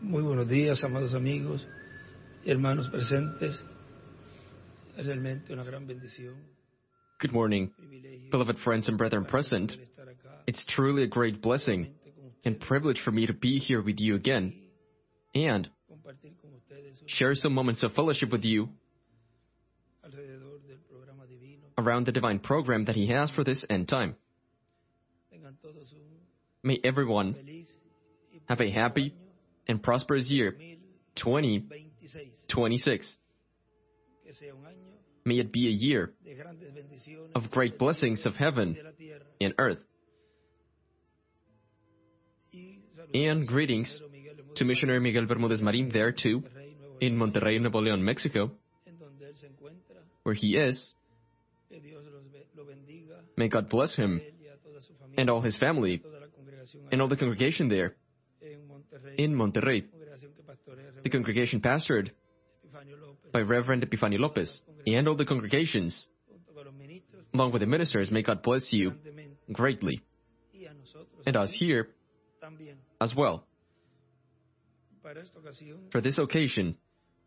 Muy buenos días, amados amigos y hermanos presentes. Es realmente una gran bendición. Good morning, beloved friends and brethren present. It's truly a great blessing and privilege for me to be here with you again and share some moments of fellowship with you around the divine program that He has for this end time. May everyone have a happy and prosperous year 2026. May it be a year of great blessings of heaven and earth. And greetings to Missionary Miguel Bermudez Marin there too, in Monterrey, Nuevo León, Mexico, where he is. May God bless him and all his family and all the congregation there in Monterrey, the congregation pastored by Reverend Epifanio Lopez, and all the congregations, along with the ministers. May God bless you greatly, and us here as well. For this occasion,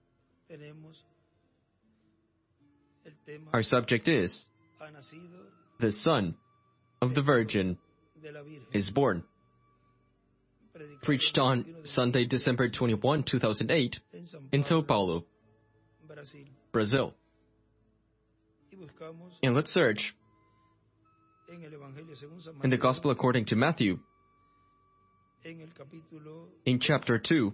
our subject is the Son of the Virgin is born. Preached on Sunday, December 21, 2008, in Sao Paulo, Brazil. And let's search in the Gospel according to Matthew, in chapter 2,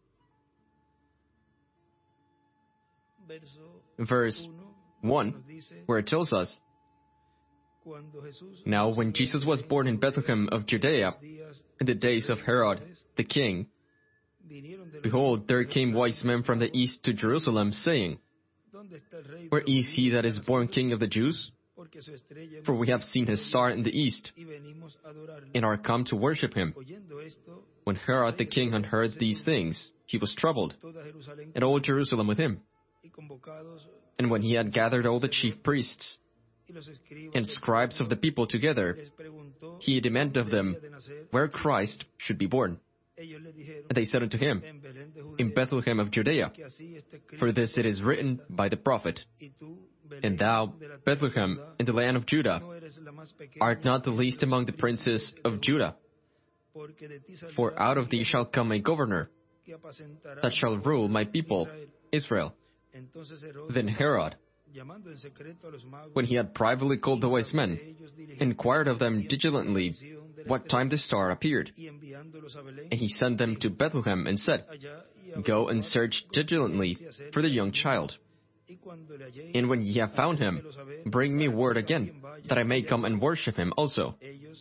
verse 1, where it tells us, "Now when Jesus was born in Bethlehem of Judea, in the days of Herod the king, behold, there came wise men from the east to Jerusalem, saying, Where is he that is born King of the Jews? For we have seen his star in the east, and are come to worship him. When Herod the king had heard these things, he was troubled, and all Jerusalem with him. And when he had gathered all the chief priests and scribes of the people together, he demanded of them where Christ should be born. And they said unto him, In Bethlehem of Judea, for this it is written by the prophet, And thou, Bethlehem, in the land of Judah, art not the least among the princes of Judah. For out of thee shall come a governor, that shall rule my people, Israel. Then Herod, when he had privately called the wise men, inquired of them diligently what time the star appeared. And he sent them to Bethlehem and said, Go and search diligently for the young child. And when ye have found him, bring me word again, that I may come and worship him also.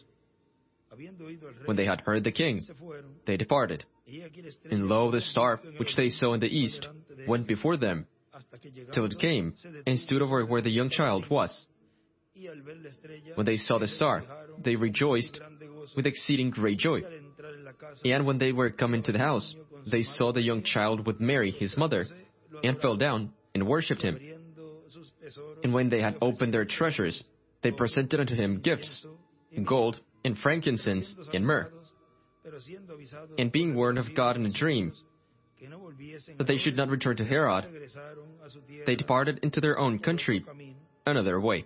When they had heard the king, they departed. And lo, the star which they saw in the east went before them, till it came and stood over where the young child was. When they saw the star, they rejoiced with exceeding great joy. And when they were come into the house, they saw the young child with Mary his mother, and fell down and worshipped him. And when they had opened their treasures, they presented unto him gifts, gold, and frankincense, and myrrh. And being warned of God in a dream, that they should not return to Herod, they departed into their own country another way."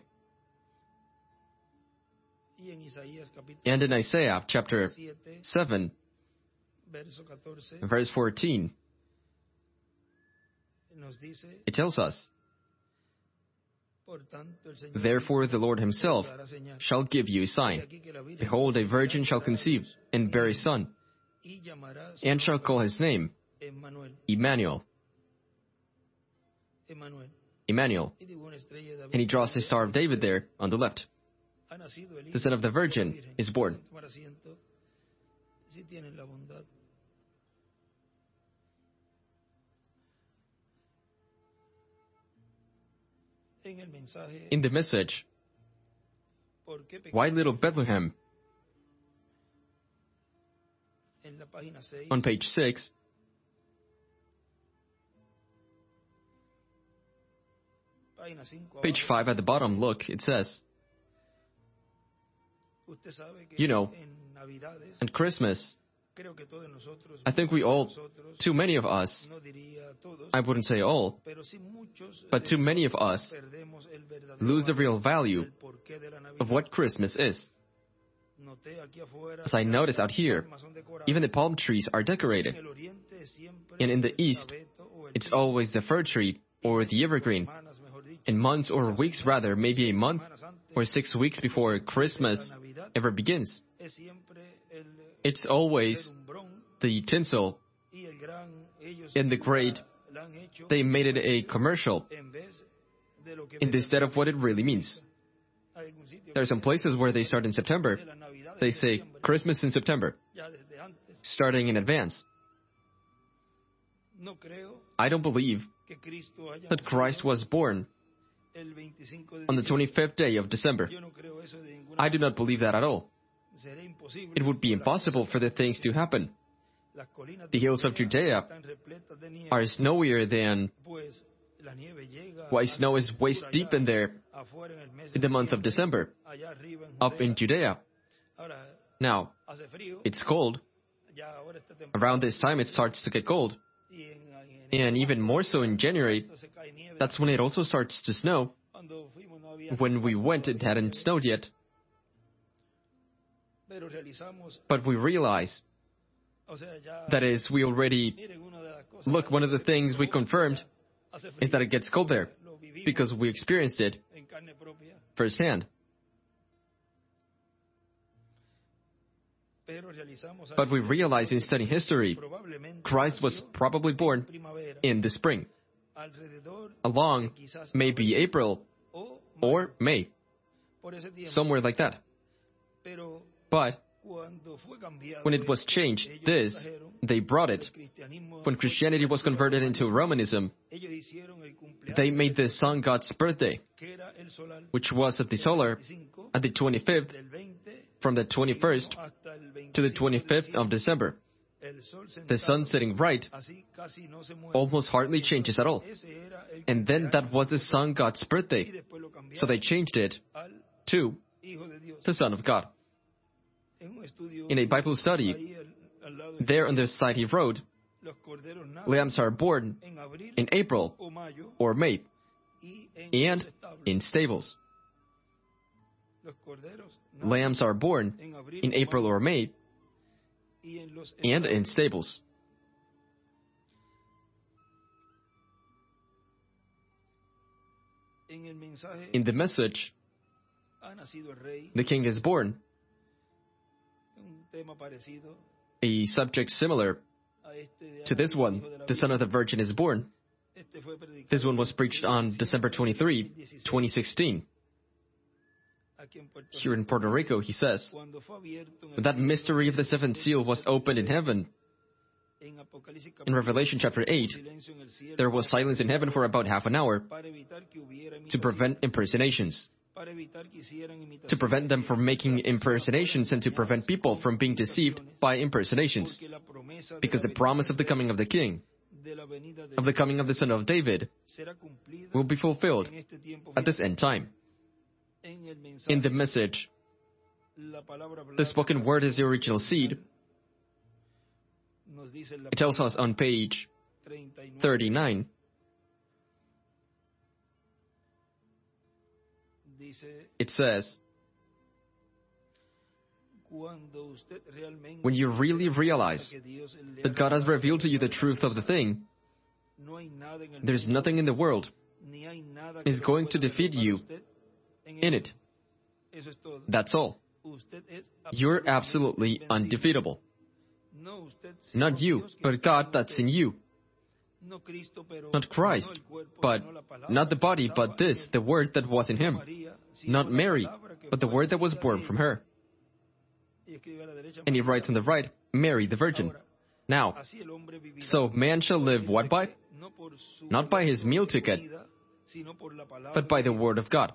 And in Isaiah chapter 7, verse 14, it tells us, "Therefore the Lord himself shall give you a sign. Behold, a virgin shall conceive, and bear a son, and shall call his name Emmanuel." Emmanuel. And he draws the Star of David there on the left. The Son of the Virgin is born. In the message, "Why Little Bethlehem?" on page 6, page 5 at the bottom, look, it says, You know, at Christmas, I think we all, too many of us, I wouldn't say all, but too many of us lose the real value of what Christmas is. As I notice out here, even the palm trees are decorated. And in the East, it's always the fir tree or the evergreen. In months or weeks rather, maybe a month or 6 weeks before Christmas ever begins, it's always the tinsel and the great, they made it a commercial instead of what it really means. There are some places where they start in September. They say Christmas in September, starting in advance. I don't believe that Christ was born on the 25th day of December. I do not believe that at all. It would be impossible for the things to happen. The hills of Judea are snowier than... Why snow is waist deep in there in the month of December, up in Judea. Now, it's cold. Around this time it starts to get cold. And even more so in January, that's when it also starts to snow. When we went, it hadn't snowed yet. But we realize, that is, we already... Look, one of the things we confirmed is that it gets cold there, because we experienced it firsthand. But we realize in studying history, Christ was probably born in the spring, along maybe April or May, somewhere like that. But when it was changed, they brought it. When Christianity was converted into Romanism, they made the sun god's birthday, which was at the solar, at the 25th, from the 21st to the 25th of December. The sun setting right almost hardly changes at all. And then that was the sun god's birthday. So they changed it to the Son of God. In a Bible study, there on the side he wrote, lambs are born in April or May, and in stables. Lambs are born in April or May, and in stables. In the message, the king is born, a subject similar to this one, the Son of the Virgin is born. This one was preached on December 23, 2016. Here in Puerto Rico, he says, when that mystery of the seventh seal was opened in heaven, in Revelation chapter 8, there was silence in heaven for about half an hour to prevent impersonations, to prevent them from making impersonations and to prevent people from being deceived by impersonations. Because the promise of the coming of the King, of the coming of the Son of David, will be fulfilled at this end time. In the message, the spoken word is the original seed. It tells us on page 39, it says, when you really realize that God has revealed to you the truth of the thing, there's nothing in the world is going to defeat you in it. That's all. You're absolutely undefeatable. Not you, but God that's in you. Not Christ, but not the body, but this, the word that was in him. Not Mary, but the word that was born from her. And he writes on the right, Mary the Virgin. Now, so man shall live what by? Not by his meal ticket, but by the word of God.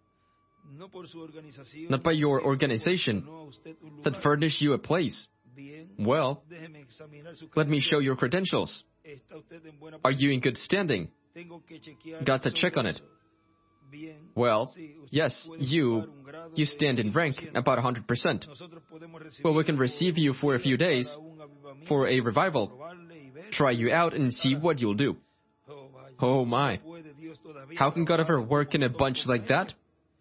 Not by your organization that furnish you a place. Well, let me show your credentials. Are you in good standing? Got to check on it. Well, yes, you stand in rank about 100%. Well, we can receive you for a few days, for a revival, try you out and see what you'll do. Oh my. How can God ever work in a bunch like that?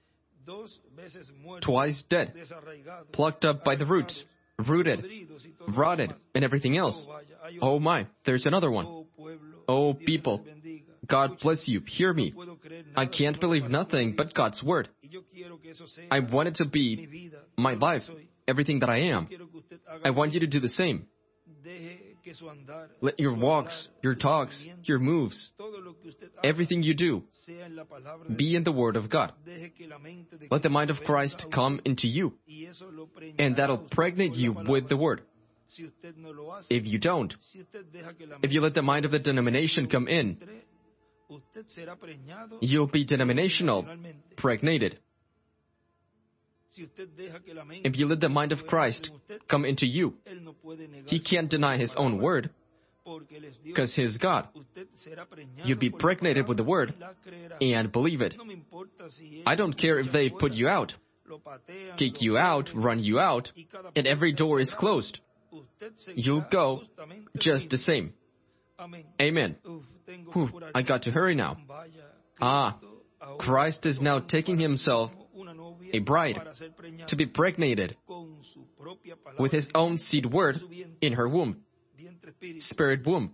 Twice dead, plucked up by the roots, rooted, rotted, and everything else. Oh my, there's another one. Oh people, God bless you, hear me. I can't believe nothing but God's word. I want it to be my life, everything that I am. I want you to do the same. Let your walks, your talks, your moves, everything you do, be in the Word of God. Let the mind of Christ come into you, and that'll pregnate you with the Word. If you don't, if you let the mind of the denomination come in, you'll be denominational, pregnated. If you let the mind of Christ come into you, He can't deny His own word, because He is God. You'd be pregnated with the word and believe it. I don't care if they put you out, kick you out, run you out, and every door is closed. You'll go just the same. Amen. Whew, I got to hurry now. Christ is now taking Himself a bride to be pregnated with His own seed word in her womb, spirit womb,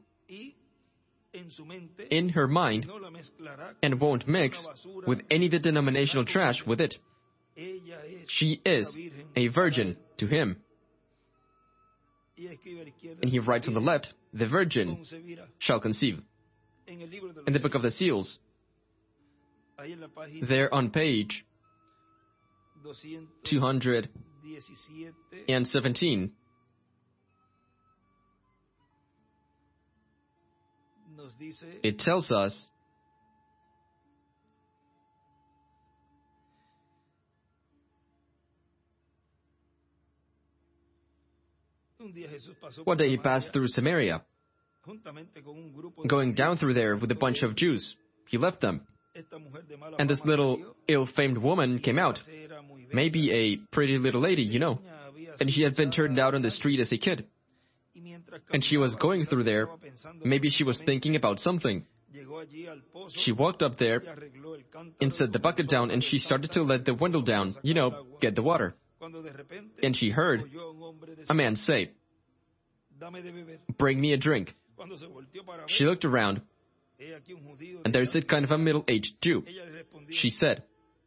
in her mind, and won't mix with any of the denominational trash with it. She is a virgin to Him. And he writes on the left, the virgin shall conceive. In the book of the seals, there on page 217, it tells us one day He passed through Samaria, going down through there with a bunch of Jews. He left them. And this little ill-famed woman came out, maybe a pretty little lady, you know, and she had been turned out on the street as a kid. And she was going through there, maybe she was thinking about something. She walked up there and set the bucket down, and she started to let the windle down, you know, get the water. And she heard a man say, "Bring me a drink." She looked around, and there sat kind of a middle-aged Jew. She said,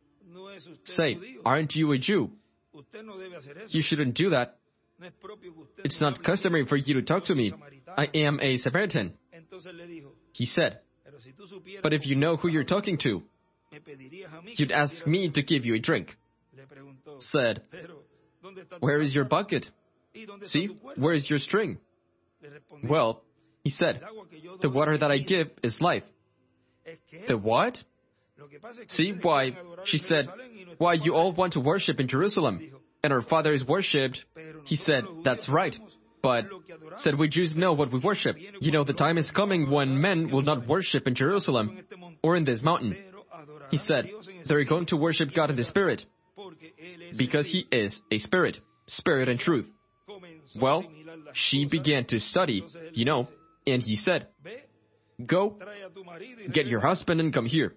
"Say, aren't you a Jew? You shouldn't do that. It's not customary for you to talk to me. I am a Samaritan." He said, "But if you know who you're talking to, you'd ask me to give you a drink." Said, "Where is your bucket? See, where is your string?" Well, he said, "The water that I give is life." The what? See, why? She said, "Why, you all want to worship in Jerusalem, and our Father is worshipped." He said, "That's right. But," said, "we Jews know what we worship. You know, the time is coming when men will not worship in Jerusalem or in this mountain." He said, "They're going to worship God in the Spirit, because He is a Spirit, Spirit and truth." Well, she began to study, you know, and he said, "Go, get your husband and come here."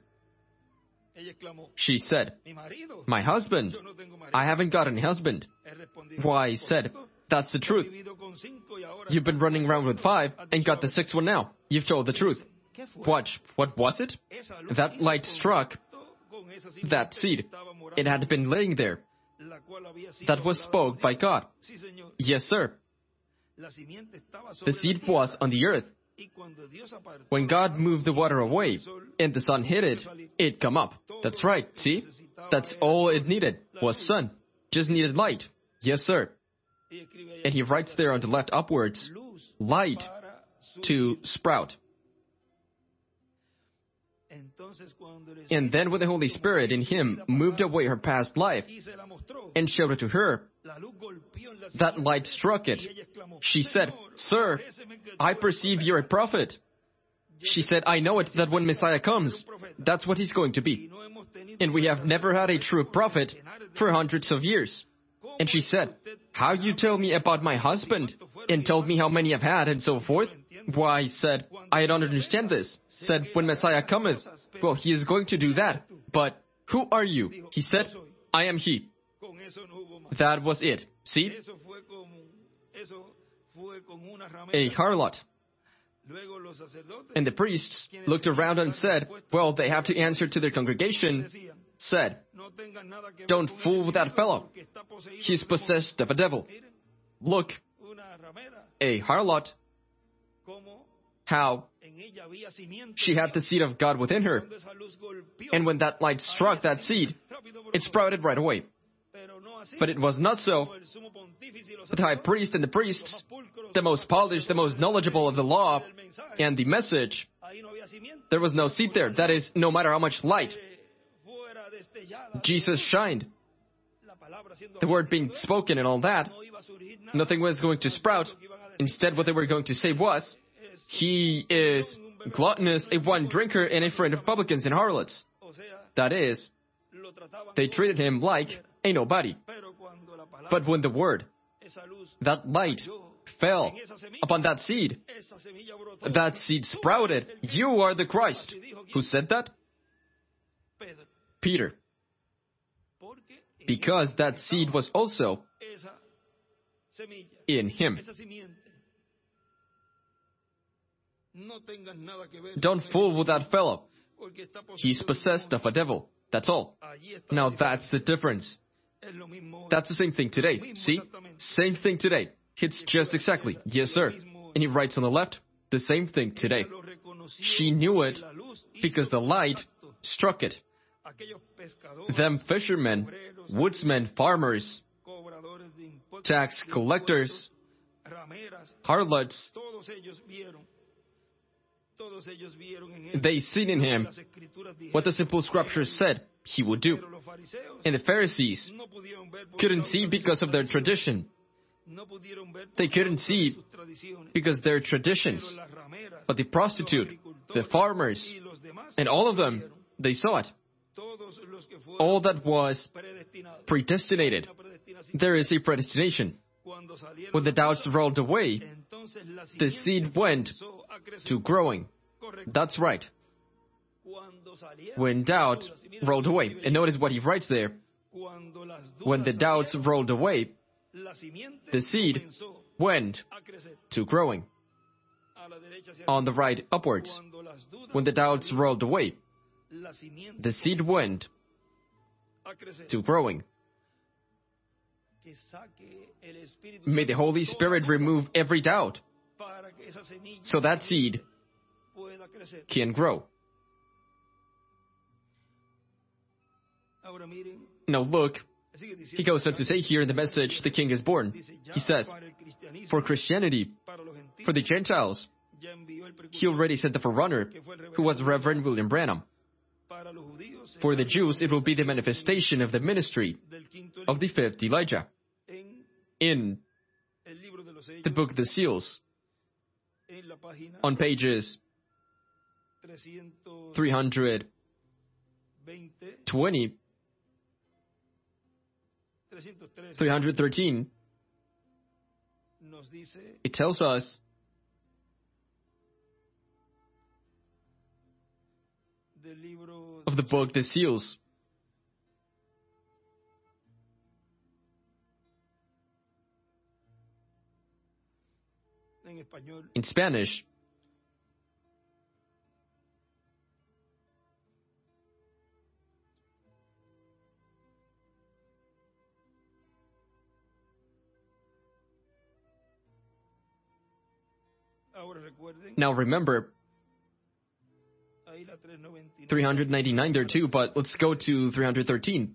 She said, "My husband? I haven't got any husband." Why, he said, "That's the truth. You've been running around with 5 and got the 6th one now. You've told the truth." Watch, what was it? That light struck that seed. It had been laying there. That was spoke by God. Yes, sir. The seed was on the earth. When God moved the water away and the sun hit it, it come up. That's right, see? That's all it needed, was sun. Just needed light. Yes, sir. And he writes there on the left upwards, light to sprout. And then when the Holy Spirit in him moved away her past life and showed it to her, that light struck it. She said, "Sir, I perceive you're a prophet." She said, "I know it, that when Messiah comes, that's what he's going to be. And we have never had a true prophet for hundreds of years." And she said, how you tell me about my husband and told me how many I've had and so forth? Why, said, I don't understand this. Said, when Messiah cometh, well, he is going to do that. But who are you? He said, I am he. That was it. See? A harlot. And the priests looked around and said, well, they have to answer to their congregation, said, don't fool with that fellow. He's possessed of a devil. Look, a harlot, how she had the seed of God within her. And when that light struck that seed, it sprouted right away. But it was not so. The high priest and the priests, the most polished, the most knowledgeable of the law and the message, there was no seed there. That is, no matter how much light Jesus shined, the word being spoken and all that, nothing was going to sprout. Instead, what they were going to say was, he is gluttonous, a wine drinker, and a friend of publicans and harlots. That is, they treated him like a nobody. But when the word, that light, fell upon that seed sprouted. You are the Christ. Who said that? Peter. Because that seed was also in him. Don't fool with that fellow. He's possessed of a devil. That's all. Now that's the difference. That's the same thing today. See? Same thing today. It's just exactly. Yes, sir. And he writes on the left, the same thing today. She knew it because the light struck it. Them fishermen, woodsmen, farmers, tax collectors, harlots, they seen in him what the simple scriptures said he would do. And the Pharisees couldn't see because of their tradition. They couldn't see because their traditions. But the prostitute, the farmers, and all of them, they saw it. All that was predestinated. There is a predestination. When the doubts rolled away, the seed went to growing. That's right. When doubt rolled away. And notice what he writes there. When the doubts rolled away, the seed went to growing. On the right, upwards. When the doubts rolled away, the seed went to growing. May the Holy Spirit remove every doubt so that seed can grow. Now look, he goes on to say here in the message, the King is born. He says, for Christianity, for the Gentiles, he already sent the forerunner, who was Reverend William Branham. For the Jews, it will be the manifestation of the ministry of the fifth Elijah. In the book The Seals, on pages 320, 313, it tells us of the book The Seals. In Spanish, now remember, 399 there too, but let's go to 313.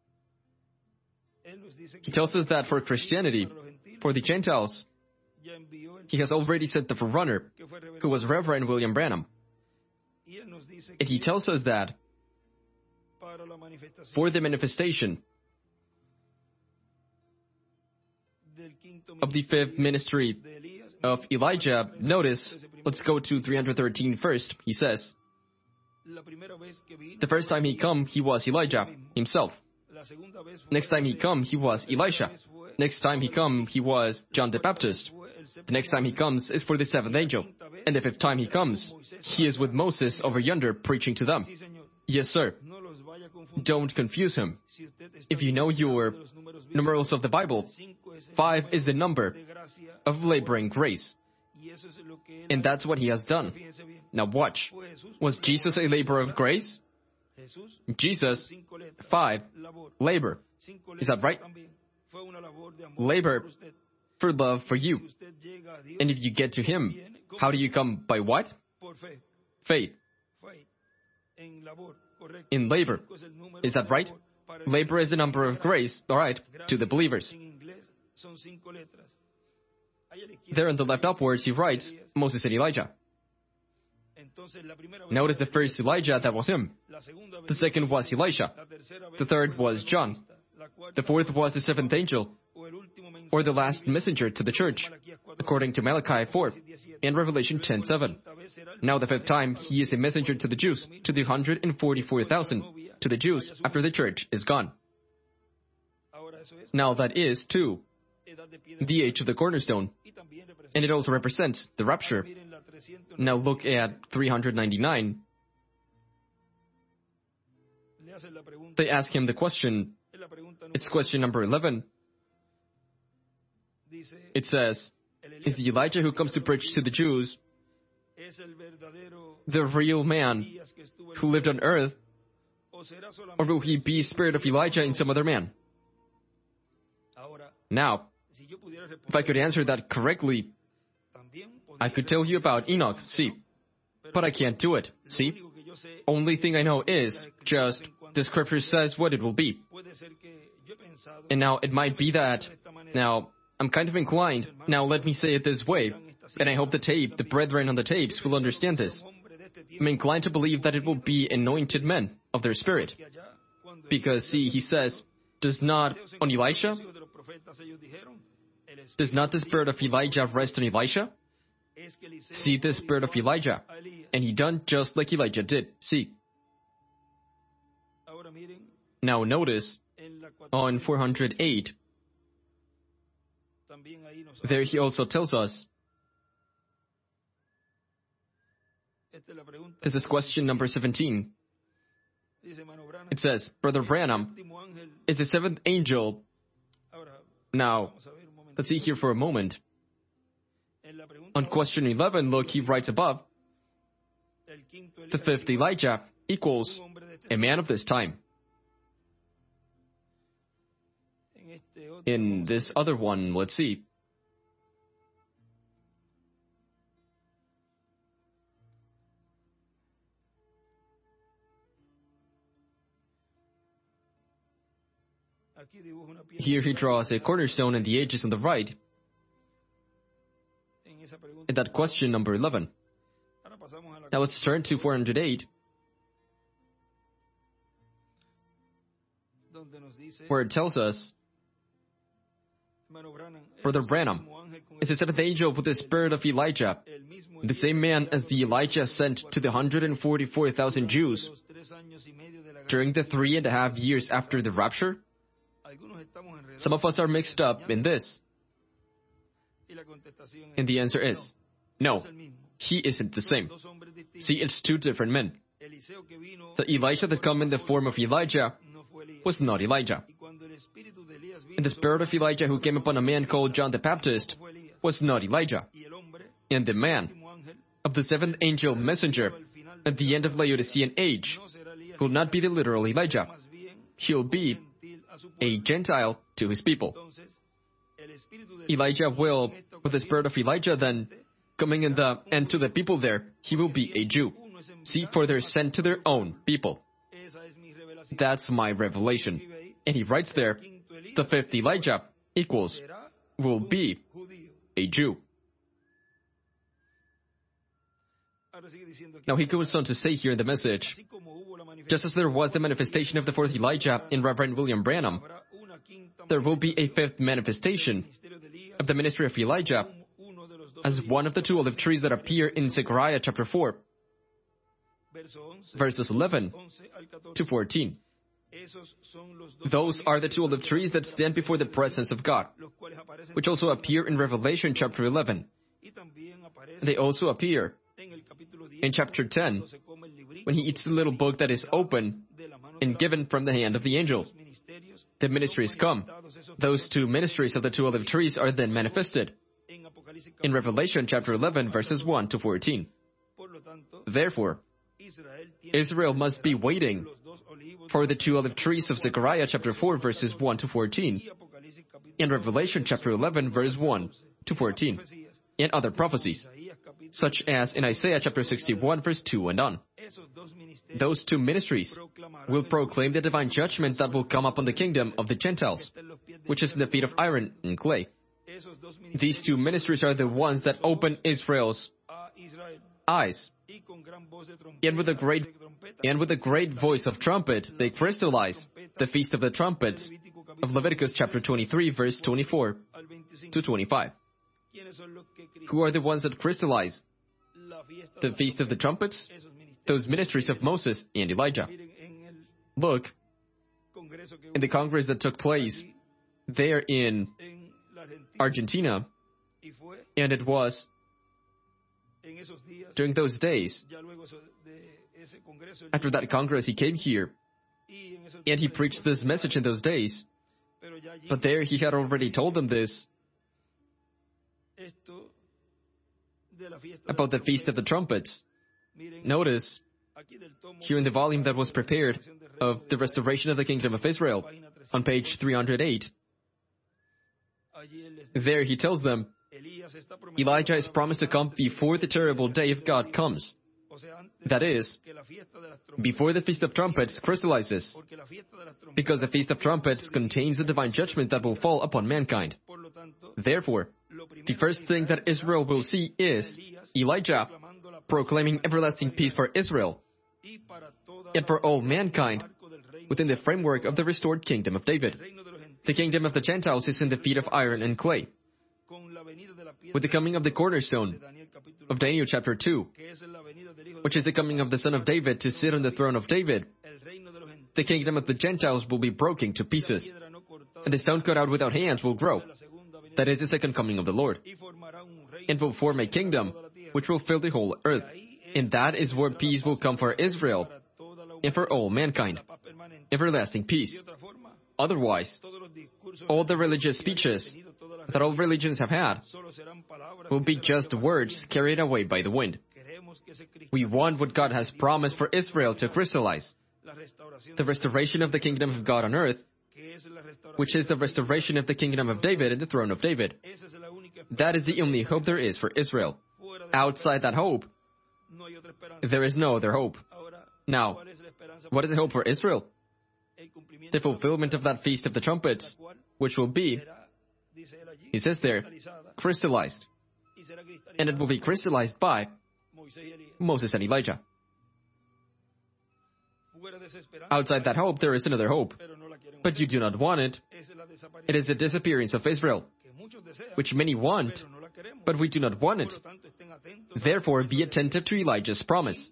He tells us that for Christianity, for the Gentiles, he has already sent the forerunner, who was Reverend William Branham. And he tells us that for the manifestation of the fifth ministry of Elijah, notice, let's go to 313 first. He says, the first time he come, he was Elijah himself. Next time he come, he was Elisha. Next time he come, he was John the Baptist. The next time he comes is for the seventh angel. And the fifth time he comes, he is with Moses over yonder preaching to them. Yes, sir. Don't confuse him. If you know your numerals of the Bible, 5 is the number of laboring grace. And that's what he has done. Now watch. Was Jesus a laborer of grace? Jesus, 5, labor. Is that right? Labor for love for you. And if you get to him, how do you come? By what? Faith. In labor. Is that right? Labor is the number of grace, all right, to the believers. There on the left upwards, he writes, Moses and Elijah. Notice the first Elijah, that was him. The second was Elisha. The third was John. The fourth was the seventh angel, or the last messenger to the church, according to Malachi 4 and Revelation 10:7. Now the fifth time, he is a messenger to the Jews, to the 144,000, to the Jews after the church is gone. Now that is, too, the age of the cornerstone, and it also represents the rapture. Now look at 399. They ask him the question. It's question number 11. It says, is the Elijah who comes to preach to the Jews the real man who lived on earth, or will he be spirit of Elijah in some other man? Now, if I could answer that correctly, I could tell you about Enoch, see, but I can't do it, see? Only thing I know is just the scripture says what it will be. And now it might be that, now, I'm kind of inclined, now let me say it this way, and I hope the brethren on the tapes will understand this. I'm inclined to believe that it will be anointed men of their spirit. Because, see, he says, does not on Elisha? Does not the spirit of Elijah rest on Elisha? See, the spirit of Elijah. And he done just like Elijah did. See. Now notice, on 408, there he also tells us, this is question number 17. It says, Brother Branham is the seventh angel. Now, let's see here for a moment. On question 11, look, he writes above, the fifth Elijah equals a man of this time. In this other one, let's see. Here he draws a cornerstone and the ages on the right. In that question number 11. Now let's turn to 408, where it tells us, Brother Branham is the seventh angel with the spirit of Elijah, the same man as the Elijah sent to the 144,000 Jews during the 3.5 years after the rapture. Some of us are mixed up in this. And the answer is, no, he isn't the same. See, it's two different men. The Elisha that come in the form of Elijah was not Elijah. And the spirit of Elijah who came upon a man called John the Baptist was not Elijah. And the man of the seventh angel messenger at the end of Laodicean age will not be the literal Elijah. He'll be a Gentile to his people. Elijah will, with the spirit of Elijah then, coming in and to the people there, he will be a Jew. See, for they're sent to their own people. That's my revelation. And he writes there, the fifth Elijah equals, will be a Jew. Now he goes on to say here in the message, just as there was the manifestation of the fourth Elijah in Reverend William Branham, there will be a fifth manifestation of the ministry of Elijah as one of the two olive trees that appear in Zechariah chapter 4, verses 11 to 14. Those are the two olive trees that stand before the presence of God, which also appear in Revelation chapter 11. They also appear in chapter 10, when he eats the little book that is open and given from the hand of the angel. The ministries come. Those two ministries of the two olive trees are then manifested in Revelation chapter 11, verses 1 to 14. Therefore, Israel must be waiting for the two olive trees of Zechariah chapter 4, verses 1 to 14, and Revelation chapter 11, verse 1 to 14, and other prophecies, such as in Isaiah chapter 61, verse 2 and on. Those two ministries will proclaim the divine judgment that will come upon the kingdom of the Gentiles, which is in the feet of iron and clay. These two ministries are the ones that open Israel's eyes, and with a great voice of trumpet, they crystallize the Feast of the Trumpets of Leviticus chapter 23, verse 24 to 25. Who are the ones that crystallize the Feast of the Trumpets? Those ministries of Moses and Elijah. Look, in the Congress that took place there in Argentina, and it was during those days, after that Congress, he came here, and he preached this message in those days, but there he had already told them this about the Feast of the Trumpets. Notice, here in the volume that was prepared of the restoration of the kingdom of Israel, on page 308, there he tells them, Elijah is promised to come before the terrible day of God comes. That is, before the Feast of Trumpets crystallizes, because the Feast of Trumpets contains the divine judgment that will fall upon mankind. Therefore, the first thing that Israel will see is Elijah proclaiming everlasting peace for Israel and for all mankind within the framework of the restored kingdom of David. The kingdom of the Gentiles is in the feet of iron and clay. With the coming of the cornerstone of Daniel chapter 2, which is the coming of the Son of David to sit on the throne of David, the kingdom of the Gentiles will be broken to pieces, and the stone cut out without hands will grow. That is the second coming of the Lord, and will form a kingdom which will fill the whole earth. And that is where peace will come for Israel and for all mankind. Everlasting peace. Otherwise, all the religious speeches that all religions have had will be just words carried away by the wind. We want what God has promised for Israel to crystallize. The restoration of the kingdom of God on earth, which is the restoration of the kingdom of David and the throne of David. That is the only hope there is for Israel. Outside that hope, there is no other hope. Now, what is the hope for Israel? The fulfillment of that Feast of the Trumpets, which will be, he says there, crystallized. And it will be crystallized by Moses and Elijah. Outside that hope, there is another hope. But you do not want it. It is the disappearance of Israel, which many want, but we do not want it. Therefore, be attentive to Elijah's promise,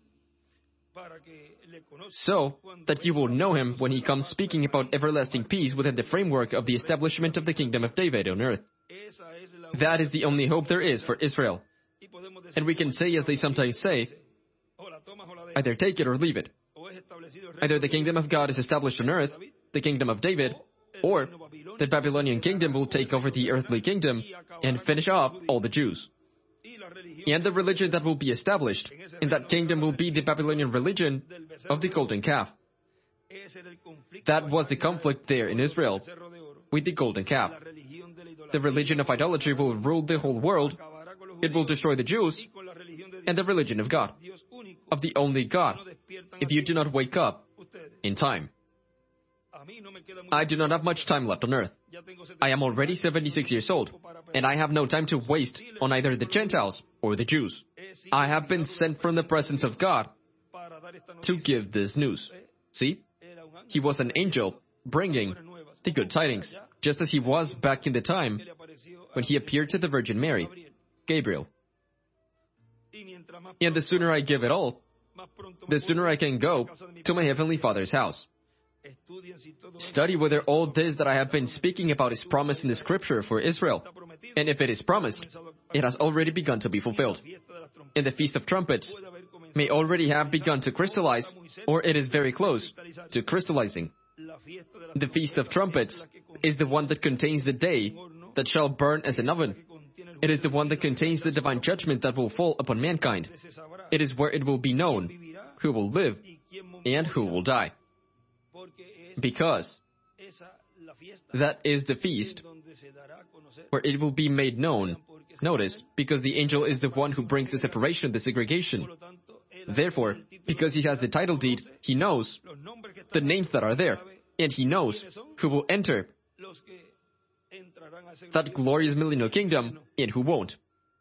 so that you will know him when he comes speaking about everlasting peace within the framework of the establishment of the kingdom of David on earth. That is the only hope there is for Israel. And we can say, as they sometimes say, either take it or leave it. Either the kingdom of God is established on earth, the kingdom of David, or the Babylonian kingdom will take over the earthly kingdom and finish off all the Jews. And the religion that will be established in that kingdom will be the Babylonian religion of the golden calf. That was the conflict there in Israel with the golden calf. The religion of idolatry will rule the whole world. It will destroy the Jews and the religion of God, of the only God, if you do not wake up in time. I do not have much time left on earth. I am already 76 years old, and I have no time to waste on either the Gentiles or the Jews. I have been sent from the presence of God to give this news. See? He was an angel bringing the good tidings, just as he was back in the time when he appeared to the Virgin Mary, Gabriel. And the sooner I give it all, the sooner I can go to my Heavenly Father's house. Study whether all this that I have been speaking about is promised in the scripture for Israel. And if it is promised, it has already begun to be fulfilled. And the Feast of Trumpets may already have begun to crystallize, or it is very close to crystallizing. The Feast of Trumpets is the one that contains the day that shall burn as an oven. It is the one that contains the divine judgment that will fall upon mankind. It is where it will be known who will live and who will die. Because that is the feast where it will be made known. Notice, because the angel is the one who brings the separation, the segregation. Therefore, because he has the title deed, he knows the names that are there, and he knows who will enter that glorious millennial kingdom and who won't.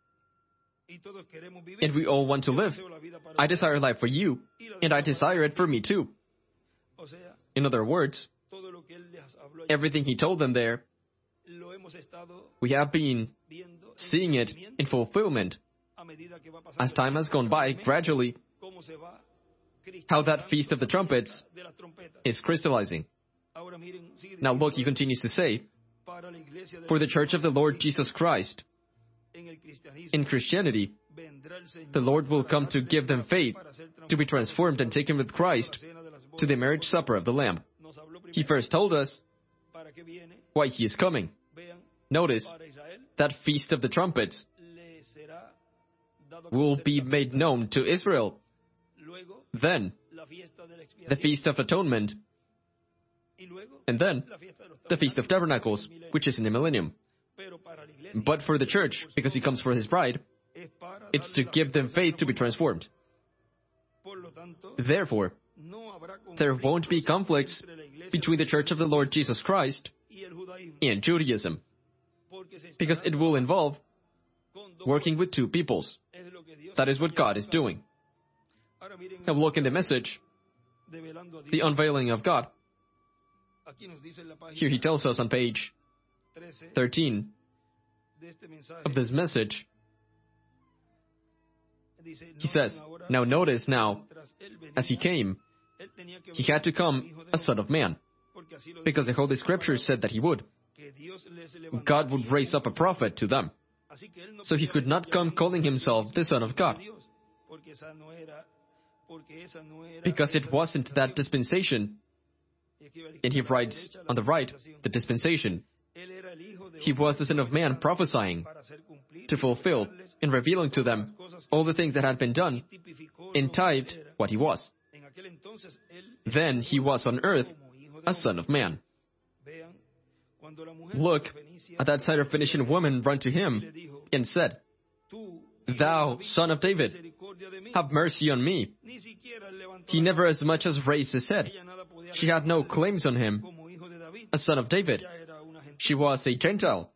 And we all want to live. I desire life for you, and I desire it for me too. In other words, everything he told them there, we have been seeing it in fulfillment as time has gone by gradually, how that Feast of the Trumpets is crystallizing. Now look, he continues to say, for the Church of the Lord Jesus Christ, in Christianity, the Lord will come to give them faith, to be transformed and taken with Christ to the marriage supper of the Lamb. He first told us why he is coming. Notice, that Feast of the Trumpets will be made known to Israel. Then, the Feast of Atonement, and then, the Feast of Tabernacles, which is in the millennium. But for the church, because he comes for his bride, it's to give them faith to be transformed. Therefore, there won't be conflicts between the Church of the Lord Jesus Christ and Judaism, because it will involve working with two peoples. That is what God is doing. Now look in the message, the unveiling of God. Here he tells us on page 13 of this message, he says, now notice now, as he came, he had to come a son of man, because the Holy Scripture said that he would. God would raise up a prophet to them. So he could not come calling himself the Son of God, because it wasn't that dispensation. And he writes on the right, the dispensation. He was the Son of Man prophesying to fulfill and revealing to them all the things that had been done and typed what he was. Then he was on earth a Son of Man. Look at that Syrophoenician woman run to him and said, Thou, Son of David, have mercy on me. He never as much as raised his head. She had no claims on him, a son of David. She was a Gentile.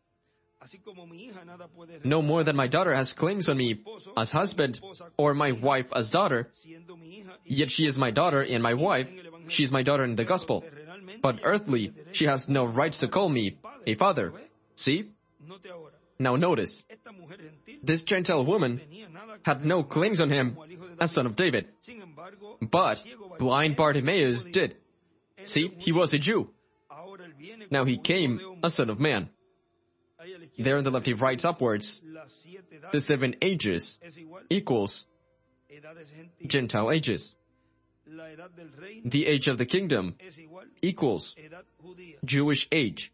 No more than my daughter has claims on me as husband, or my wife as daughter. Yet she is my daughter and my wife. She is my daughter in the gospel. But earthly, she has no rights to call me a father. See? Now notice, this Gentile woman had no claims on him as son of David. But blind Bartimaeus did. See, he was a Jew. Now he came a son of man. There on the left he writes upwards, the 7 ages equals Gentile ages. The age of the kingdom equals Jewish age.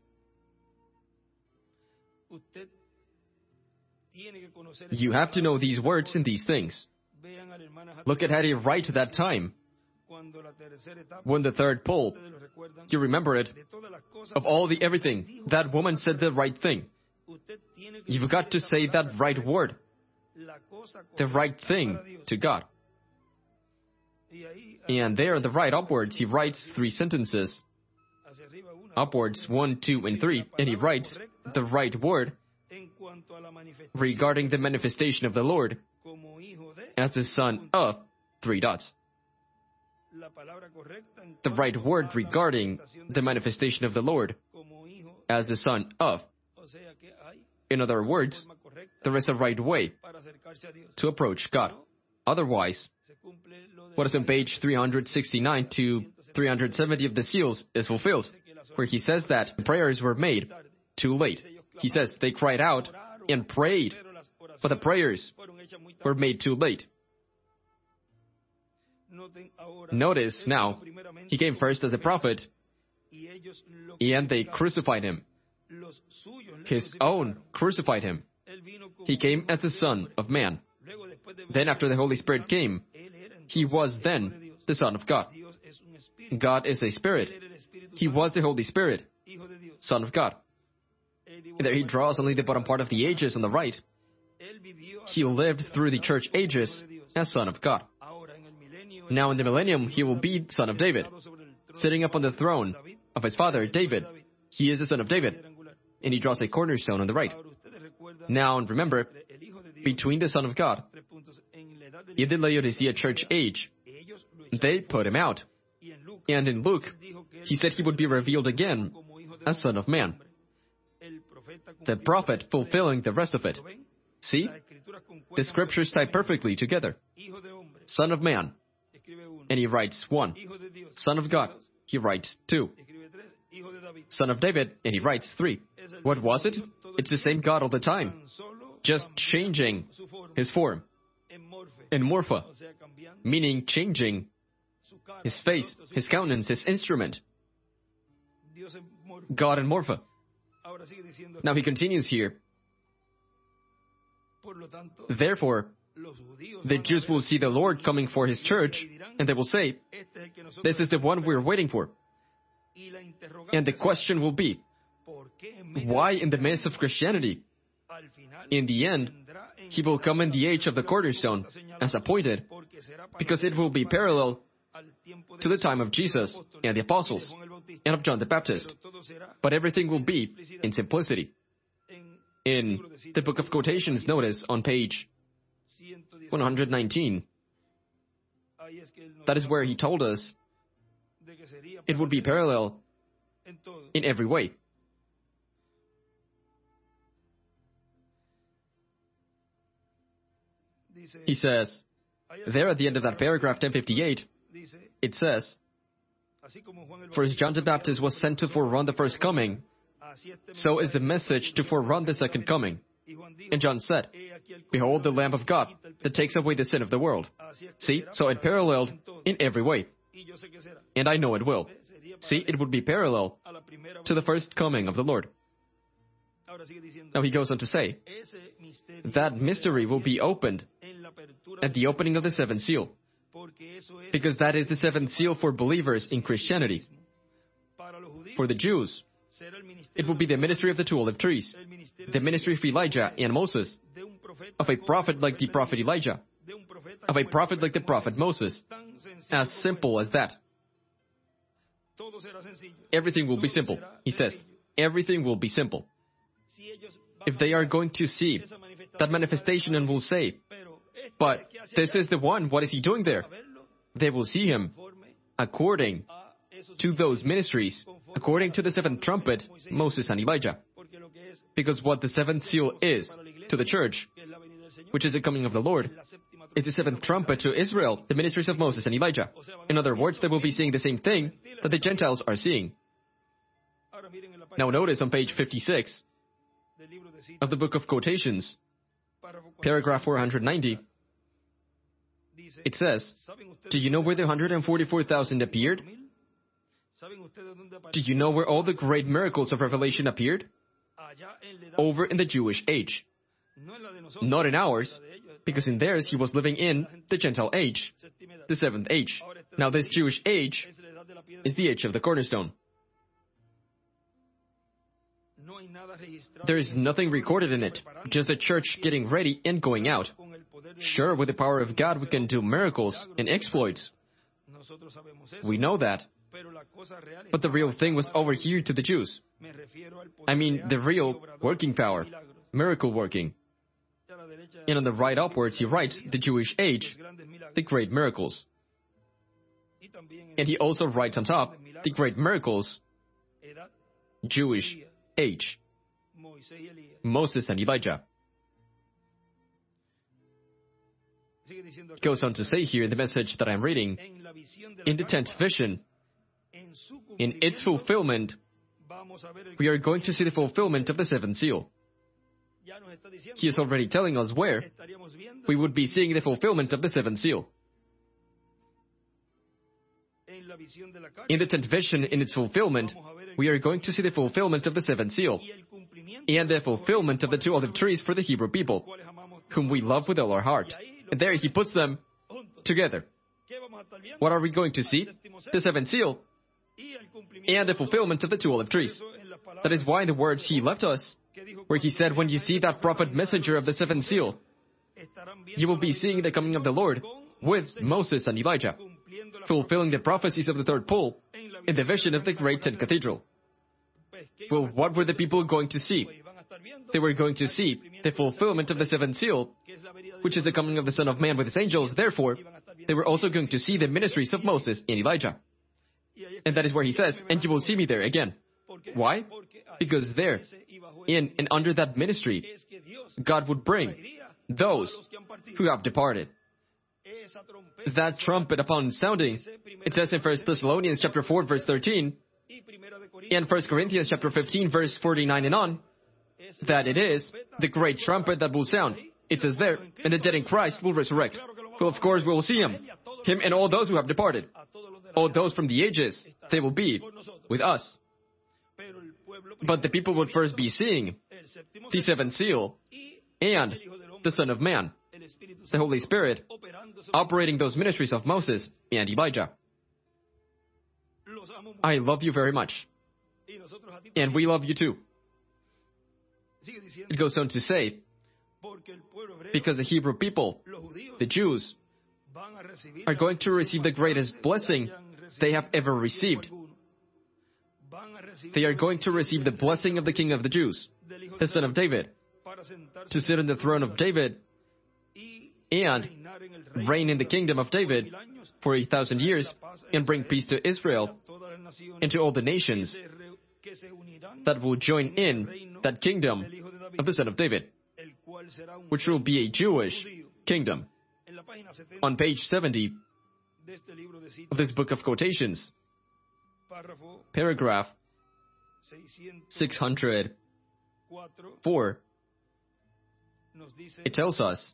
You have to know these words and these things. Look at how he writes that time. When the third pole, you remember it, of all the everything, that woman said the right thing. You've got to say that right word, the right thing to God. And there, the right upwards, he writes 3 sentences. Upwards, 1, 2, and 3, and he writes the right word regarding the manifestation of the Lord as the son of 3 dots. The right word regarding the manifestation of the Lord as the son of. In other words, there is a right way to approach God. Otherwise, what is on page 369 to 370 of the seals is fulfilled, where he says that prayers were made too late. He says they cried out and prayed, but the prayers were made too late. Notice now, he came first as a prophet, and they crucified him. His own crucified him. He came as the Son of Man. Then after the Holy Spirit came, he was then the Son of God. God is a Spirit. He was the Holy Spirit, Son of God. And there he draws only the bottom part of the ages on the right. He lived through the church ages as Son of God. Now in the millennium, he will be Son of David, sitting up on the throne of his father, David. He is the Son of David, and he draws a cornerstone on the right. Now, remember, between the Son of God in the Laodicea church age, they put him out. And in Luke, he said he would be revealed again as Son of Man, the prophet fulfilling the rest of it. See? The scriptures tie perfectly together. Son of Man, and he writes 1. Son of God, he writes 2. Son of David, and he writes 3. What was it? It's the same God all the time, just changing his form. In morpha, meaning changing his face, his countenance, his instrument. God in morpha. Now he continues here. Therefore, the Jews will see the Lord coming for his church, and they will say, this is the one we're waiting for. And the question will be, why in the midst of Christianity? In the end, he will come in the age of the cornerstone as appointed, because it will be parallel to the time of Jesus and the apostles and of John the Baptist. But everything will be in simplicity. In the Book of Quotations, notice on page 119, that is where he told us it would be parallel in every way. He says, there at the end of that paragraph 1058, it says, for as John the Baptist was sent to forerun the first coming, so is the message to forerun the second coming. And John said, behold the Lamb of God that takes away the sin of the world. See, so it paralleled in every way. And I know it will. See, it would be parallel to the first coming of the Lord. Now he goes on to say, that mystery will be opened at the opening of the seventh seal, because that is the seventh seal for believers in Christianity. For the Jews, it will be the ministry of the two olive trees, the ministry of Elijah and Moses, of a prophet like the prophet Elijah, of a prophet like the prophet Moses. As simple as that. Everything will be simple, he says. Everything will be simple. If they are going to see that manifestation and will say, but this is the one, what is he doing there? They will see him according to those ministries, according to the seventh trumpet, Moses and Elijah. Because what the seventh seal is to the church, which is the coming of the Lord, is the seventh trumpet to Israel, the ministries of Moses and Elijah. In other words, they will be seeing the same thing that the Gentiles are seeing. Now notice on page 56 of the Book of Quotations, paragraph 490, it says, do you know where the 144,000 appeared? Do you know where all the great miracles of Revelation appeared? Over in the Jewish age. Not in ours, because in theirs he was living in the Gentile age, the seventh age. Now this Jewish age is the age of the cornerstone. There is nothing recorded in it, just the church getting ready and going out. Sure, with the power of God we can do miracles and exploits. We know that. But the real thing was over here to the Jews. I mean, the real working power, miracle working. And on the right upwards he writes, the Jewish age, the great miracles. And he also writes on top, the great miracles, Jewish age, Moses and Elijah. He goes on to say here in the message that I'm reading, in the 10th vision, In its fulfillment, we are going to see the fulfillment of the seventh seal. He is already telling us where we would be seeing the fulfillment of the seventh seal. In the 10th vision, in its fulfillment, we are going to see the fulfillment of the seventh seal and the fulfillment of the 2 olive trees for the Hebrew people, whom we love with all our heart. And there he puts them together. What are we going to see? The seventh seal and the fulfillment of the 2 olive trees. That is why the words he left us, where he said, when you see that prophet messenger of the seventh seal, you will be seeing the coming of the Lord with Moses and Elijah, fulfilling the prophecies of the third pole in the vision of the great tent cathedral. Well, what were the people going to see? They were going to see the fulfillment of the seventh seal, which is the coming of the Son of Man with his angels. Therefore, they were also going to see the ministries of Moses and Elijah. And that is where he says, and you will see me there again. Why? Because there, in and under that ministry, God would bring those who have departed. That trumpet upon sounding, it says in 1 Thessalonians chapter 4, verse 13, and 1 Corinthians chapter 15, verse 49 and on, that it is the great trumpet that will sound. It says there, and the dead in Christ will resurrect. Well, of course, we will see him and all those who have departed. All those from the ages, they will be with us. But the people would first be seeing the seventh seal and the Son of Man, the Holy Spirit, operating those ministries of Moses and Elijah. I love you very much. And we love you too. It goes on to say, because the Hebrew people, the Jews, are going to receive the greatest blessing they have ever received. They are going to receive the blessing of the King of the Jews, the Son of David, to sit on the throne of David and reign in the kingdom of David for 1,000 years and bring peace to Israel and to all the nations that will join in that kingdom of the Son of David, which will be a Jewish kingdom. On page 70 of this book of quotations, paragraph 604, it tells us,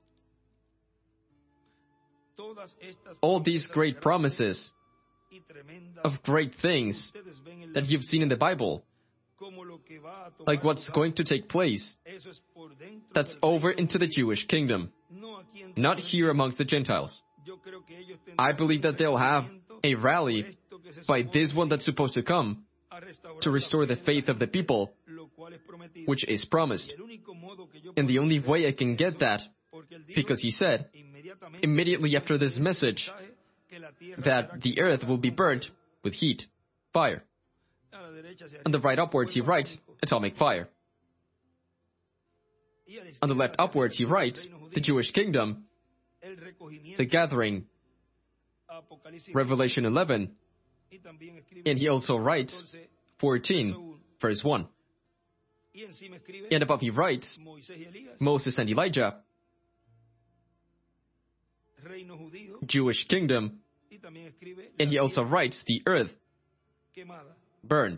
all these great promises of great things that you've seen in the Bible, like what's going to take place, that's over into the Jewish kingdom, not here amongst the Gentiles. I believe that they'll have a rally by this one that's supposed to come to restore the faith of the people, which is promised. And the only way I can get that, because he said, immediately after this message, that the earth will be burnt with heat, fire. On the right upwards, he writes, atomic fire. On the left upwards, he writes, the Jewish kingdom, the gathering, Revelation 11, and he also writes 14, verse 1. And above he writes, Moses and Elijah, Jewish kingdom, and he also writes the earth burned.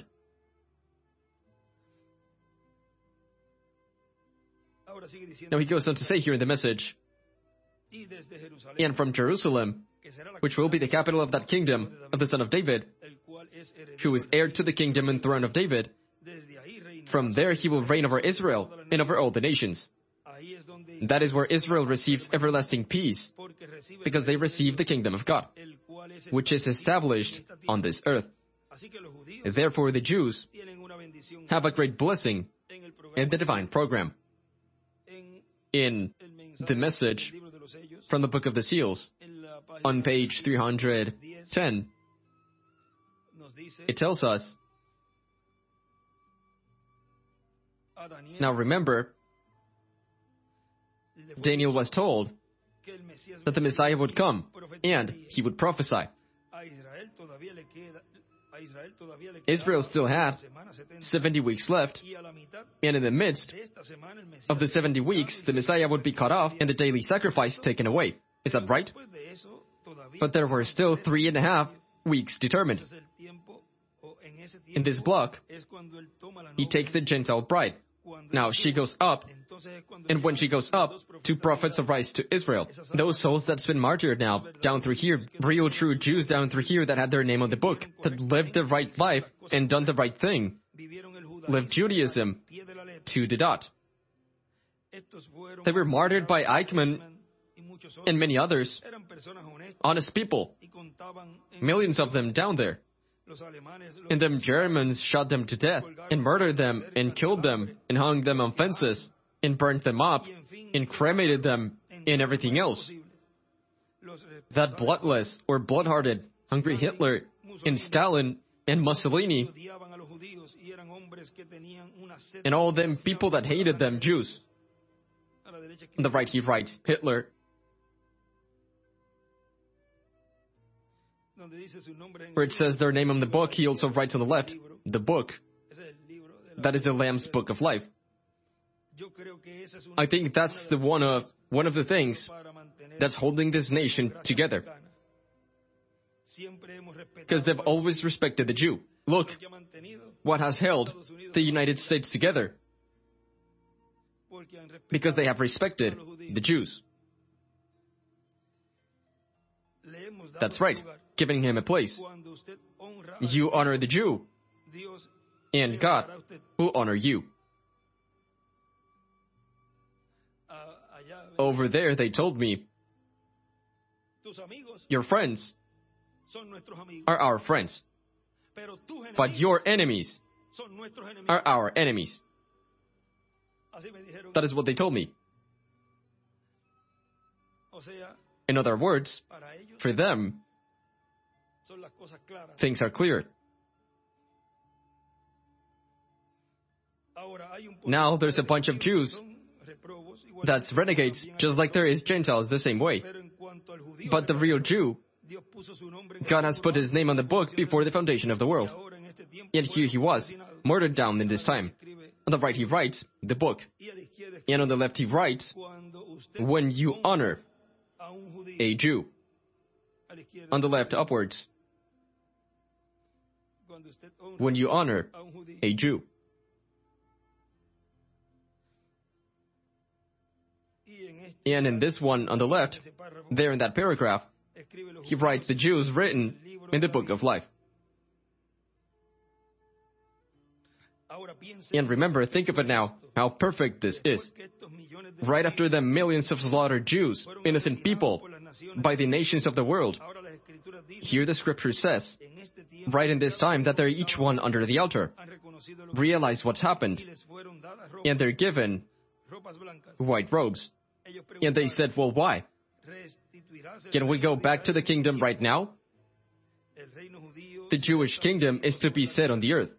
Now he goes on to say here in the message, and from Jerusalem, which will be the capital of that kingdom of the Son of David, who is heir to the kingdom and throne of David, from there he will reign over Israel and over all the nations. That is where Israel receives everlasting peace, because they receive the kingdom of God, which is established on this earth. Therefore the Jews have a great blessing in the divine program. In the message from the Book of the Seals, on page 310, it tells us, now remember, Daniel was told that the Messiah would come and he would prophesy. Israel still had 70 weeks left, and in the midst of the 70 weeks, the Messiah would be cut off and the daily sacrifice taken away. Is that right? But there were still 3.5 weeks determined. In this block, he takes the Gentile bride. Now she goes up, and when she goes up, two prophets arise to Israel. Those souls that's been martyred now, down through here, real true Jews down through here that had their name on the book, that lived the right life and done the right thing, lived Judaism to the dot. They were martyred by Eichmann and many others, honest people, millions of them down there. And the Germans shot them to death, and murdered them, and killed them, and hung them on fences, and burnt them up, and cremated them, and everything else. That bloodless or blood-hearted, hungry Hitler, and Stalin, and Mussolini, and all them people that hated them, Jews. On the right he writes, Hitler. Where it says their name on the book, he also writes on the left, the book. That is the Lamb's Book of Life. I think that's the one of the things that's holding this nation together. Because they've always respected the Jew. Look what has held the United States together. Because they have respected the Jews. That's right, giving him a place. You honor the Jew, and God will honor you. Over there, they told me, your friends are our friends, but your enemies are our enemies. That is what they told me. In other words, for them, things are clear. Now there's a bunch of Jews that's renegades, just like there is Gentiles the same way. But the real Jew, God has put his name on the book before the foundation of the world. Yet here he was, murdered down in this time. On the right he writes, the book. And on the left he writes, when you honor a Jew. On the left upwards, when you honor a Jew. And in this one on the left, there in that paragraph, he writes the Jews written in the Book of Life. And remember, think of it now, how perfect this is. Right after the millions of slaughtered Jews, innocent people, by the nations of the world, here the scripture says, right in this time that they're each one under the altar, realize what's happened, and they're given white robes. And they said, well, why? Can we go back to the kingdom right now? The Jewish kingdom is to be set on the earth.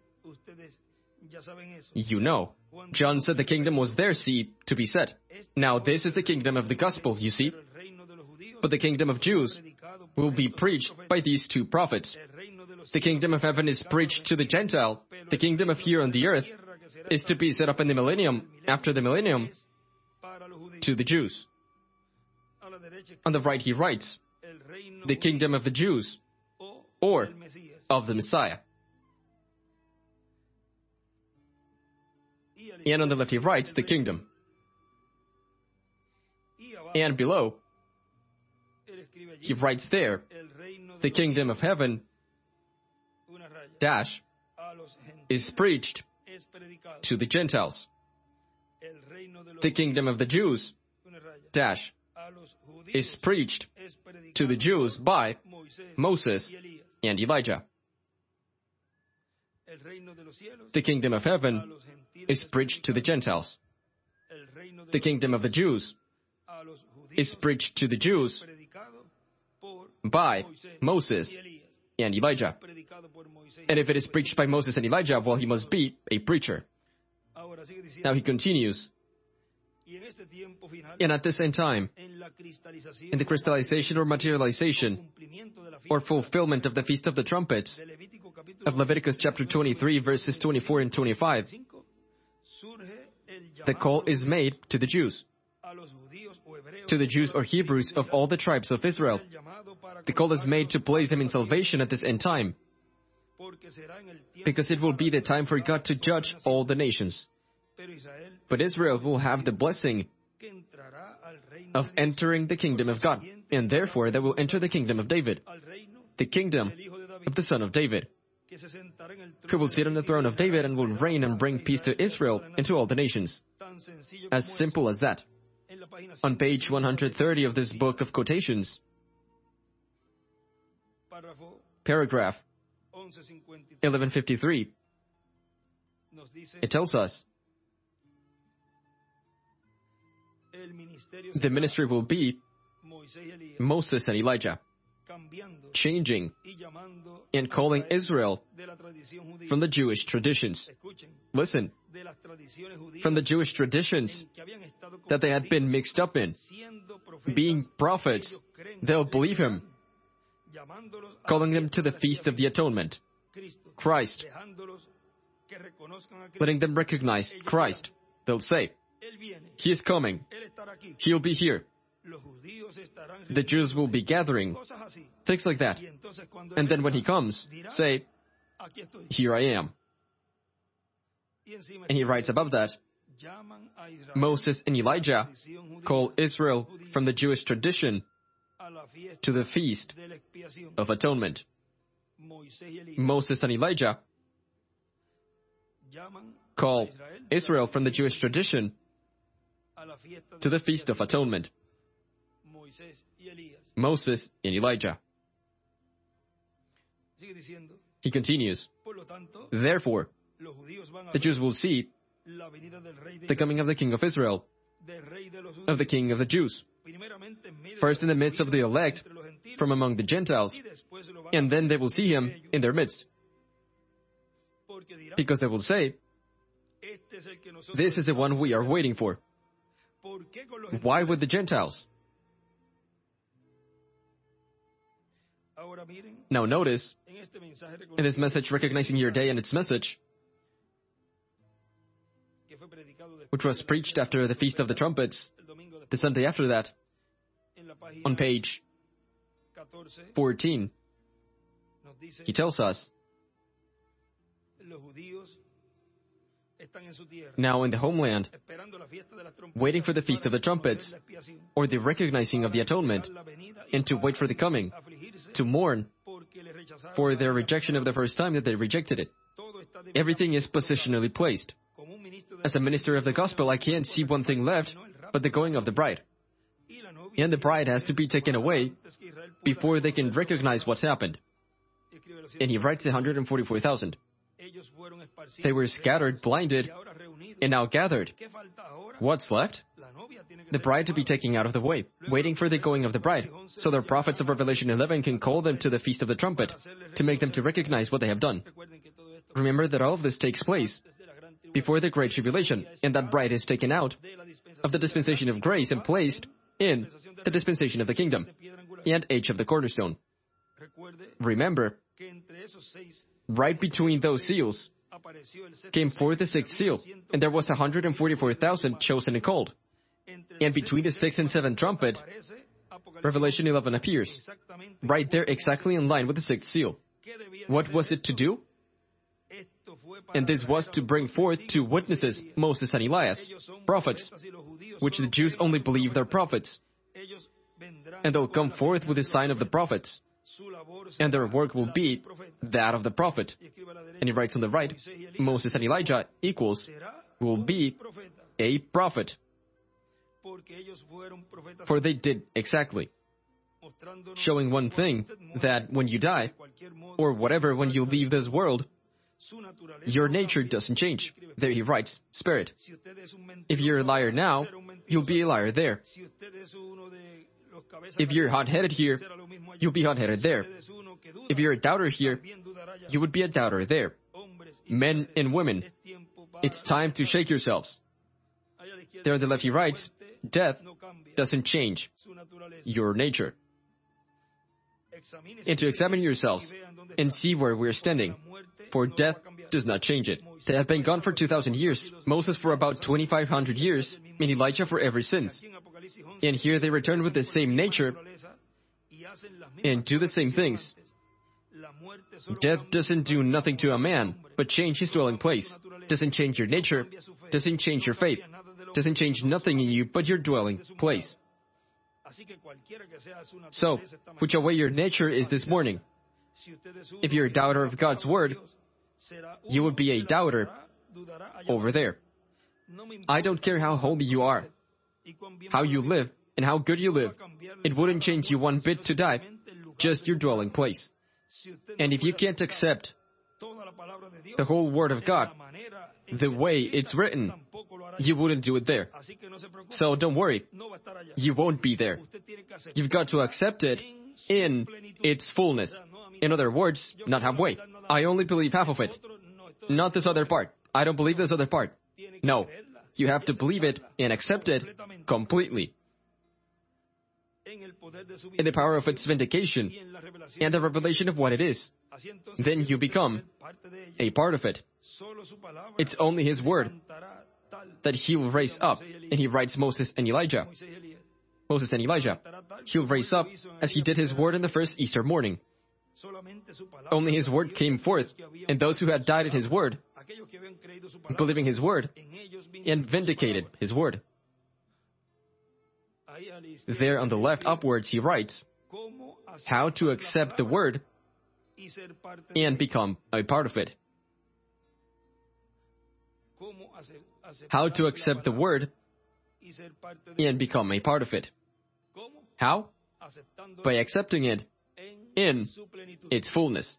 You know, John said the kingdom was their seed to be set. Now this is the kingdom of the gospel, you see. But the kingdom of Jews will be preached by these two prophets. The kingdom of heaven is preached to the Gentile. The kingdom of here on the earth is to be set up in the millennium, after the millennium, to the Jews. On the right he writes, the kingdom of the Jews, or of the Messiah. And on the left he writes, the kingdom. And below, he writes there, the kingdom of heaven, dash, is preached to the Gentiles. The kingdom of the Jews, dash, is preached to the Jews by Moses and Elijah. The kingdom of heaven is preached to the Gentiles. The kingdom of the Jews is preached to the Jews by Moses and Elijah. And if it is preached by Moses and Elijah, well, he must be a preacher. Now he continues. And at the same time, in the crystallization or materialization or fulfillment of the Feast of the Trumpets of Leviticus chapter 23, verses 24 and 25, the call is made to the Jews or Hebrews of all the tribes of Israel. The call is made to place them in salvation at this end time. because it will be the time for God to judge all the nations. But Israel will have the blessing of entering the kingdom of God, and therefore they will enter the kingdom of David, the kingdom of the son of David, who will sit on the throne of David and will reign and bring peace to Israel and to all the nations. As simple as that. On page 130 of this book of quotations, paragraph 1153, it tells us the ministry will be Moses and Elijah, changing and calling Israel from the Jewish traditions. Listen, from the Jewish traditions that they had been mixed up in, being prophets, they'll believe him, calling them to the Feast of the Atonement, Christ, letting them recognize Christ. They'll say, He is coming, He'll be here. The Jews will be gathering, things like that. And then when He comes, say, Here I am. And he writes above that, Moses and Elijah call Israel from the Jewish tradition to the Feast of Atonement. Moses and Elijah call Israel from the Jewish tradition to the Feast of Atonement. Moses and Elijah. He continues, therefore, the Jews will see the coming of the King of Israel, of the King of the Jews, first in the midst of the elect from among the Gentiles, and then they will see him in their midst. Because they will say, this is the one we are waiting for. Why with the Gentiles? Now notice, in this message recognizing your day and its message, which was preached after the Feast of the Trumpets, the Sunday after that, on page 14, he tells us, now in the homeland, waiting for the Feast of the Trumpets, or the recognizing of the atonement, and to wait for the coming, to mourn for their rejection of the first time that they rejected it. Everything is positionally placed. As a minister of the gospel, I can't see one thing left but the going of the bride. And the bride has to be taken away before they can recognize what's happened. And he writes 144,000. They were scattered, blinded, and now gathered. What's left? The bride to be taken out of the way, waiting for the going of the bride, so the prophets of Revelation 11 can call them to the Feast of the Trumpet, to make them to recognize what they have done. Remember that all of this takes place before the Great Tribulation, and that bride is taken out of the dispensation of grace and placed in the dispensation of the kingdom, and age of the cornerstone. Remember, right between those seals came forth the sixth seal, and there was 144,000 chosen and called. And between the sixth and seventh trumpet, Revelation 11 appears, right there exactly in line with the sixth seal. What was it to do? And this was to bring forth two witnesses, Moses and Elias, prophets, which the Jews only believe they're prophets. And they'll come forth with the sign of the prophets, and their work will be that of the prophet. And he writes on the right, Moses and Elijah equals will be a prophet. For they did exactly. Showing one thing, that when you die, or whatever, when you leave this world, your nature doesn't change. There he writes, spirit. If you're a liar now, you'll be a liar there. If you're hot-headed here, you'll be hot-headed there. If you're a doubter here, you would be a doubter there. Men and women, it's time to shake yourselves. There on the left he writes, death doesn't change your nature. And to examine yourselves and see where we're standing, for death does not change it. They have been gone for 2,000 years, Moses for about 2,500 years, and Elijah for ever since. And here they return with the same nature and do the same things. Death doesn't do nothing to a man, but change his dwelling place. Doesn't change your nature, doesn't change your faith, doesn't change nothing in you but your dwelling place. So, whichever way your nature is this morning, if you're a doubter of God's word, you would be a doubter over there. I don't care how holy you are, how you live, and how good you live. It wouldn't change you one bit to die, just your dwelling place. And if you can't accept the whole Word of God the way it's written, you wouldn't do it there. So don't worry, you won't be there. You've got to accept it in its fullness. In other words, not halfway. I only believe half of it, not this other part. I don't believe this other part. No, you have to believe it and accept it completely. In the power of its vindication and the revelation of what it is, then you become a part of it. It's only His word that He will raise up, and He writes Moses and Elijah. Moses and Elijah. He'll raise up as He did His word in the first Easter morning. Only His word came forth, and those who had died in His word, believing His word, and vindicated His word. There on the left upwards he writes, how to accept the word and become a part of it. How to accept the word and become a part of it. How? By accepting it in its fullness.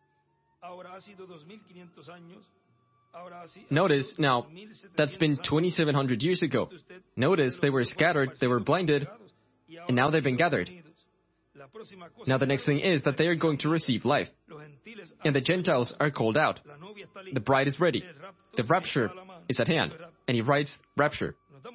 Notice, now, that's been 2,700 years ago. Notice they were scattered, they were blinded, and now they've been gathered. Now the next thing is that they are going to receive life. And the Gentiles are called out. The bride is ready. The rapture is at hand. And he writes, rapture.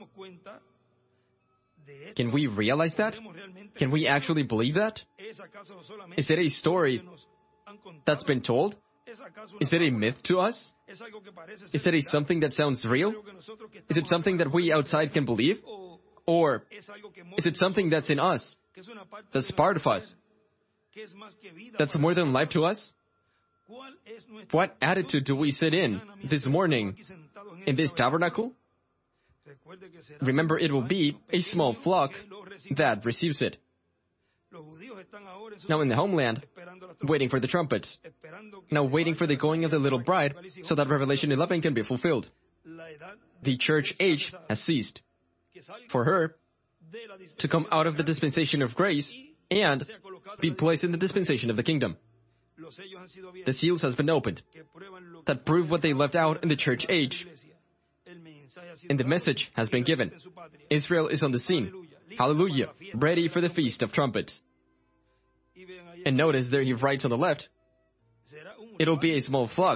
Can we realize that? Can we actually believe that? Is it a story that's been told? Is it a myth to us? Is it something that sounds real? Is it something that we outside can believe? Or is it something that's in us, that's part of us, that's more than life to us? What attitude do we sit in this morning in this tabernacle? Remember, it will be a small flock that receives it. Now in the homeland, waiting for the trumpets. Now waiting for the going of the little bride so that Revelation 11 can be fulfilled. The church age has ceased. For her to come out of the dispensation of grace and be placed in the dispensation of the kingdom. The seals has been opened that prove what they left out in the church age. And the message has been given. Israel is on the scene. Hallelujah. Ready for the feast of trumpets. And notice there he writes on the left, it'll be a small flock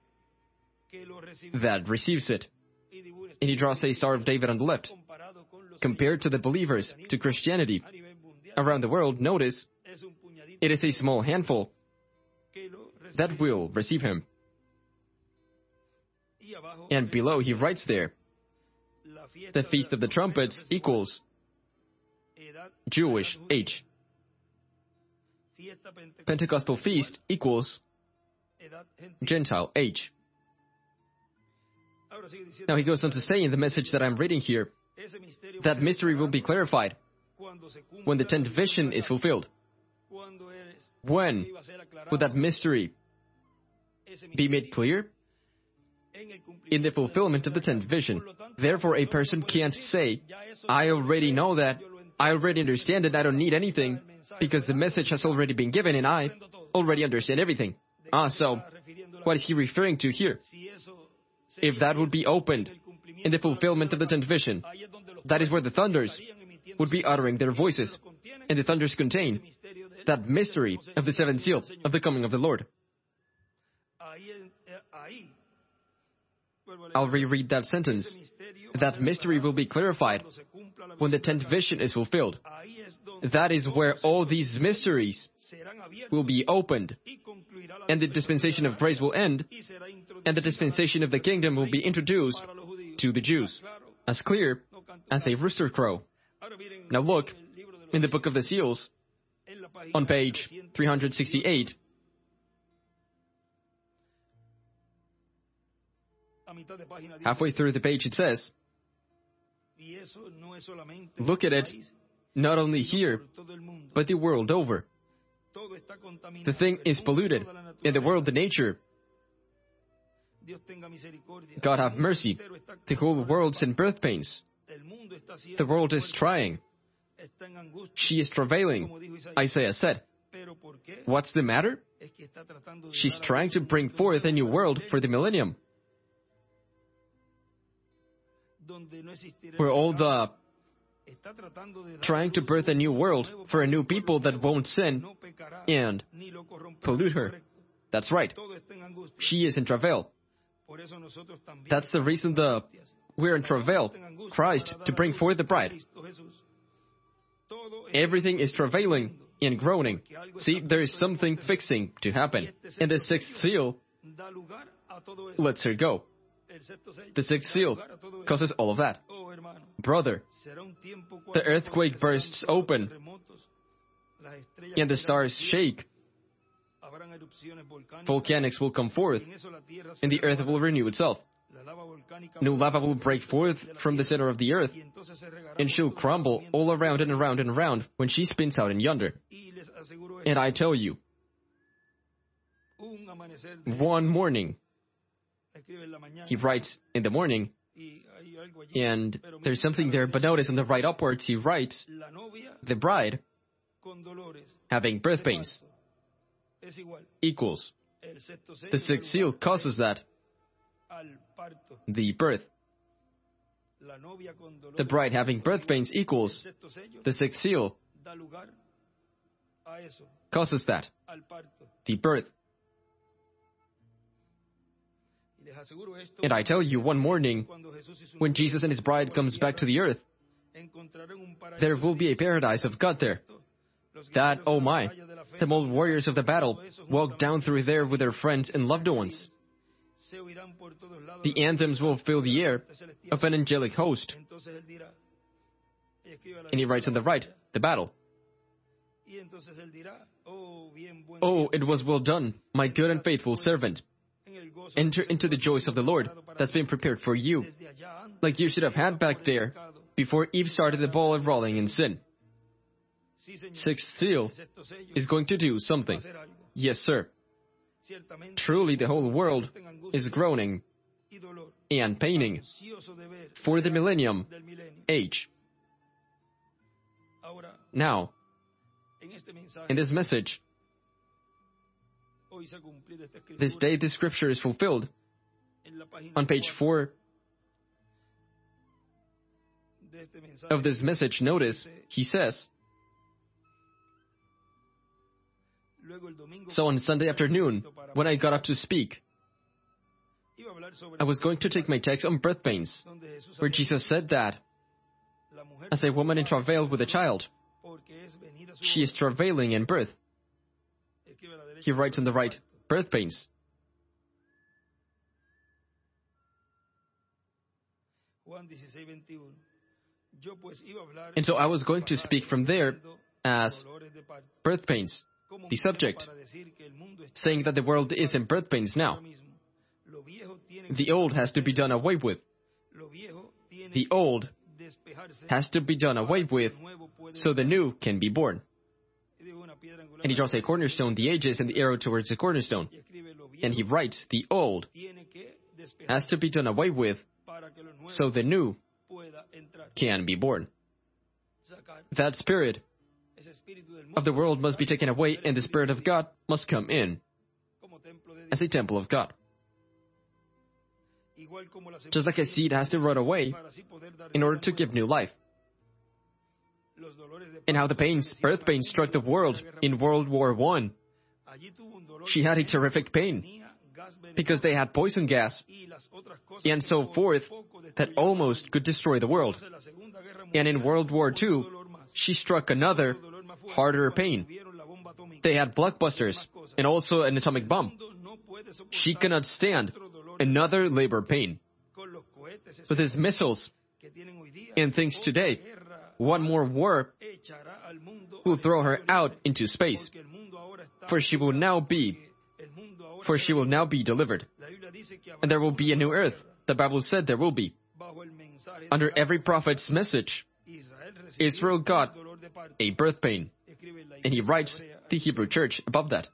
that receives it. And he draws a Star of David on the left. Compared to the believers, to Christianity, around the world, notice, it is a small handful that will receive him. And below he writes there, the Feast of the Trumpets equals Jewish age. Pentecostal feast equals Gentile age. Now he goes on to say in the message that I'm reading here, that mystery will be clarified when the 10th vision is fulfilled. When will that mystery be made clear? In the fulfillment of the 10th vision. Therefore, a person can't say, I already know that, I already understand it, I don't need anything, because the message has already been given and I already understand everything. So, what is he referring to here? If that would be opened in the fulfillment of the 10th vision, that is where the thunders would be uttering their voices, and the thunders contain that mystery of the seventh seal of the coming of the Lord. I'll reread that sentence. That mystery will be clarified when the 10th vision is fulfilled. That is where all these mysteries will be opened, and the dispensation of grace will end, and the dispensation of the kingdom will be introduced to the Jews, as clear as a rooster crow. Now look, in the book of the seals, on page 368, Halfway through the page it says, look at it, not only here, but the world over. The thing is polluted, and the world, the nature. God have mercy. The whole world's in birth pains. The world is trying. She is travailing, Isaiah said. What's the matter? She's trying to bring forth a new world for the millennium, where all the trying to birth a new world for a new people that won't sin and pollute her. That's right. She is in travail. That's the reason we're in travail. Christ, to bring forth the bride. Everything is travailing and groaning. See, there is something fixing to happen. And the sixth seal lets her go. The sixth seal causes all of that. Brother, the earthquake bursts open, and the stars shake. Volcanics will come forth, and the earth will renew itself. New lava will break forth from the center of the earth, and she'll crumble all around and around and around when she spins out in yonder. And I tell you, one morning, he writes in the morning, and there's something there, but notice on the right upwards he writes, the bride having birth pains equals. The sixth seal causes that. The birth. The bride having birth pains equals. The sixth seal causes that. The birth. And I tell you, one morning, when Jesus and his bride comes back to the earth, there will be a paradise of God there. That, oh my, the old warriors of the battle walk down through there with their friends and loved ones. The anthems will fill the air of an angelic host. And he writes on the right, the battle. Oh, it was well done, my good and faithful servant. Enter into the joys of the Lord that's been prepared for you, like you should have had back there before Eve started the ball of rolling in sin. Sixth seal is going to do something. Yes, sir. Truly, the whole world is groaning and paining for the millennium age. Now, in this message, this day the scripture is fulfilled. On page 4 of this message, notice, he says, so on Sunday afternoon, when I got up to speak, I was going to take my text on birth pains, where Jesus said that, as a woman in travail with a child, she is travailing in birth. He writes on the right, birth pains. And so I was going to speak from there as birth pains, the subject, saying that the world is in birth pains now. The old has to be done away with. The old has to be done away with so the new can be born. And he draws a cornerstone, the ages, and the arrow towards the cornerstone. And he writes, the old has to be done away with so the new can be born. That spirit of the world must be taken away, and the Spirit of God must come in as a temple of God. Just like a seed has to rot away in order to give new life. And how the pains, birth pains, struck the world in World War I. She had a terrific pain because they had poison gas and so forth that almost could destroy the world. And in World War II, she struck another, harder pain. They had blockbusters and also an atomic bomb. She cannot stand another labor pain. With his missiles and things today, one more war will throw her out into space, for she will now be delivered. And there will be a new earth the Bible said there will be. Under every prophet's message, Israel got a birth pain. And he writes the Hebrew church above that.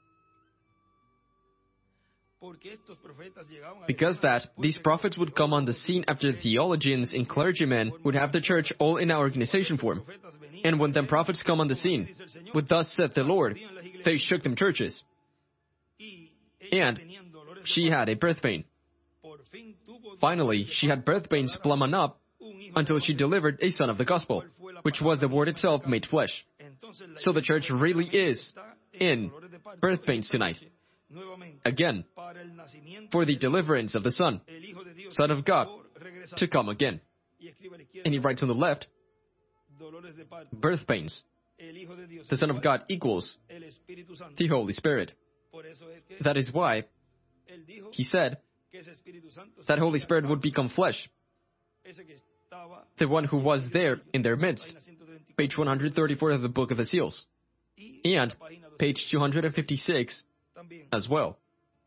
Because these prophets would come on the scene after theologians and clergymen would have the church all in our organization form. And when them prophets come on the scene, with thus saith the Lord, they shook them churches. And she had a birth pain. Finally, she had birth pains plumbing up until she delivered a son of the gospel, which was the word itself made flesh. So the church really is in birth pains tonight. Again, for the deliverance of the Son, Son of God, to come again. And he writes on the left, birth pains. The Son of God equals the Holy Spirit. That is why he said that Holy Spirit would become flesh. The one who was there in their midst. Page 134 of the Book of the Seals. And page 256 as well.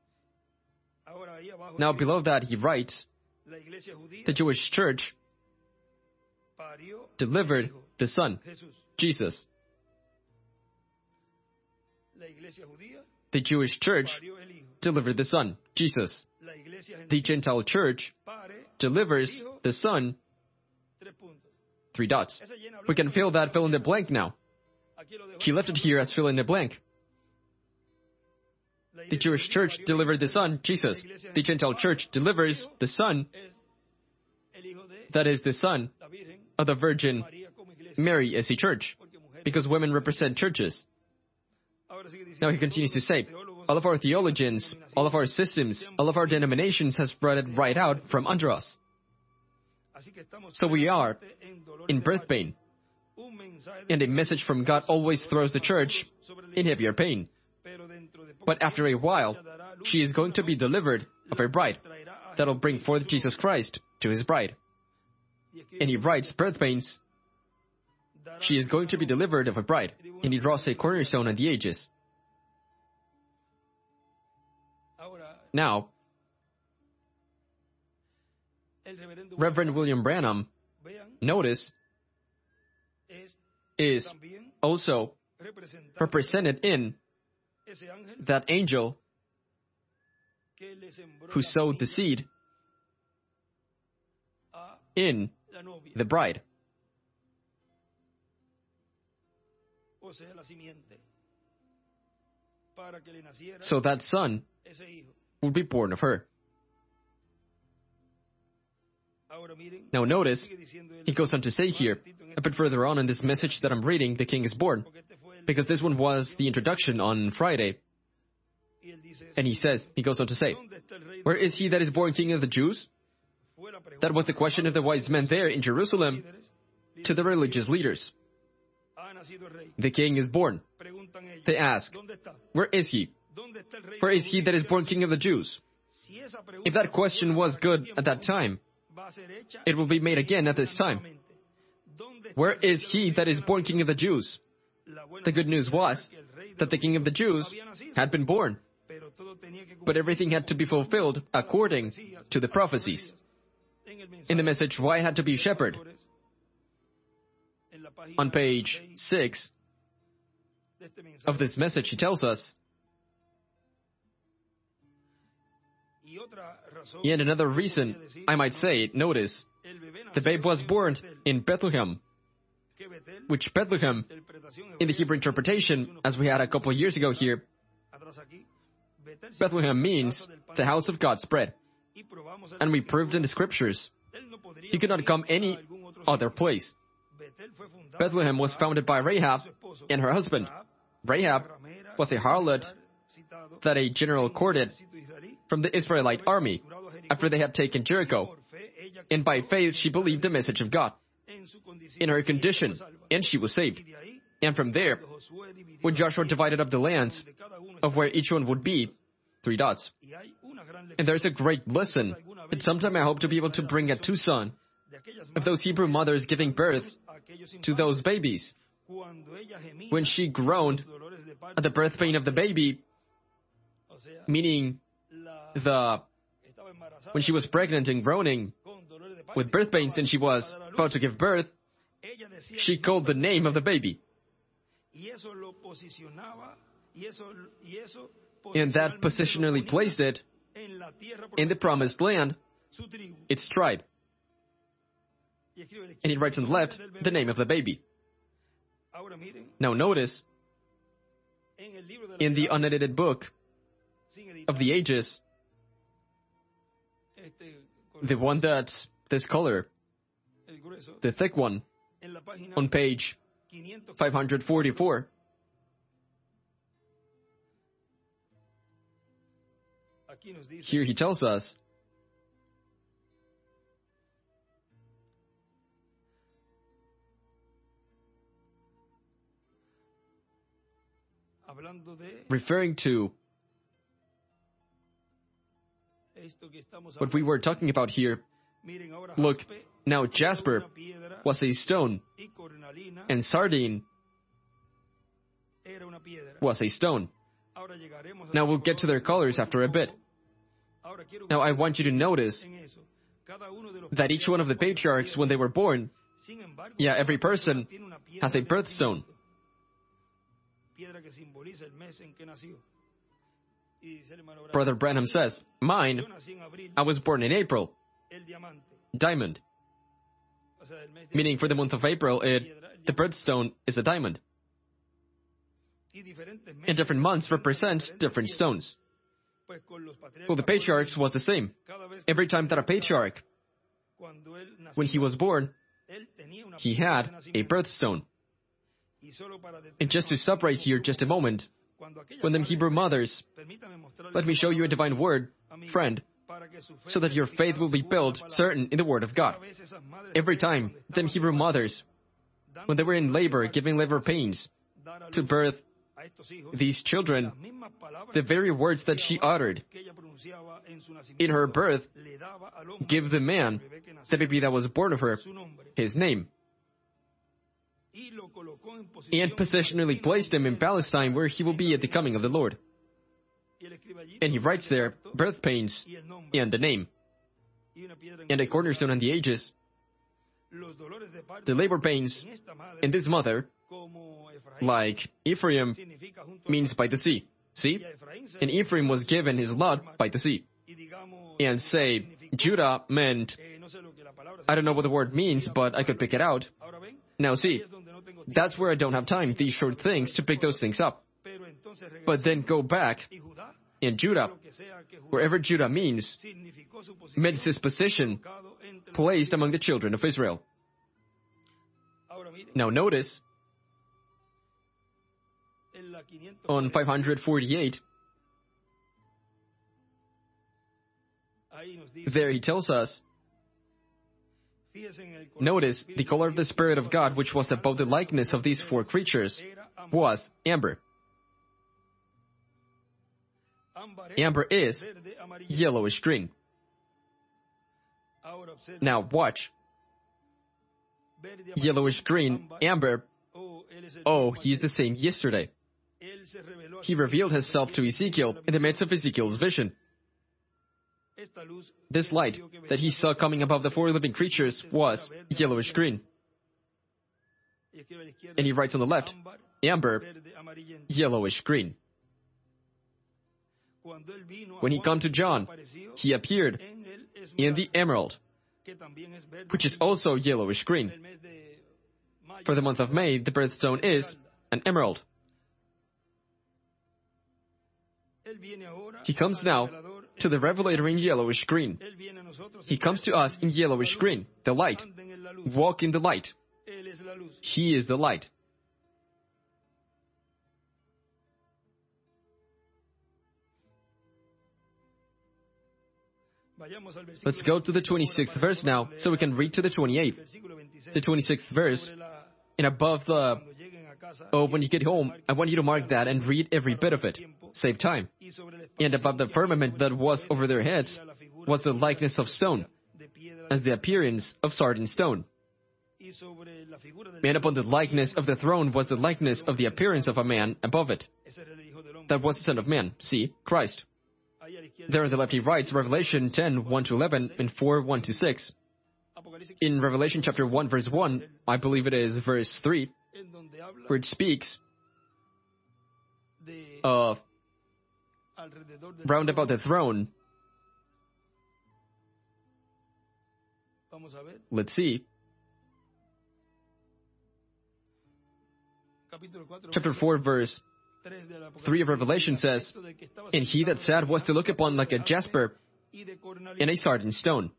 Now below that he writes, the Jewish church delivered the Son, Jesus. The Jewish church delivered the Son, Jesus. The Gentile church delivers the Son, 3 dots. We can fill that fill in the blank now. He left it here as fill in the blank. The Jewish church delivered the Son, Jesus. The Gentile church delivers the Son, that is the Son of the Virgin Mary as a church, because women represent churches. Now he continues to say, all of our theologians, all of our systems, all of our denominations has brought it right out from under us. So we are in birth pain. And a message from God always throws the church in heavier pain. But after a while, she is going to be delivered of her bride that will bring forth Jesus Christ to his bride. And he writes birth pains. She is going to be delivered of a bride. And he draws a cornerstone on the ages. Now, Reverend William Branham, notice, is also represented in that angel who sowed the seed in the bride. So that son would be born of her. Now notice, he goes on to say here, a bit further on in this message that I'm reading, the king is born, because this one was the introduction on Friday. And he goes on to say, where is he that is born king of the Jews? That was the question of the wise men there in Jerusalem to the religious leaders. The king is born. They ask, where is he? Where is he that is born king of the Jews? If that question was good at that time, it will be made again at this time. Where is he that is born king of the Jews? The good news was that the king of the Jews had been born, but everything had to be fulfilled according to the prophecies. In the message, why had to be shepherd? On page 6 of this message, he tells us, yet another reason, I might say, notice, the babe was born in Bethlehem, which Bethlehem, in the Hebrew interpretation, as we had a couple of years ago here, Bethlehem means the house of God spread. And we proved in the scriptures, he could not come any other place. Bethlehem was founded by Rahab and her husband. Rahab was a harlot that a general courted from the Israelite army after they had taken Jericho. And by faith she believed the message of God in her condition, and she was saved. And from there, when Joshua divided up the lands of where each one would be, 3 dots. And there's a great lesson, and sometime I hope to be able to bring at Tucson, of those Hebrew mothers giving birth to those babies. When she groaned at the birth pain of the baby, meaning when she was pregnant and groaning with birth pains and she was about to give birth, she called the name of the baby. And that positionally placed it in the promised land, its tribe. And he writes on the left the name of the baby. Now notice, in the unedited book of the ages, the one that's this color, the thick one, on page 544, here he tells us, referring to what we were talking about here, look, now jasper was a stone, and sardine was a stone. Now we'll get to their colors after a bit. Now I want you to notice that each one of the patriarchs, when they were born, every person has a birthstone. Brother Branham says, mine, I was born in April, diamond. Meaning for the month of April, the birthstone is a diamond. And different months represent different stones. Well, the patriarchs was the same. Every time that a patriarch, when he was born, he had a birthstone. And just to stop right here just a moment, when them Hebrew mothers, let me show you a divine word, friend, so that your faith will be built certain in the word of God. Every time them Hebrew mothers, when they were in labor, giving labor pains to birth these children, the very words that she uttered in her birth give the man, the baby that was born of her, his name. And positionally placed him in Palestine, where he will be at the coming of the Lord. And he writes there, birth pains and the name. And a cornerstone on the ages, the labor pains in this mother, like Ephraim, means by the sea. See? And Ephraim was given his lot by the sea. And say, Judah meant, I don't know what the word means, but I could pick it out. Now see, that's where I don't have time, these short things, to pick those things up. But then go back, in Judah, wherever Judah means, meant his position placed among the children of Israel. Now notice, on 548, there he tells us, notice, the color of the Spirit of God, which was above the likeness of these four creatures, was amber. Amber is yellowish green. Now watch. Yellowish green, amber. Oh, he is the same yesterday. He revealed himself to Ezekiel in the midst of Ezekiel's vision. This light that he saw coming above the four living creatures was yellowish green. And he writes on the left, amber, yellowish green. When he came to John, he appeared in the emerald, which is also yellowish green. For the month of May, the birthstone is an emerald. He comes now to the Revelator in yellowish green. He comes to us in yellowish green, the light. Walk in the light. He is the light. Let's go to the 26th verse now, so we can read to the 28th. The 26th verse, and above the... Oh, when you get home, I want you to mark that and read every bit of it. Save time. And above the firmament that was over their heads was the likeness of stone, as the appearance of sardine stone. And upon the likeness of the throne was the likeness of the appearance of a man above it. That was the Son of Man. See, Christ. There on the left he writes Revelation 10, 1-11, and 4, 1-6. In Revelation chapter 1, verse 1, I believe it is verse 3, where it speaks of round about the throne. Let's see. Chapter 4, verse 3 of Revelation says, "And he that sat was to look upon like a jasper and a sardine stone."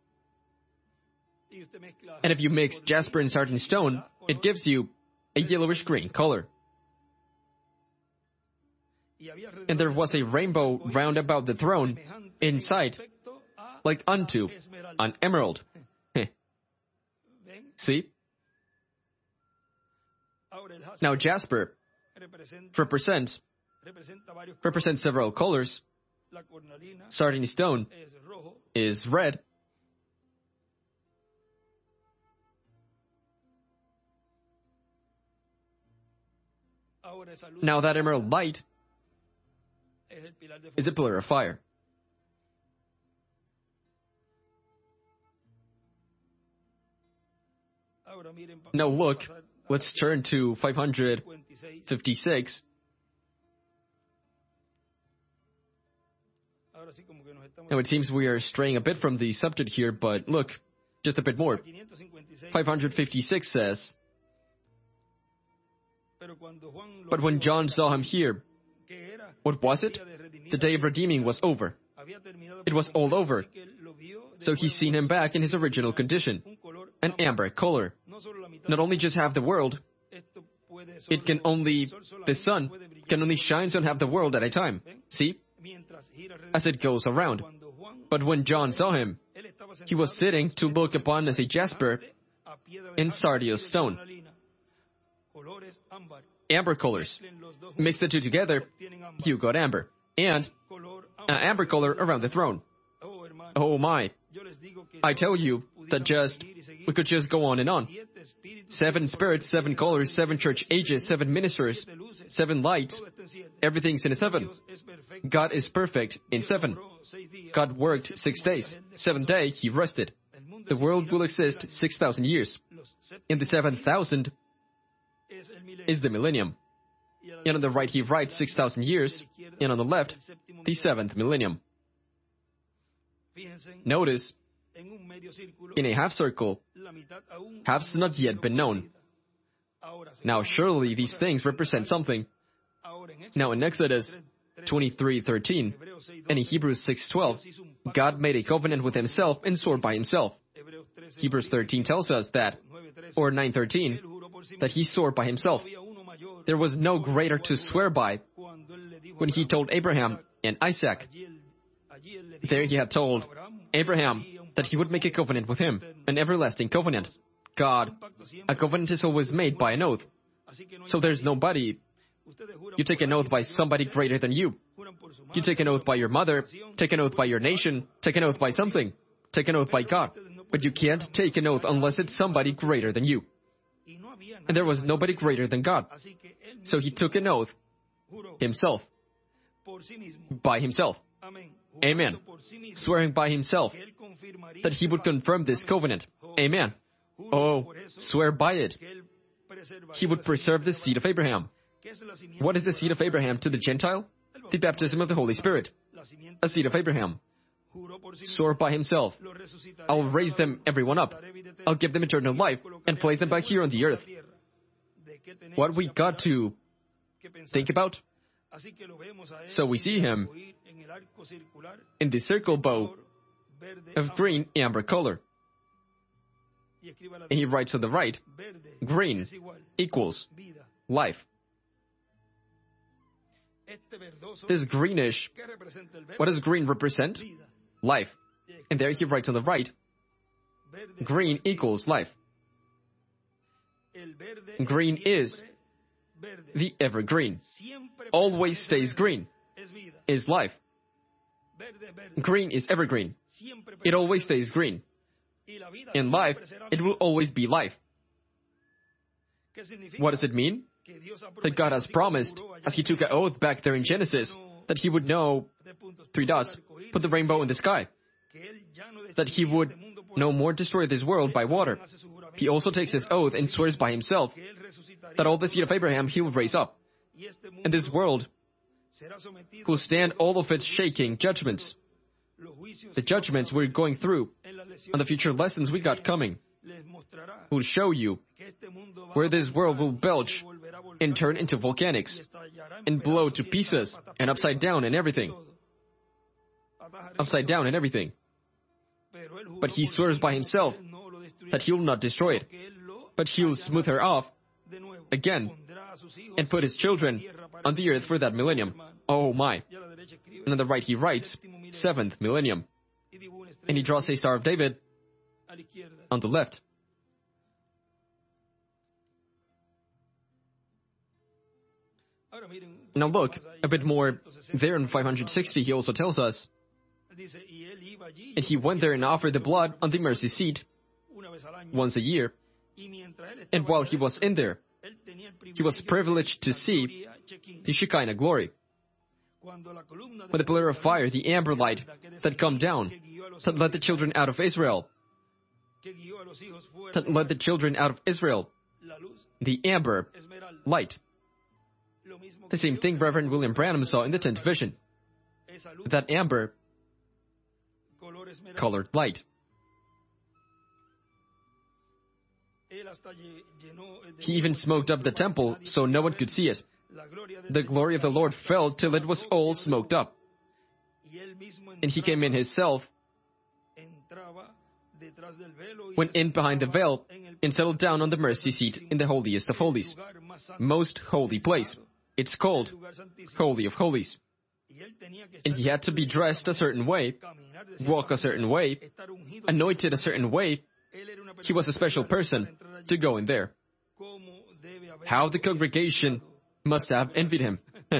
And if you mix jasper and sardine stone, it gives you a yellowish green color. And there was a rainbow round about the throne, in sight, like unto an emerald. See? Now jasper represents several colors. Sardine stone is red. Now that emerald light is a pillar of fire. Now look, let's turn to 556. Now it seems we are straying a bit from the subject here, but look, just a bit more. 556 says, "But when John saw him here," what was it? The day of redeeming was over. It was all over. So he's seen him back in his original condition, an amber color. Not only just half the world, the sun can only shine on half the world at a time. See? As it goes around. But when John saw him, he was sitting to look upon as a jasper and sardius stone. Amber colors. Mix the two together, you got amber. And an amber color around the throne. Oh my. I tell you that we could just go on and on. 7 spirits, 7 colors, 7 church ages, 7 ministers, 7 lights. Everything's in a 7. God is perfect in 7. God worked 6 days. 7th day, he rested. The world will exist 6,000 years. In the 7,000 is the millennium. And on the right he writes 6,000 years, and on the left, the 7th millennium. Notice, in a half circle, half's not yet been known. Now surely these things represent something. Now in Exodus 23:13 and in Hebrews 6:12, God made a covenant with himself and swore by himself. Hebrews 13 tells us that, or 9:13, that he swore by himself. There was no greater to swear by when he told Abraham and Isaac. There he had told Abraham that he would make a covenant with him, an everlasting covenant. God, a covenant is always made by an oath. So there's nobody. You take an oath by somebody greater than you. You take an oath by your mother, take an oath by your nation, take an oath by something, take an oath by God. But you can't take an oath unless it's somebody greater than you. And there was nobody greater than God. So he took an oath himself, by himself. Amen. Swearing by himself that he would confirm this covenant. Amen. Oh, swear by it. He would preserve the seed of Abraham. What is the seed of Abraham to the Gentile? The baptism of the Holy Spirit. A seed of Abraham. Swore by himself, I'll raise them everyone up. I'll give them eternal life and place them back here on the earth. What we got to think about? So we see him in the circle bow of green amber color. And he writes on the right, green equals life. This greenish, what does green represent? Life. And there he writes on the right, green equals life. Green is the evergreen. Always stays green. Is life. Green is evergreen. It always stays green. In life, it will always be life. What does it mean? That God has promised, as he took an oath back there in Genesis, that he would know three dots, put the rainbow in the sky, that he would no more destroy this world by water. He also takes his oath and swears by himself that all the seed of Abraham he will raise up. And this world will stand all of its shaking judgments, the judgments we're going through, and the future lessons we got coming, will show you where this world will belch and turn into volcanics and blow to pieces and upside down and everything. Upside down and everything. But he swears by himself that he will not destroy it, but he will smooth her off again and put his children on the earth for that millennium. Oh my. And on the right he writes, 7th millennium. And he draws a Star of David on the left. Now look, a bit more there in 560 he also tells us, and he went there and offered the blood on the mercy seat once a year, and while he was in there, he was privileged to see the Shekinah glory. When the pillar of fire, the amber light that come down, that led the children out of Israel, the amber light. The same thing Reverend William Branham saw in the 10th vision, that amber colored light. He even smoked up the temple so no one could see it. The glory of the Lord fell till it was all smoked up. And he came in himself, went in behind the veil, and settled down on the mercy seat in the holiest of holies, most holy place. It's called Holy of Holies. And he had to be dressed a certain way, walk a certain way, anointed a certain way. He was a special person to go in there. How the congregation must have envied him.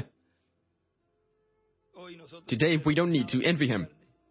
Today, we don't need to envy him.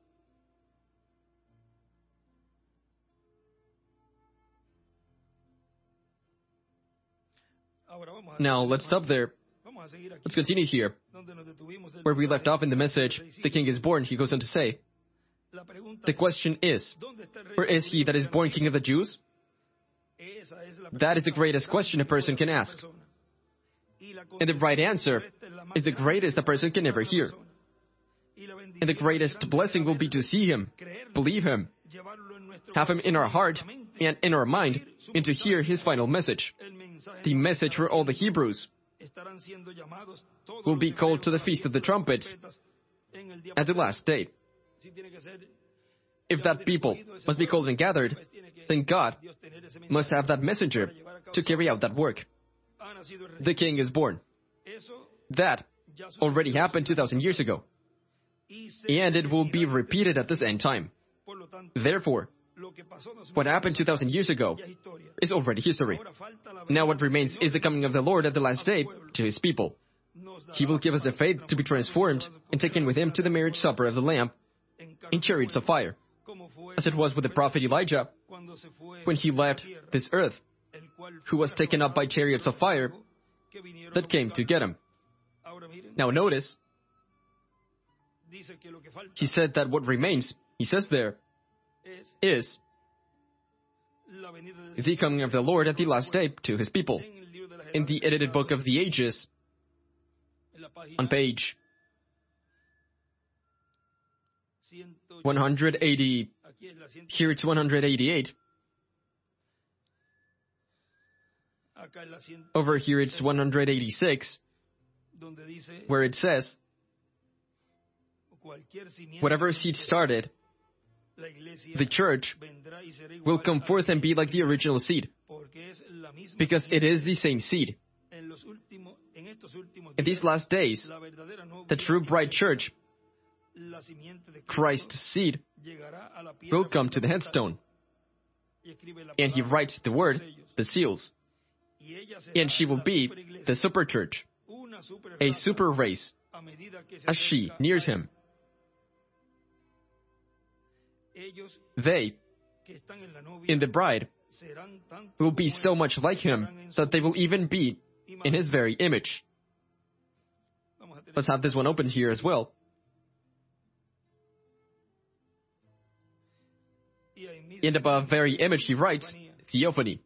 Now, let's stop there. Let's continue here. Where we left off in the message, the king is born, he goes on to say, the question is, where is he that is born king of the Jews? That is the greatest question a person can ask. And the right answer is the greatest a person can ever hear. And the greatest blessing will be to see him, believe him, have him in our heart and in our mind, and to hear his final message. The message for all the Hebrews will be called to the Feast of the Trumpets at the last day. If that people must be called and gathered, then God must have that messenger to carry out that work. The king is born. That already happened 2,000 years ago. And it will be repeated at this end time. Therefore, what happened 2,000 years ago is already history. Now what remains is the coming of the Lord at the last day to his people. He will give us a faith to be transformed and taken with him to the marriage supper of the Lamb in chariots of fire, as it was with the prophet Elijah when he left this earth, who was taken up by chariots of fire that came to get him. Now notice, he said that what remains, he says there, is the coming of the Lord at the last day to his people. In the edited book of the ages, on page 180, here it's 188, over here it's 186, where it says, whatever seed started, the church will come forth and be like the original seed, because it is the same seed. In these last days, the true bride church, Christ's seed, will come to the headstone. And he writes the word, the seals. And she will be the super church, a super race, as she nears him. They, in the bride, will be so much like him that they will even be in his very image. Let's have this one opened here as well. And above very image he writes, theophany.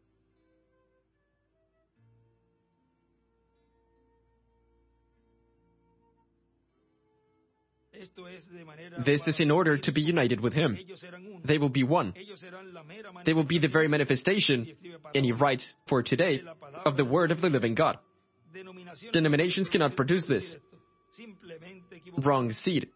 This is in order to be united with him. They will be one. They will be the very manifestation, and he writes, for today, of the word of the living God. Denominations cannot produce this. Wrong seed.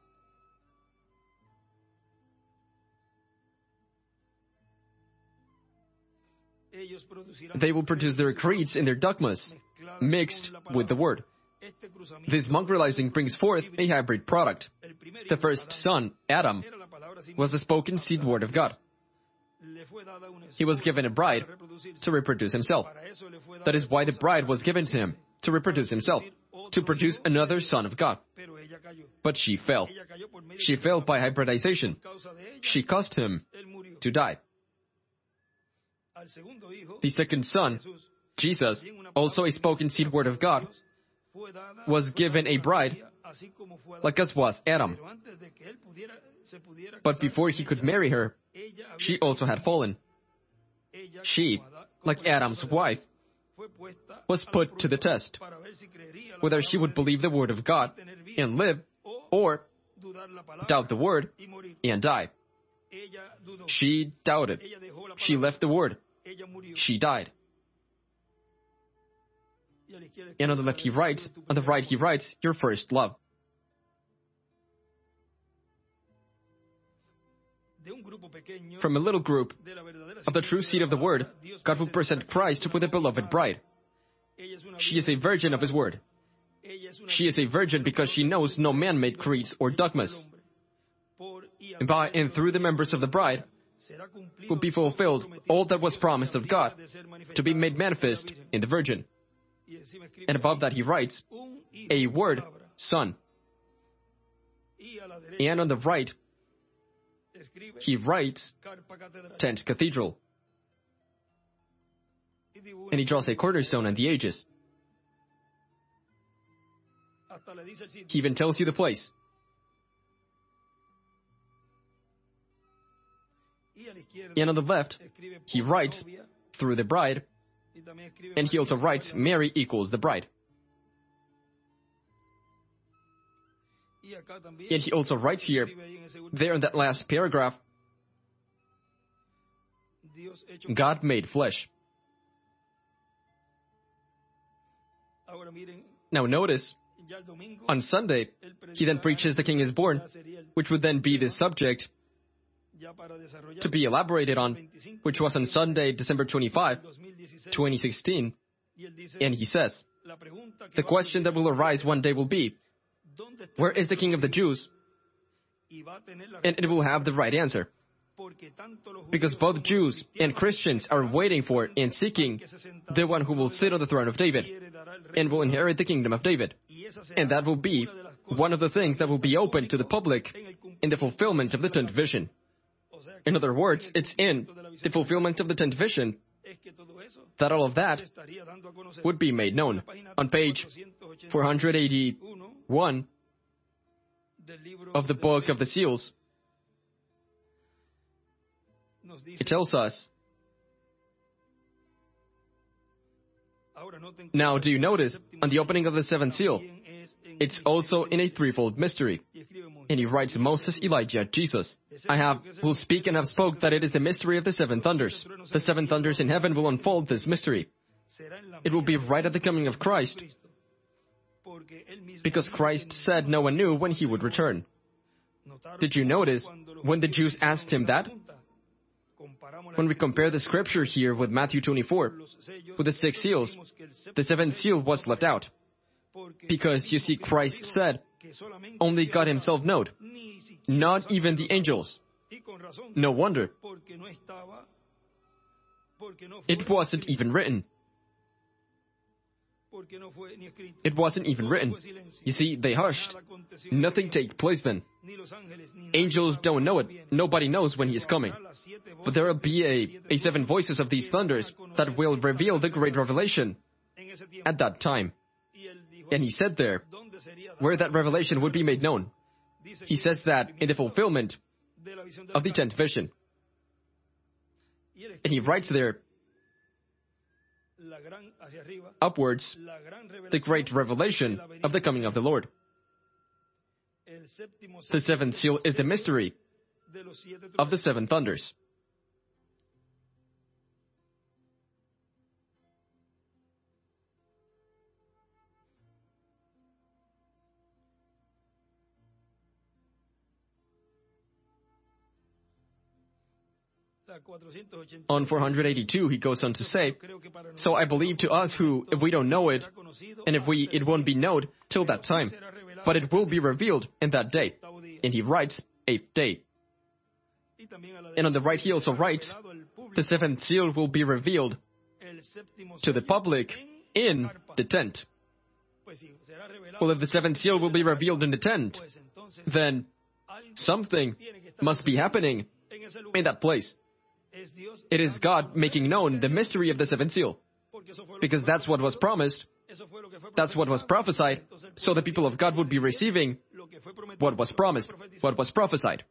They will produce their creeds and their dogmas, mixed with the word. This mongrelizing brings forth a hybrid product. The first son, Adam, was the spoken seed word of God. He was given a bride to reproduce himself. That is why the bride was given to him, to reproduce himself, to produce another son of God. But she fell. She fell by hybridization. She caused him to die. The second son, Jesus, also a spoken seed word of God, was given a bride, like as was Adam. But before he could marry her, she also had fallen. She, like Adam's wife, was put to the test, whether she would believe the word of God and live, or doubt the word and die. She doubted. She left the word. She died. And on the left he writes, on the right he writes, your first love. From a little group of the true seed of the word, God will present Christ with a beloved bride. She is a virgin of his word. She is a virgin because she knows no man-made creeds or dogmas. And by and through the members of the bride will be fulfilled all that was promised of God to be made manifest in the virgin. And above that he writes, a word, son. And on the right, he writes, tent cathedral. And he draws a cornerstone and the ages. He even tells you the place. And on the left, he writes, through the bride, and he also writes, Mary equals the bride. And he also writes here, there in that last paragraph, God made flesh. Now notice, on Sunday, he then preaches the King is born, which would then be the subject to be elaborated on, which was on Sunday, December 25, 2016. And he says, the question that will arise one day will be, where is the King of the Jews? And it will have the right answer. Because both Jews and Christians are waiting for and seeking the one who will sit on the throne of David and will inherit the kingdom of David. And that will be one of the things that will be open to the public in the fulfillment of the 10th vision. In other words, it's in the fulfillment of the 10th vision that all of that would be made known. On page 481 of the Book of the Seals, it tells us, now do you notice, on the opening of the seventh seal, it's also in a threefold mystery. And he writes Moses, Elijah, Jesus. Will speak and have spoke that it is the mystery of the seven thunders. The seven thunders in heaven will unfold this mystery. It will be right at the coming of Christ, because Christ said no one knew when he would return. Did you notice when the Jews asked him that? When we compare the scripture here with Matthew 24, with the 6 seals, the 7th seal was left out. Because, you see, Christ said, only God himself knowed, not even the angels. No wonder. It wasn't even written. It wasn't even written. You see, they hushed. Nothing take place then. Angels don't know it. Nobody knows when he is coming. But there will be a 7 voices of these thunders that will reveal the great revelation at that time. And he said there, where that revelation would be made known. He says that in the fulfillment of the 10th vision. And he writes there, upwards, the great revelation of the coming of the Lord. The seventh seal is the mystery of the seven thunders. On 482, he goes on to say, so I believe to us who, if we don't know it, and it won't be known till that time, but it will be revealed in that day. And he writes, 8th day. And on the right he also writes, the seventh seal will be revealed to the public in the tent. Well, if the seventh seal will be revealed in the tent, then something must be happening in that place. It is God making known the mystery of the seventh seal, because that's what was promised, that's what was prophesied, so the people of God would be receiving what was promised, what was prophesied.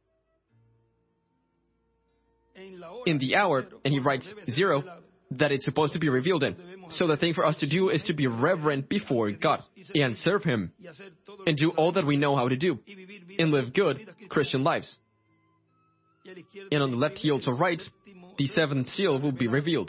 In the hour, and he writes 0, that it's supposed to be revealed in. So the thing for us to do is to be reverent before God and serve Him and do all that we know how to do and live good Christian lives. And on the left he also writes, the seventh seal will be revealed.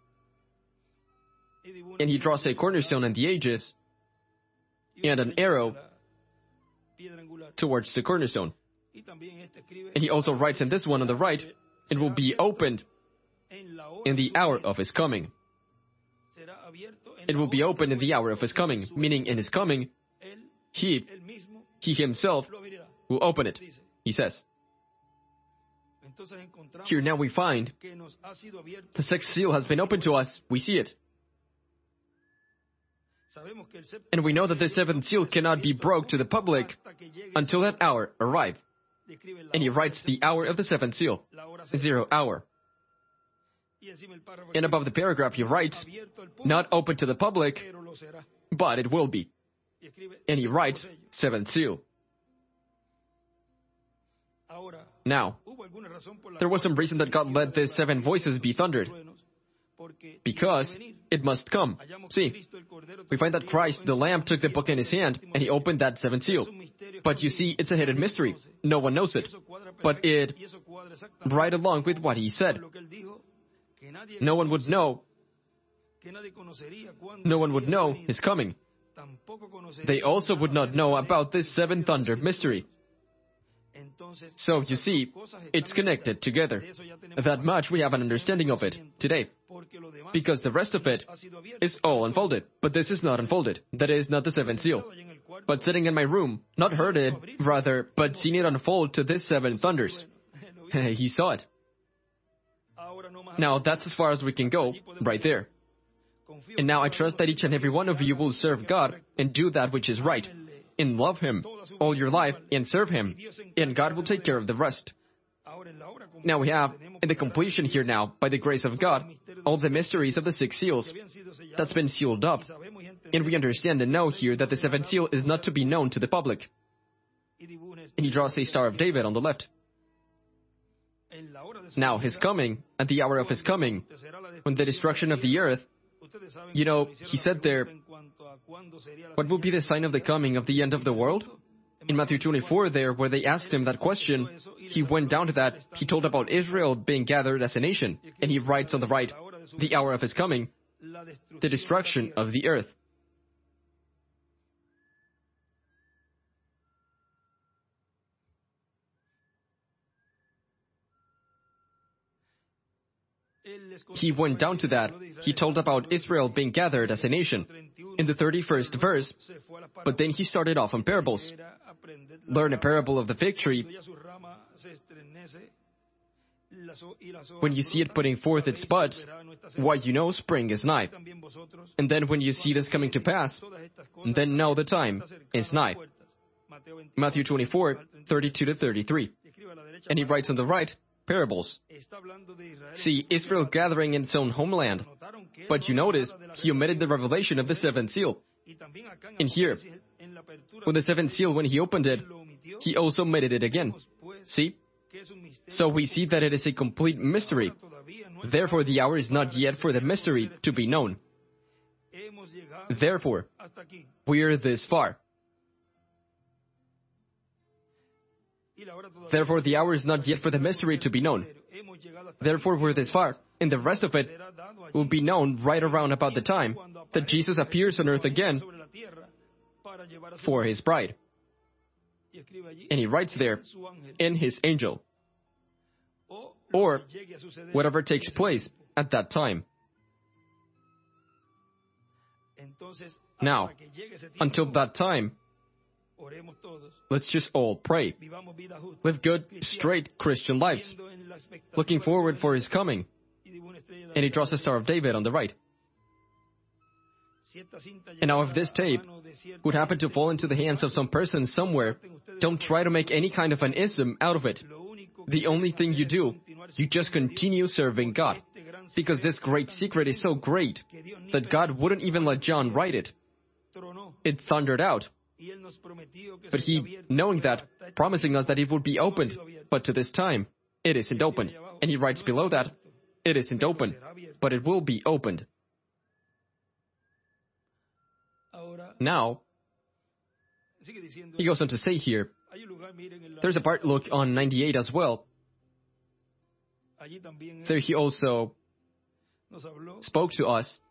And he draws a cornerstone and the aegis and an arrow towards the cornerstone. And he also writes in this one on the right, it will be opened in the hour of His coming. It will be opened in the hour of His coming, meaning in His coming, He Himself will open it, he says. Here now we find the sixth seal has been opened to us. We see it. And we know that the seventh seal cannot be broke to the public until that hour arrives. And he writes the hour of the seventh seal, 0 hour. And above the paragraph he writes, not open to the public, but it will be. And he writes, seventh seal. Now, there was some reason that God let these 7 voices be thundered, because it must come. See, we find that Christ, the Lamb, took the book in His hand, and He opened that seventh seal. But you see, it's a hidden mystery. No one knows it. But it, right along with what He said, no one would know His coming. They also would not know about this 7 thunder mystery. So, you see, it's connected together. That much we have an understanding of it today. Because the rest of it is all unfolded. But this is not unfolded. That is not the seventh seal. But sitting in my room, not heard it, rather, but seen it unfold to this 7 thunders. He saw it. Now, that's as far as we can go, right there. And now I trust that each and every one of you will serve God and do that which is right, and love Him all your life and serve Him, and God will take care of the rest. Now we have, in the completion here now, by the grace of God, all the mysteries of the 6 seals that's been sealed up. And we understand and know here that the 7th seal is not to be known to the public. And he draws a Star of David on the left. Now, His coming, at the hour of His coming, when the destruction of the earth, you know, he said there, what will be the sign of the coming of the end of the world? In Matthew 24 there, where they asked Him that question, He went down to that. He told about Israel being gathered as a nation. And he writes on the right, the hour of His coming, the destruction of the earth. He went down to that. He told about Israel being gathered as a nation in the 31st verse, but then he started off on parables. Learn a parable of the fig tree. When you see it putting forth its buds, why you know spring is nigh. And then when you see this coming to pass, then know the time is nigh. Matthew 24, 32 to 33. And he writes on the right, parables. See, Israel gathering in its own homeland. But you notice, he omitted the revelation of the 7th seal. And here, with the 7th seal, when he opened it, he also omitted it again. See? So we see that it is a complete mystery. Therefore, the hour is not yet for the mystery to be known. Therefore, we are this far. Therefore, the hour is not yet for the mystery to be known. Therefore, we're this far. And the rest of it will be known right around about the time that Jesus appears on earth again for his bride. And he writes there, in his angel. Or whatever takes place at that time. Now, until that time, let's just all pray. Live good, straight Christian lives, looking forward for his coming. And he draws the Star of David on the right. And now if this tape would happen to fall into the hands of some person somewhere, don't try to make any kind of an ism out of it. The only thing you do, you just continue serving God. Because this great secret is so great that God wouldn't even let John write it. It thundered out. But he, knowing that, promising us that it would be opened, but to this time, it isn't open. And he writes below that, it isn't open, but it will be opened. Now, he goes on to say here, there's a part, look, on 98 as well. There he also spoke to us.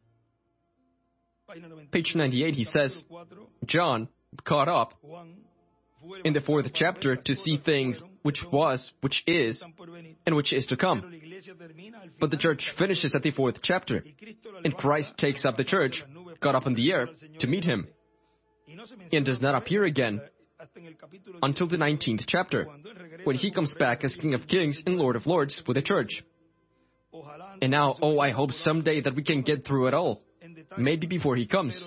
Page 98, he says, John caught up in the 4th chapter to see things which was, which is, and which is to come. But the church finishes at the 4th chapter, and Christ takes up the church, caught up in the air, to meet him, and does not appear again until the 19th chapter, when he comes back as King of Kings and Lord of Lords with the church. And now, oh, I hope someday that we can get through it all, maybe before he comes.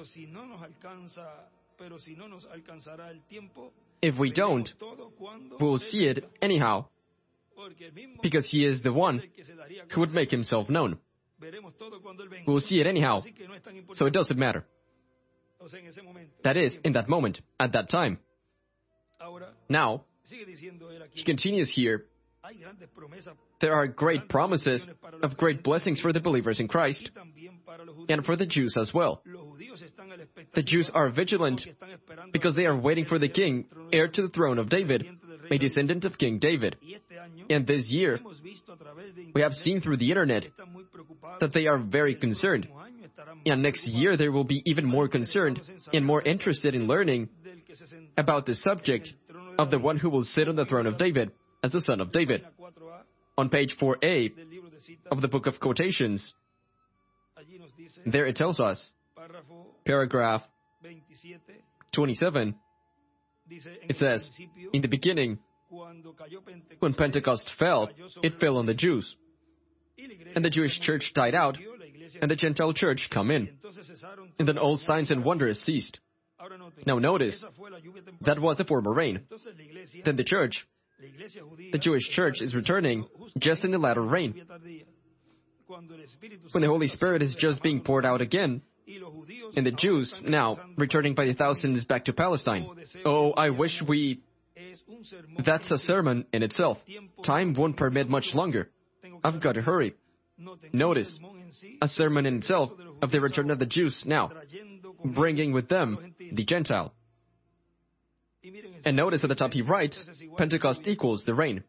If we don't, we'll see it anyhow, because he is the one who would make himself known. We'll see it anyhow, so it doesn't matter. That is, in that moment, at that time. Now, he continues here, there are great promises of great blessings for the believers in Christ, and for the Jews as well. The Jews are vigilant because they are waiting for the king, heir to the throne of David, a descendant of King David. And this year, we have seen through the internet that they are very concerned. And next year, they will be even more concerned and more interested in learning about the subject of the one who will sit on the throne of David as the son of David. On page 4a of the book of quotations, there it tells us, paragraph 27, it says, in the beginning, when Pentecost fell, it fell on the Jews. And the Jewish church died out, and the Gentile church come in. And then all signs and wonders ceased. Now notice, that was the former rain. Then the church, the Jewish church, is returning just in the latter rain. When the Holy Spirit is just being poured out again, and the Jews now returning by the thousands back to Palestine. Oh, I wish we... That's a sermon in itself. Time won't permit much longer. I've got to hurry. Notice, a sermon in itself of the return of the Jews now, bringing with them the Gentile. And notice at the top he writes, Pentecost equals the rain.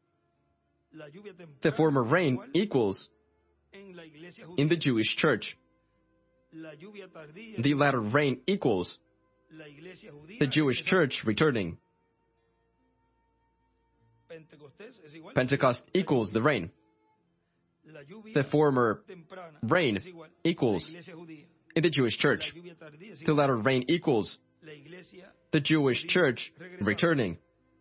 The former rain equals in the Jewish church. The latter rain equals the Jewish church returning. Pentecost equals the rain. The former rain equals in the Jewish church. The latter rain equals the Jewish church returning.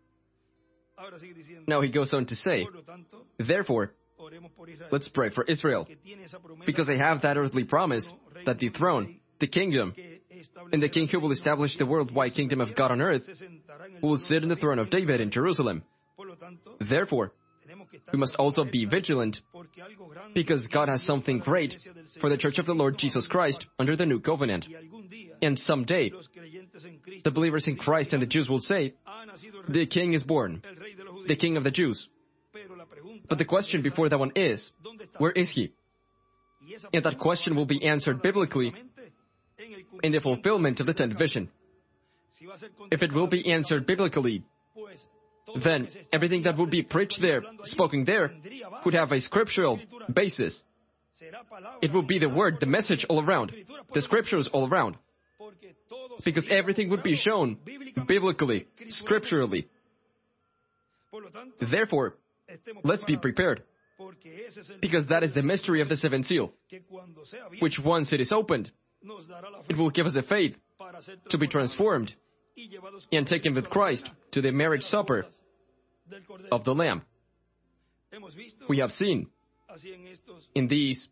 Now he goes on to say, therefore, let's pray for Israel, because they have that earthly promise that the throne, the kingdom, and the king who will establish the worldwide kingdom of God on earth will sit on the throne of David in Jerusalem. Therefore, we must also be vigilant, because God has something great for the Church of the Lord Jesus Christ under the new covenant. And someday, the believers in Christ and the Jews will say, the king is born, the king of the Jews. But the question before that one is, where is He? And that question will be answered biblically in the fulfillment of the 10th vision. If it will be answered biblically, then everything that would be preached there, spoken there, would have a scriptural basis. It will be the word, the message all around, the scriptures all around. Because everything would be shown biblically, scripturally. Therefore, let's be prepared. Because that is the mystery of the seventh seal, which once it is opened, it will give us a faith to be transformed and taken with Christ to the marriage supper of the Lamb. We have seen in these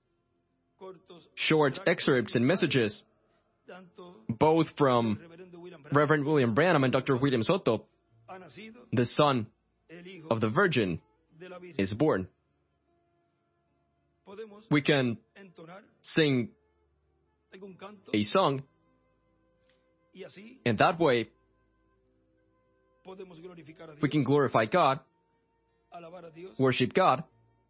short excerpts and messages, both from Reverend William Branham and Dr. William Soto, the Son of the Virgin is born. We can sing a song, and that way we can glorify God, worship God,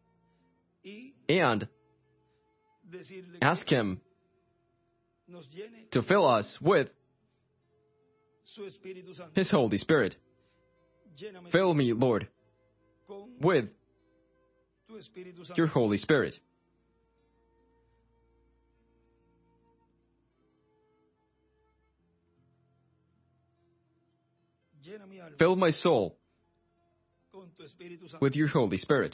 and ask Him to fill us with His Holy Spirit. Fill me, Lord, with your Holy Spirit. Fill my soul with your Holy Spirit.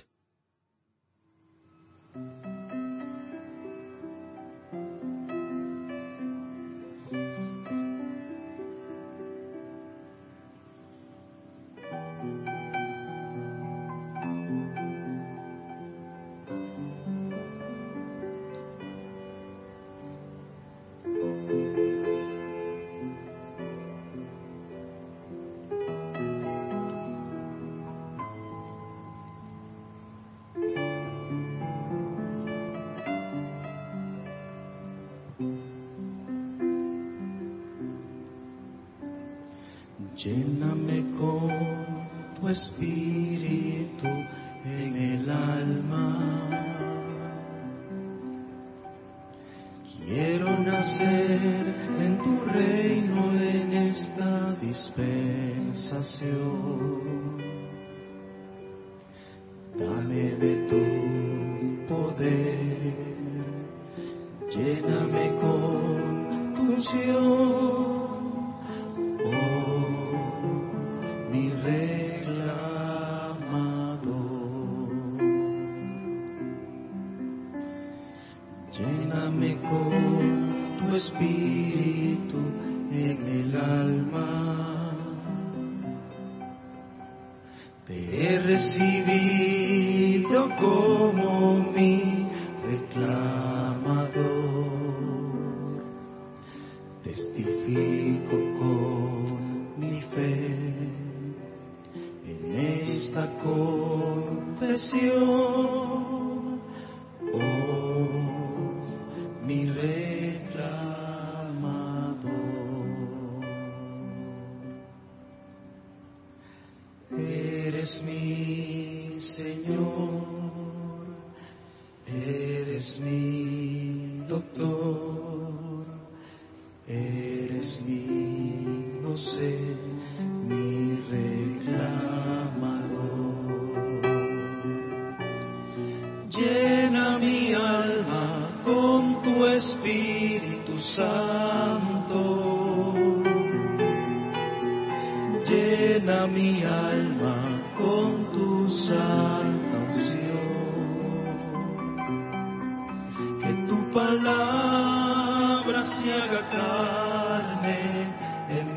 Lléname con tu espíritu en el alma. Quiero nacer en tu reino en esta dispensación. Dame de tu poder, lléname con tu unción. Lléname con tu espíritu en el alma. Te he recibido como mi reclamador. Testifico con mi fe en esta confesión. Mi reclamador, eres mi Señor, eres mi doctor, eres mi, no sé, mi reclamador. Llena mi alma con tu Espíritu Santo, llena mi alma con tu santa unción, que tu palabra se haga carne en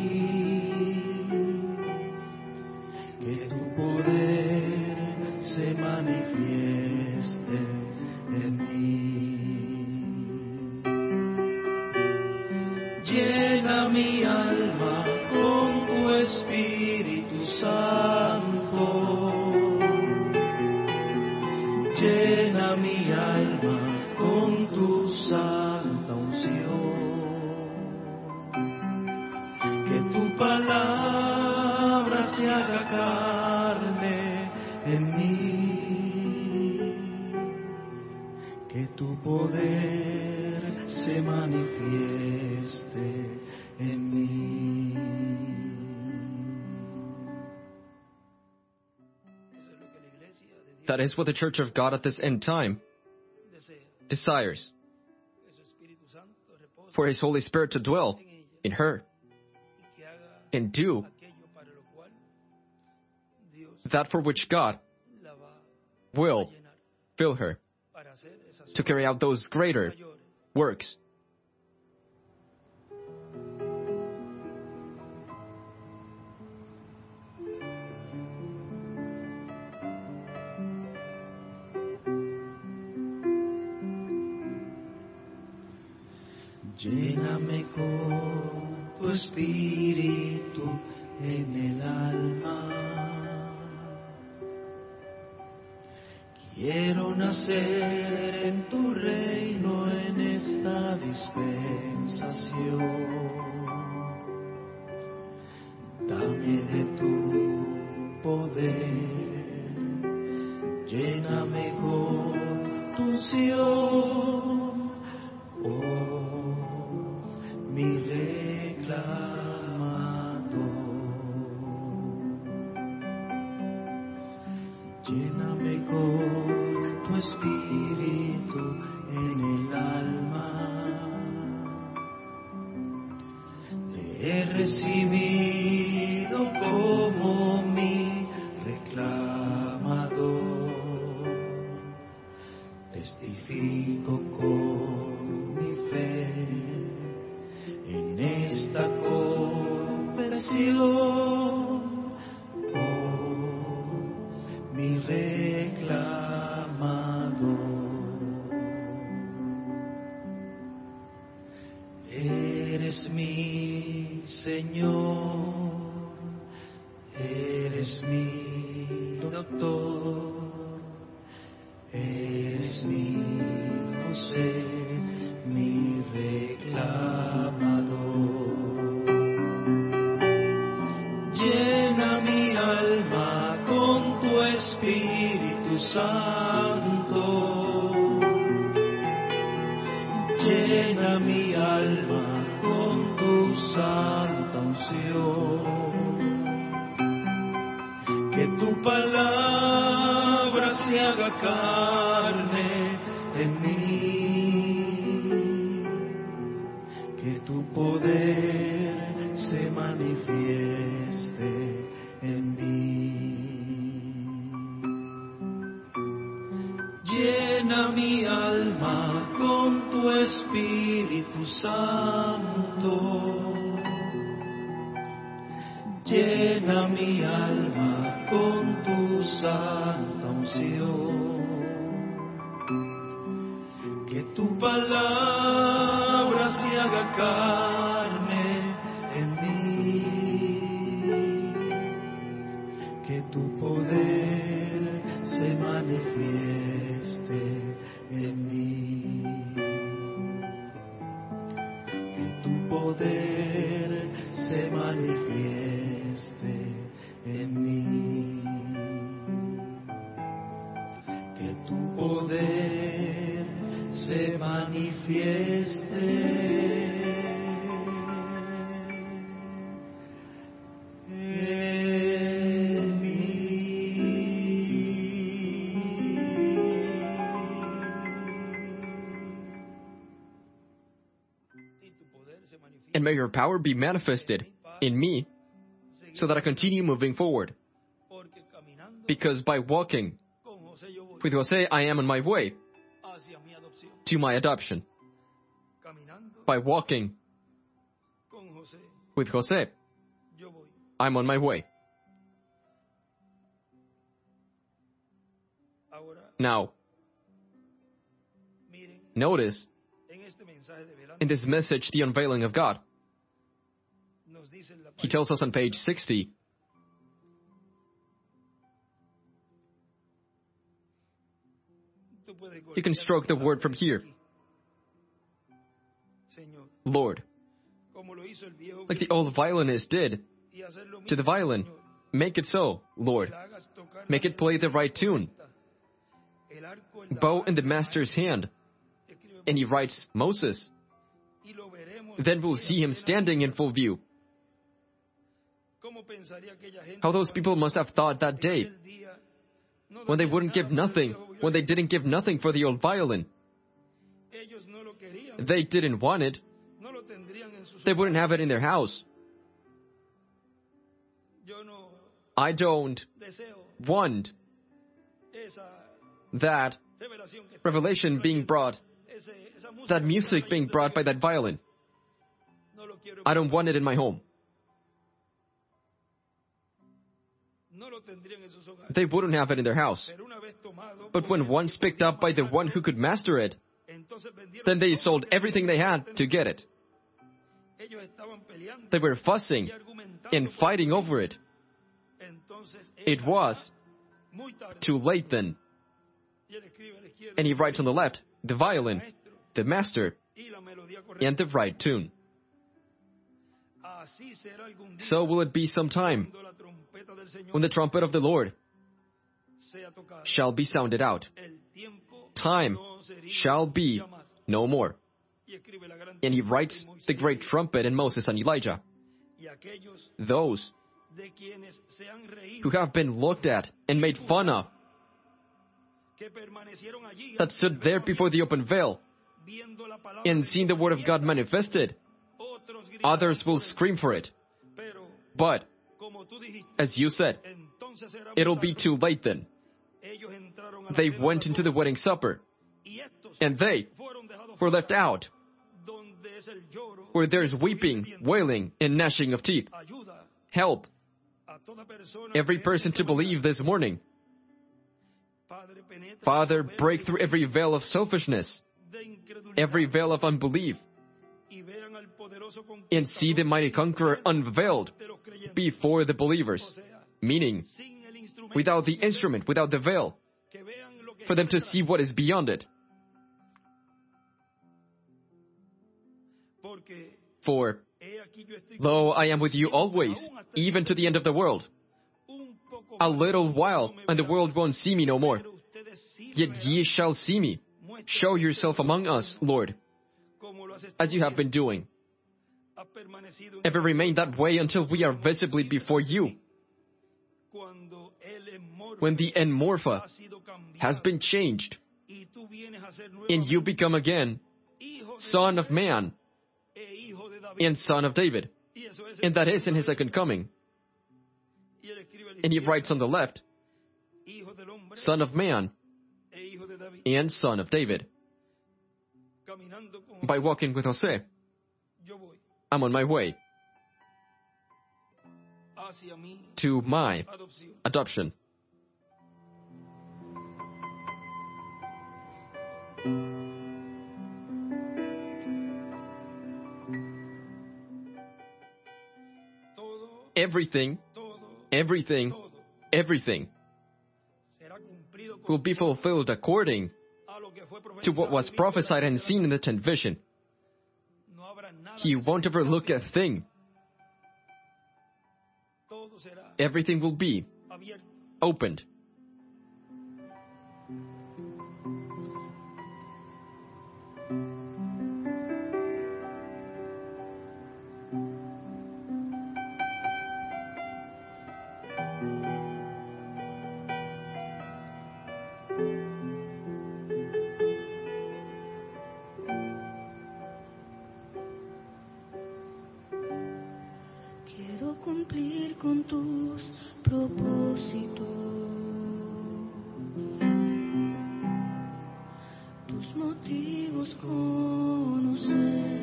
mí, que tu poder se manifieste en mí. Llena mi alma con tu Espíritu Santo, llena mi alma con tu santa unción, que tu palabra se haga carne en mí. manifieste en mí. That is what the Church of God at this end time desires, for His Holy Spirit to dwell in her and do that for which God will fill her to carry out those greater works. Lléname con tu espíritu en el alma. Quiero nacer en tu reino en esta dispensación. Dame de tu poder, lléname con tu unción. Oh, mi reclamador, lléname con tu espíritu en el alma. Te he recibido como mi reclamador, testifico con mi fe en esta confesión. Oh, mi reclamador, eres mi Señor, eres mi doctor, eres mi José, mi reclamador. Llena mi alma con tu Espíritu Santo. Llena mi alma con tu santa unción. Que tu palabra se haga carne en mí, que tu poder se manifieste en mí. Llena mi alma con tu Espíritu Santo. Llena mi alma con tu santa unción. Que tu palabra se haga carne en mí. Que tu poder se manifieste en mí. Que tu poder se manifieste en mí, que tu poder se manifieste en mí. And may your power be manifested in me, so that I continue moving forward. Because by walking with Jose, I am on my way to my adoption. By walking with Jose, I'm on my way. Now, notice in this message, the unveiling of God. He tells us on page 60, you can stroke the word from here. Lord, like the old violinist did to the violin, make it so, Lord. Make it play the right tune. Bow in the master's hand. And he writes Moses. then we'll see him standing in full view. How those people must have thought that day, when they wouldn't give nothing, when they didn't give nothing for the old violin. They didn't want it. They wouldn't have it in their house. I don't want that revelation being brought, that music being brought by that violin. I don't want it in my home. They wouldn't have it in their house. But when once picked up by the one who could master it, then they sold everything they had to get it. They were fussing and fighting over it. It was too late then. And he writes on the left, the violin, the master, and the right tune. So will it be sometime when the trumpet of the Lord shall be sounded out. Time shall be no more. And he writes the great trumpet in Moses and Elijah. Those who have been looked at and made fun of, that stood there before the open veil and seen the word of God manifested, others will scream for it. But, as you said, it'll be too late then. They went into the wedding supper, and they were left out, where there's weeping, wailing, and gnashing of teeth. Help every person to believe this morning. Father, break through every veil of selfishness, every veil of unbelief, and see the mighty conqueror unveiled before the believers. Meaning, without the instrument, without the veil, for them to see what is beyond it. For, lo, I am with you always, even to the end of the world. A little while, and the world won't see me no more. Yet ye shall see me. Show yourself among us, Lord, as you have been doing. Ever remain that way until we are visibly before you. When the enmorpha has been changed, and you become again Son of Man and Son of David. And that is in his second coming. And he writes on the left, Son of Man and Son of David. By walking with Jose, I'm on my way to my adoption. Everything will be fulfilled according to what was prophesied and seen in the 10th vision. He won't overlook a thing. Everything will be opened. Quiero cumplir con tus propósitos, tus motivos conocer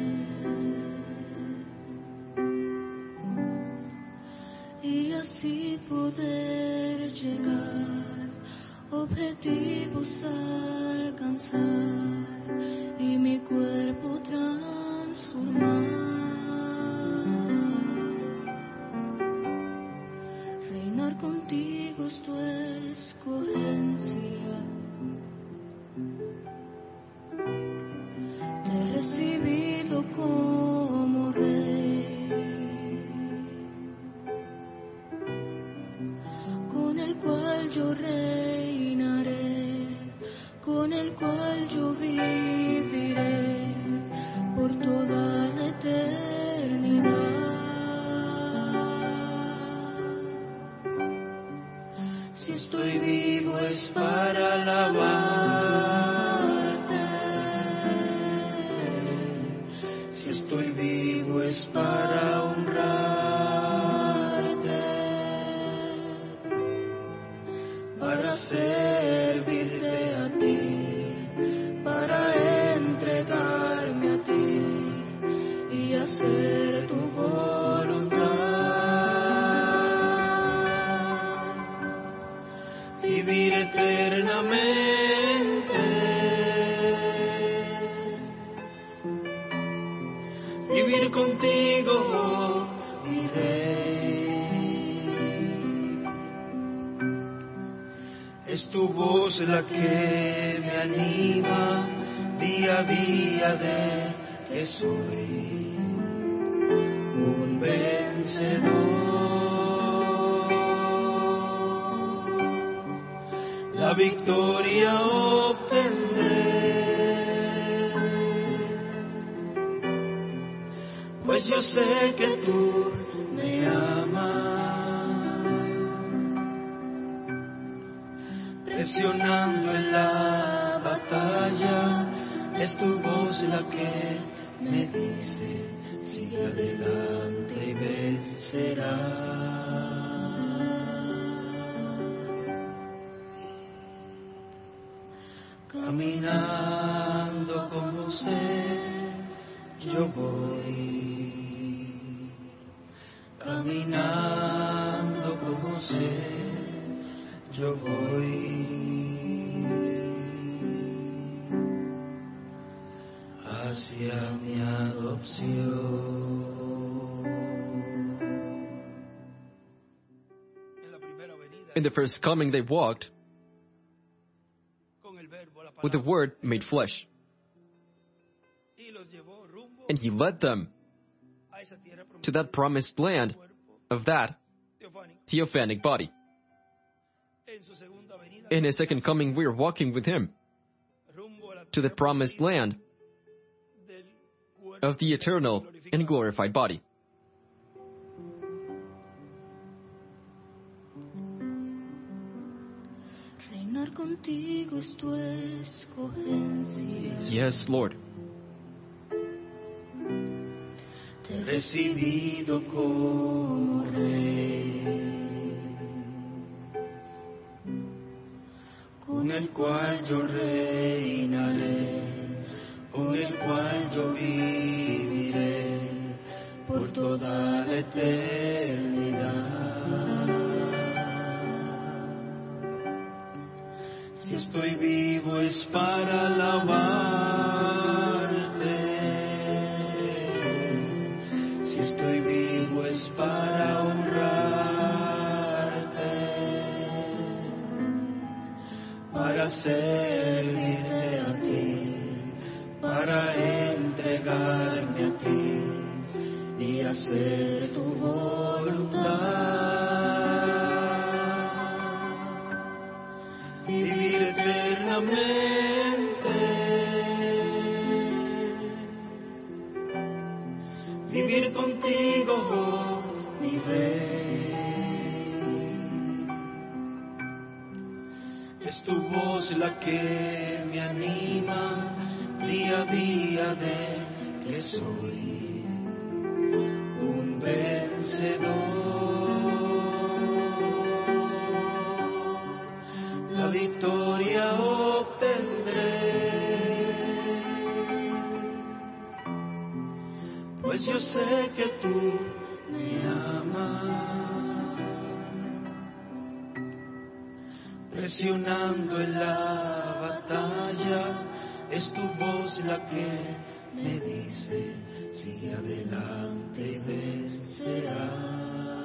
y así poder llegar, objetivos alcanzar y mi cuerpo transformar. Contigo es tu escogencia. Te he recibido como rey, con el cual yo reinaré, con el cual yo viviré por toda Si estoy vivo es para alabarte. Si estoy vivo es para honrarte, para servirte a ti, para entregarme a ti y hacer tu voluntad. Vivir eternamente, vivir contigo, mi Rey. Es tu voz la que me anima día a día de que soy un vencedor. La victoria obtendré, pues yo sé que tú me amas. Presionando en la batalla, es tu voz la que me dice, sigue adelante y vencerás. Caminando como sé, yo voy. Caminando como sé, yo voy hacia mi adopción. In the first coming, they walked with the Word made flesh. And He led them to that promised land of that theophanic body. In His second coming, we are walking with Him to the promised land of the eternal and glorified body. Reinar contigo es tu escogencia. Yes, Lord. Te he recibido como Rey, con el cual yo reinaré, con el cual yo viviré por toda la eternidad. Si estoy vivo es para alabarte, si estoy vivo es para honrarte, para servirte a ti, para entregarme a ti y hacer tu voluntad. Vivir eternamente, vivir contigo, mi Rey. Es tu voz la que me anima día a día de que soy un vencedor. La victoria obtendré, pues yo sé que tú me amas. Presionando en la batalla, es tu voz la que me dice, sigue adelante y vencerás.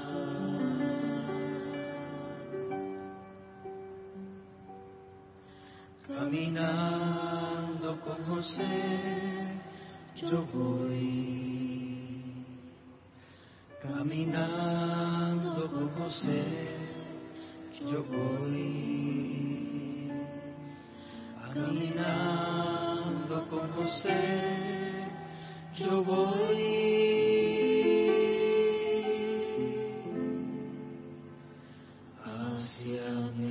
Caminando con José, yo voy. Caminando con José, yo voy. Caminando con José, yo voy hacia mi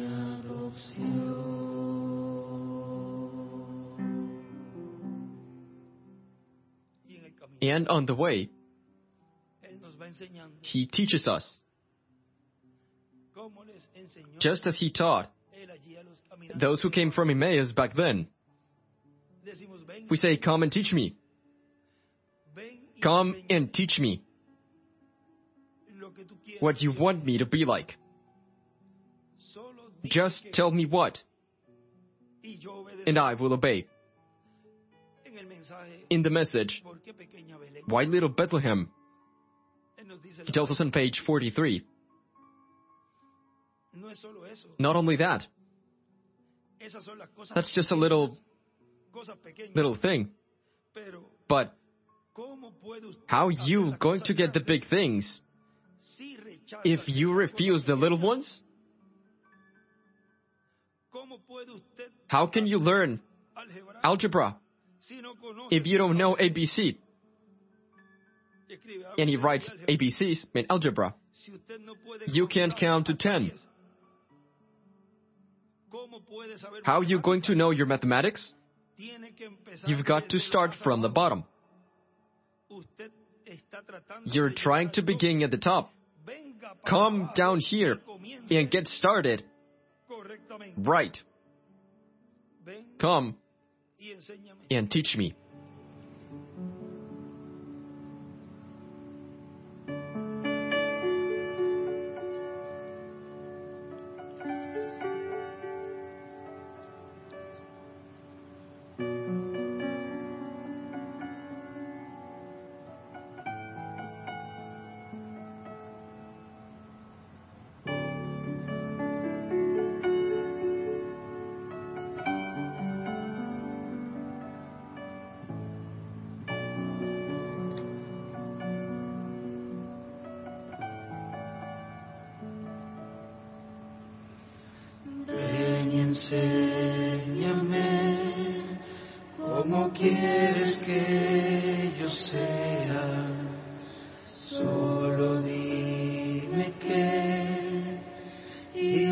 And on the way, Él nos va enseñando He teaches us, cómo les enseñó just as He taught Él allí a los caminantes. those who came from Emmaus back then. Decimos, ven, We say, come and teach me. ven y Come enséñame and teach me lo que tú quieres what you que yo want me to be like. solo di Just que- tell me what, y yo obedeceré. and I will obey. En el mensaje, In the message, ¿por qué pequeña Belén? Why Little Bethlehem? Él nos dice He la tells us on page 43. no es solo eso. Not only that, Esas son las cosas that's just a pequeñas, cosas pequeñas. little thing. Pero But ¿cómo puede usted how hacer you las going cosas to get the grandes big things si rechaza if you las refuse cosas the little pequeñas? ones? ¿Cómo puede usted How can you learn algebrar algebra si no conoce if you don't know ABC? Escribe algo And he de writes álgebra. ABCs in algebra. Si usted no puede You can't contar count to hasta 10. 10, ¿cómo puede saber How are you going to matemáticas? know your mathematics? Tiene que empezar You've got to desde lo start más from the abajo. bottom. Usted está tratando You're de llegar trying to al tope. begin at the top. Venga para Come abajo down y here comience and get started correctamente. right. Ven Come y enséñame. and teach me. Ven y enséñame cómo quieres que yo sea. Solo dime qué y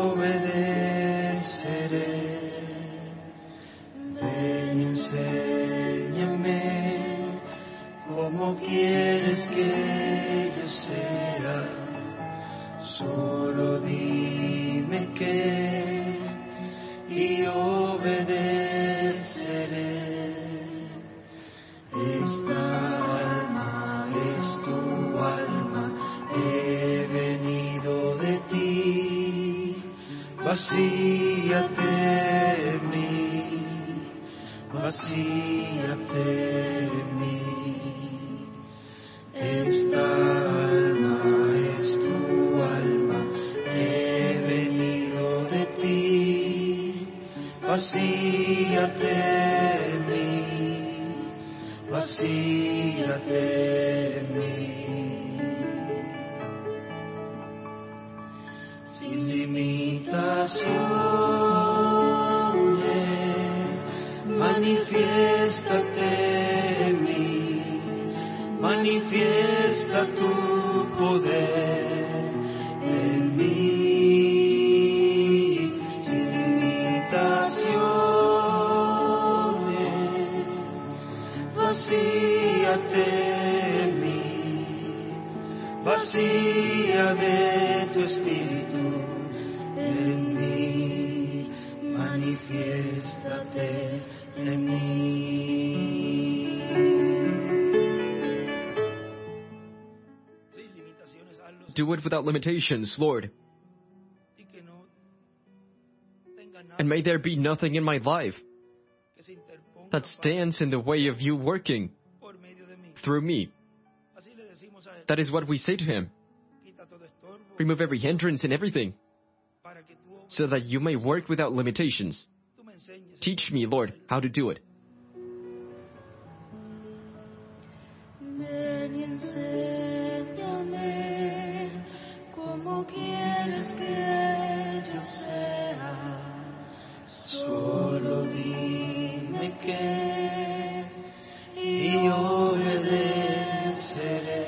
obedeceré. Ven y enséñame cómo quieres que yo sea. Solo dime qué y obedeceré. Esta alma es tu alma, he venido de ti. Vacíate de mí, vacíate de mí. Esta alma es tu alma, he venido de ti. Vacíate de mí, vacíate de mí. Sin limitaciones, manifiéstate en mí. Manifiesta tu poder en mí, sin limitaciones. Vacíate de mí, vacía de tu espíritu en mí. Manifiéstate en mí. Sin limitaciones, hazlo Do it without limitations, Lord. y que no tenga nada And may there be nothing in my life que se interponga that stands in the way of you working por medio de mí. through me. Así le decimos a él, That is what we say to him. quita todo estorbo Remove every hindrance and everything para que tú, so that you may work without limitations. tú me enseñes. Teach me, Lord, how to do it. Ven y enséñame cómo quieres que yo sea. Solo dime qué y obedeceré.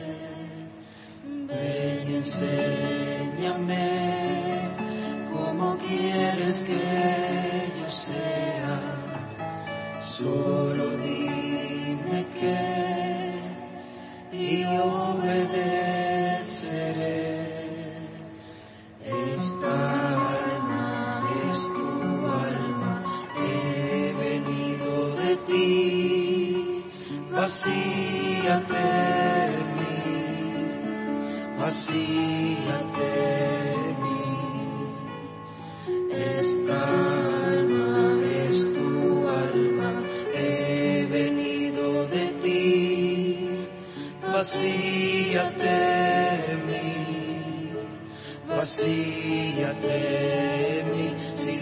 Ven y enséñame cómo quieres que yo sea. Solo dime qué obedeceré. Esta alma es tu alma, he venido de ti, vacíate en mí, vacíate en mí. Esta alma es tu alma, he venido de ti, vacíate en mí, vacíate en mí, sin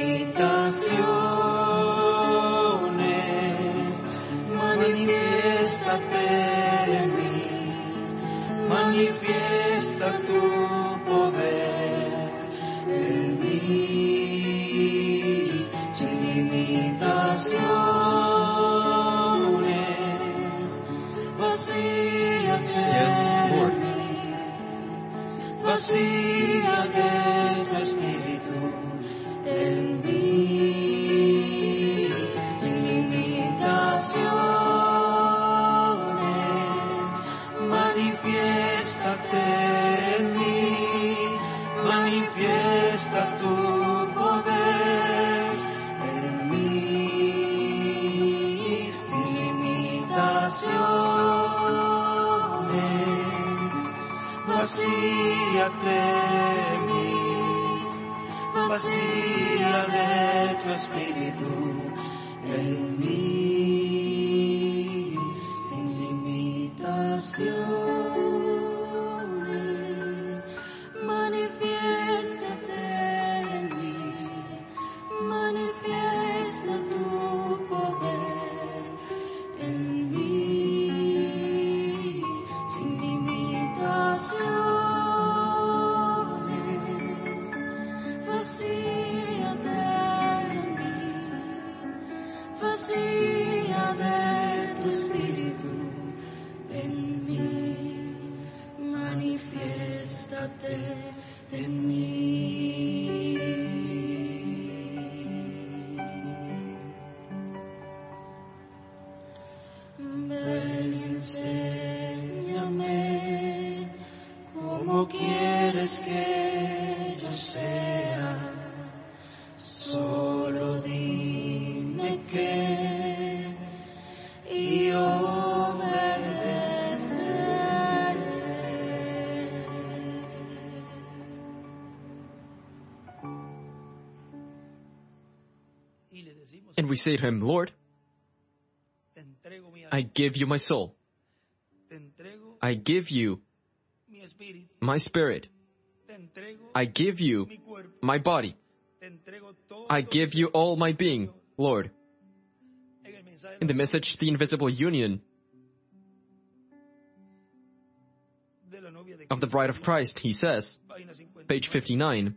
limitaciones, manifiéstate en mí, manifiesta tu poder en mí, sin limitaciones, vacíate Yes, Lord. en mí, vacía de tu espíritu en mí, sin limitaciones, manifiéstate en mí, manifiesta tu poder en mí, sin limitaciones, vacíate en mí, vacía de tu espíritu en mí, sin limitaciones, manifiéstate en mí, manifiesta tu poder en mí, sin limitaciones, vacíate en mí, vacía de tu espíritu en mí, manifiéstate en mí. Ven y enséñame cómo quieres que yo sea, solo dime qué y obedeceré. Y le decimos, And we say to him, Lord, te entrego mi I alma, give you my soul. te entrego I give you mi espíritu, my spirit. te entrego I give you mi cuerpo, my body. te entrego todo. I give you all my being, Lord. En el mensaje In the message, The Invisible Union de la novia de of the Bride of Christ, he says, página 59, page 59,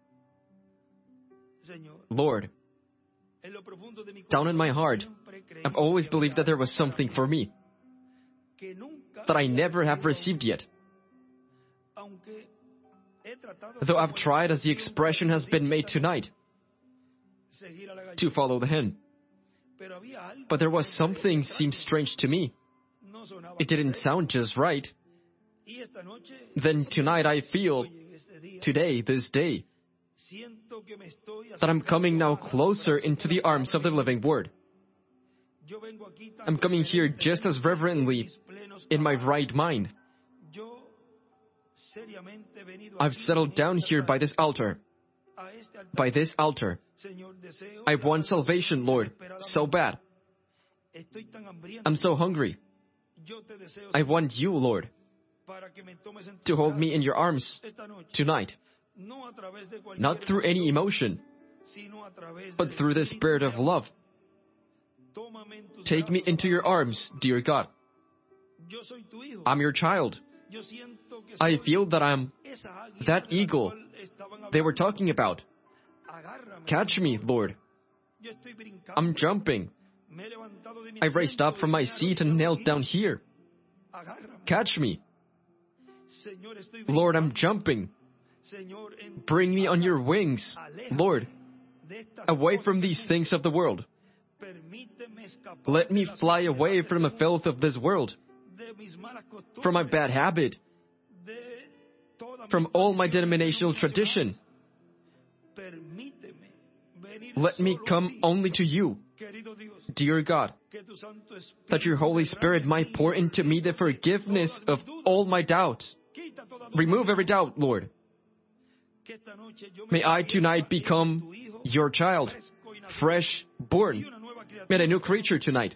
Señor, Lord, en lo profundo de mi down in my heart, siempre creí I've always que believed that there was había something for me que nunca that I había never have recibido, received yet. aunque he tratado Though como I've tried, as the expression has been made tonight, seguir a la to gallina, follow the hen. pero había algo But there was que me something parecía seemed extraño, strange to me. no sonaba It didn't correcto. sound just right. Y esta noche, Then tonight I feel, hoy en este día, today, this day, siento que me estoy that I'm coming now acercando closer a los into brazos de the la arms of the palabra living Word. Yo vengo aquí tan I'm coming here just as reverently mis plenos in my cabales. right mind. Yo seriamente he venido I've aquí settled en down este here by altar, this altar. a este altar. By this altar. Señor, deseo I want tan salvation, Lord, so bad. Estoy tan hambriento. I'm so hungry. Yo te deseo, I Señor, want you, Lord, para que me tomes en tus to hold me brazos in your arms esta noche. tonight. No a través de cualquier Not through any emoción, emotion, sino a través but del through the Espíritu spirit de of amor. love. Tómame en tus Take me brazos, into your amado. arms, dear God. Yo soy tu hijo. I'm your child. Yo siento que I soy feel that I'm esa águila that de la eagle cual estaban they were hablando. talking about. Agárrame, Catch me, Señor. Lord. Yo estoy brincando. I'm jumping. Me he levantado de mi I raised up asiento from y my me he seat and arrodillado knelt aquí. down here. Agárrame. Catch me. Señor, estoy Lord, I'm brincando. jumping. Señor, en Bring me on tus your alas, wings, aléjame Lord, de estas away cosas from del these mundo. things of the world. Permíteme escapar Let de me las fly suciedades away de from the este mundo, filth of this world, from my bad habit, from all my denominational tradition. Let me come only to you, dear God, that your Holy Spirit might pour into me the forgiveness of all my doubts. Remove every doubt, Lord. May I tonight become your child, fresh born. May a new creature tonight.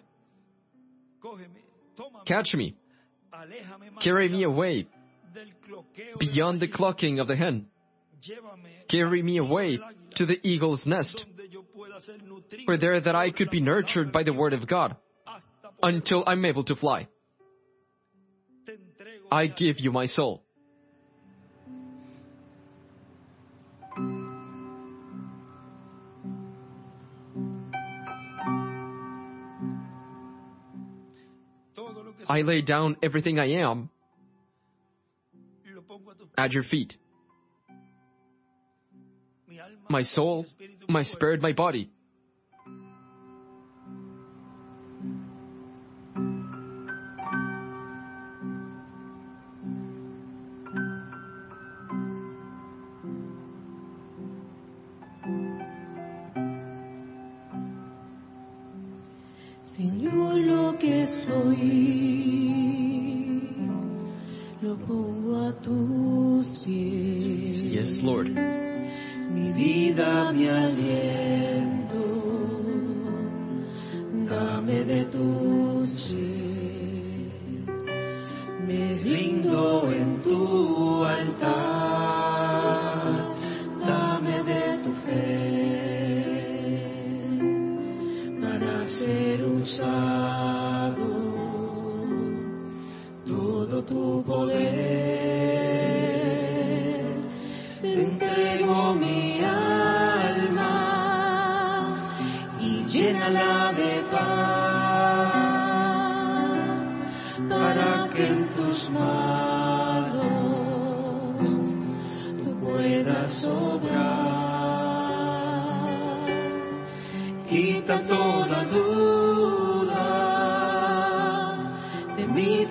Catch me. Carry me away beyond the clucking of the hen. Carry me away to the eagle's nest, where there that I could be nurtured by the word of God until I'm able to fly. I give you my soul. I lay down everything I am at your feet. My soul, my spirit, my body. Señor, lo que soy, lo pongo a tus pies. Yes, Lord. Mi vida, mi aliento, dame de tu ser. Me rindo en tu altar, dame de tu fe, para ser usado todo tu poder. Te entrego mi alma y llénala de paz, para que en tus manos tú puedas obrar. Quita toda duda de mi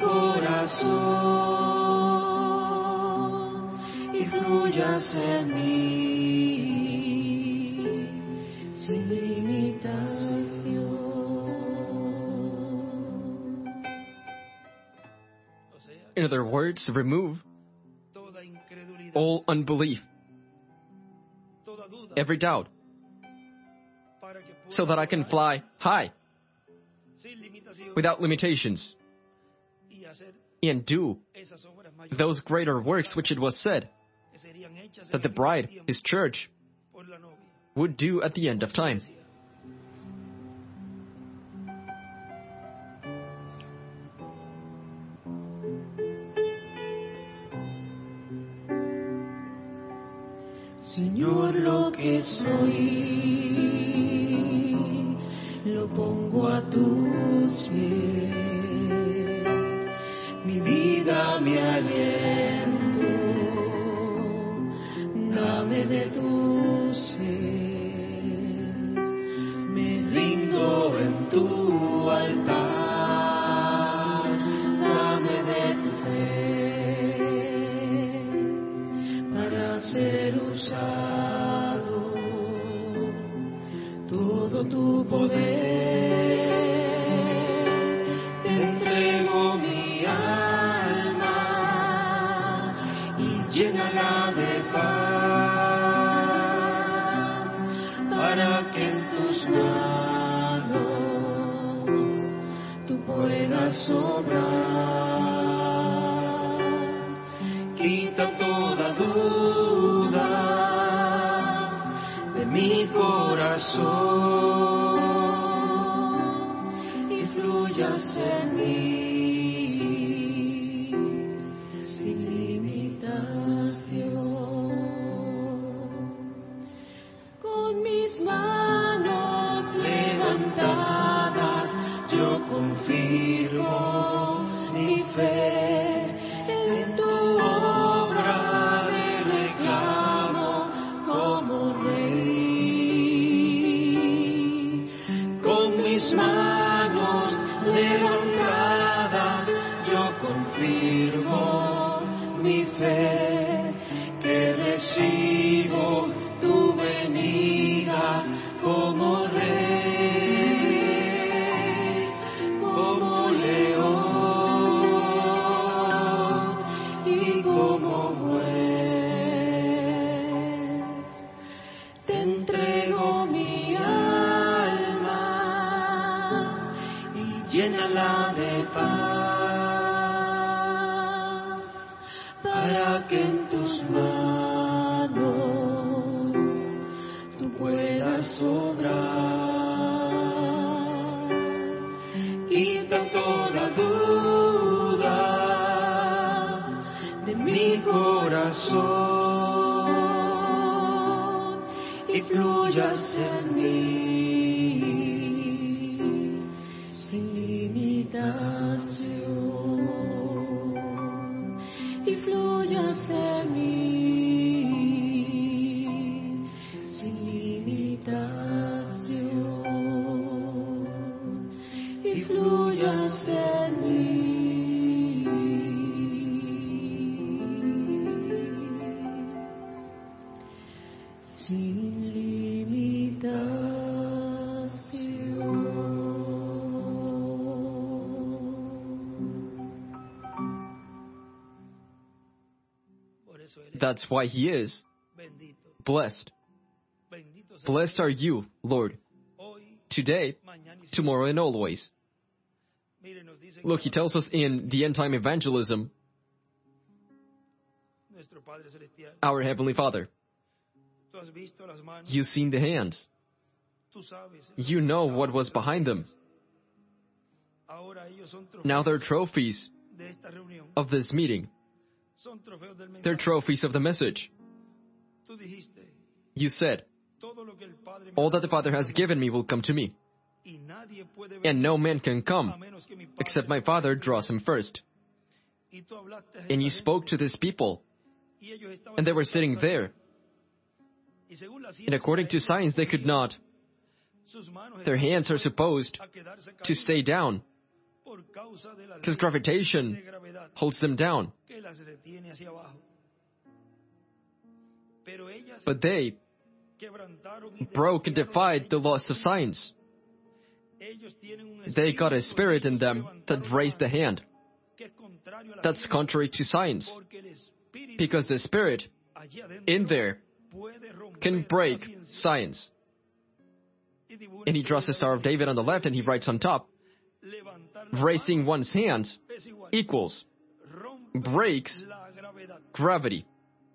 corazón y fluyas en mí sin limitación. In other words, remove all unbelief, every doubt, so that I can fly high, without limitations, and do those greater works which it was said that the bride, his church, would do at the end of time. Señor, lo que soy, lo pongo a tus pies. Mi vida, mi aliento, dame de tu ser. Me rindo en tu altar, dame de tu fe, para ser usado todo tu poder. Te entrego mi alma y llénala de paz, para que en tus manos tú puedas obrar. Quita toda duda de mi corazón y fluyas en mí sin limitación. Con mis manos levantadas yo confirmo mi fe en tu obra de reclamo como rey. Con mis manos levantadas fe que recibo tu venida como rey, como león y como juez. Te entrego mi alma y llénala de paz, para que en tus manos tú puedas obrar. Quita toda duda de mi corazón y fluyas en mí sin limitación, y fluyas en mí sin limitación, y fluyas en mí sin Por eso Él es That's why He is bendito. blessed. Bendito sea Blessed are you, Lord, hoy, today, mañana y siempre. tomorrow, and always. Mire, nos dice que Look, He tells us in the end time evangelism, nuestro Padre Celestial, our Heavenly Father, tú has visto las manos, you've seen the hands. tú sabes. You know what was behind them. Ahora ellos son trofeos Now they're trophies de esta reunión. of this meeting. Son trofeos del They're mensaje. trophies of the message. Tú dijiste, You said, todo lo que el Padre me all ha that the dado Father has given me will come to me, y nadie puede and venir no man can a come menos que mi Padre except my Father draws him first. Y tú hablaste a And you esta spoke to gente, this people, y ellos estaban and they were sentados sitting allí. there. Y según la And ciencia, according to ellos science, they could not. sus manos Their estaban hands are supposed a quedarse to stay caídas down, por causa de la because ley gravitation de gravedad holds them down. que las retiene hacia abajo. Pero ellas But they quebrantaron y broke and desafiaron defied the la ley. laws of science. Ellos tienen un They got a espíritu spirit in ellos them that levantaron la raised the mano, hand. que es contrario a la That's ciencia, contrary to science, porque el espíritu because the spirit allí adentro in there puede romper can la break ciencia. science. Y dibuja And he una draws the estrella Star of David on the left, and he writes on top, levantar las raising manos one's hands es igual. equals Rompe breaks la gravedad. gravity.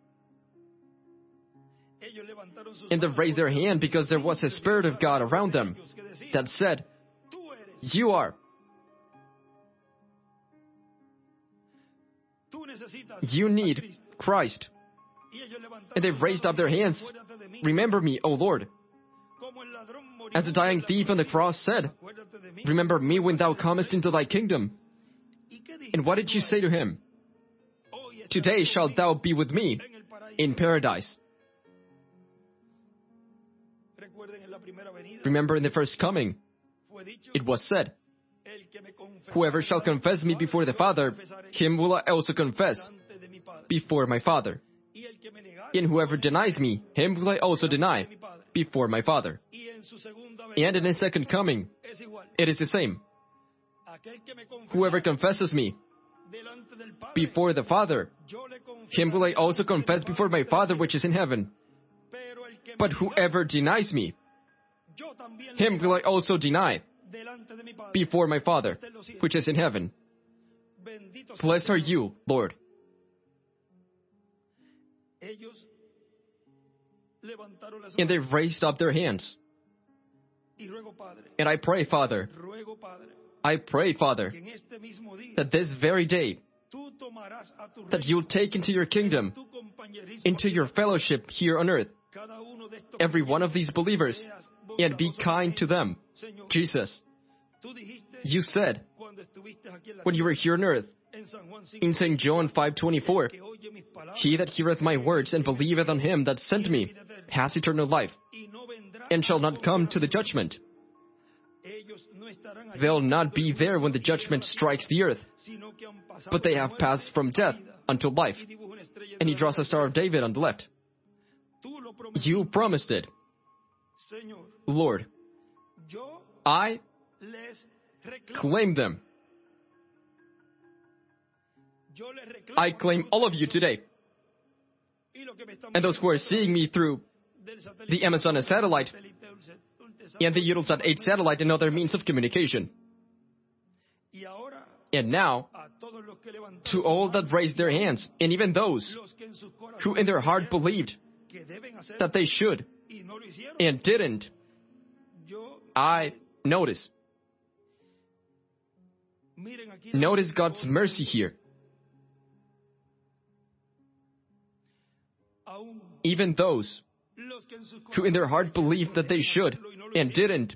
Ellos levantaron sus And they manos raised their porque hand because there was a Spirit of God around them que decía, that said, tú eres, you are, tú necesitas you a need Cristo. Christ. Y ellos levantaron And they sus raised manos up their y hands. dijeron, "Acuérdate de mí, Remember me, O Lord. como el ladrón As the moribundo dying en la thief on the cruz, cross said, acuérdate de mí, remember me when thou acuérdate de comest mí". into thy kingdom. ¿Y qué dijiste And what did tú you a say él? to him? Hoy estarás Today shalt conmigo thou be with me en el paraíso. in paradise. Recuerden, en la primera venida Remember in the first coming, fue dicho, it was said, "El que me confesare whoever shall confess me before the Father, him will I also confess delante de mi Padre. before my Father. Y el que me negare And whoever denies me, him will I also deny de mi Padre. before my Father. Y en su segunda And venida in his second coming, es igual. it is the same. Aquel que me confesare Whoever confesses me delante del Padre, before the Father, yo le him will I confesaré also delante de mi confess before my Father which is in heaven. Pero el que me But negare, whoever denies me, yo también le him will I negaré also deny delante de mi Padre. before my Father which is in heaven. Bendito sea Blessed el are Señor. you, Lord. Ellos levantaron las And they manos raised up their hands. y ruego, Padre, And I pray, Father, ruego, Padre, I pray, Father, que en este mismo día that this very day, tú tomarás a tu that reino, you'll take into your kingdom, tu compañerismo, into your fellowship here on earth, cada uno de estos every one of these believers, seas and be bondadoso kind con to ellos. them. Señor, Jesus, tú dijiste you said, cuando estuviste aquí en la when you were here on earth, en San Juan 5, in St. John 5:24, que oye mis palabras he that heareth my words and believeth on him that sent me has eternal life, y no vendrá and shall a not come to the condenación. judgment. Ellos no estarán allí They'll not cuando be el there juicio when the llegue a la judgment tierra, strikes the earth, sino que han pasado but they de have muerte passed from a death vida. unto life. Y dibujo una And he draws a Star of David on the left. You promised it. Lord, I claim them. I claim all of you today. And those who are seeing me through the Amazon satellite and the Eutelsat 8 satellite and other means of communication. And now, to all that raised their hands, and even those who in their heart believed that they should and didn't, I notice. Notice God's mercy here. Even those who in their heart believed that they should and didn't,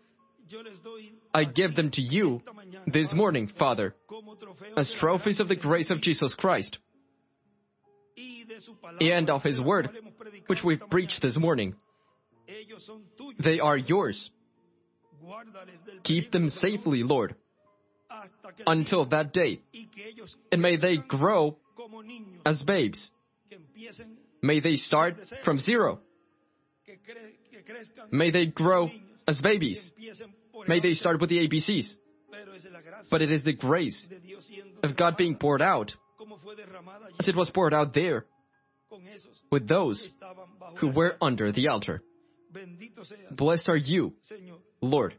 I give them to you this morning, Father, as trophies of the grace of Jesus Christ and of His Word, which we've preached this morning. They are yours. Keep them safely, Lord, until that day, and may they grow as babes. May they start from zero. May they grow as babies. May they start with the ABCs. But it is the grace of God being poured out, as it was poured out there, with those who were under the altar. Blessed are you, Lord.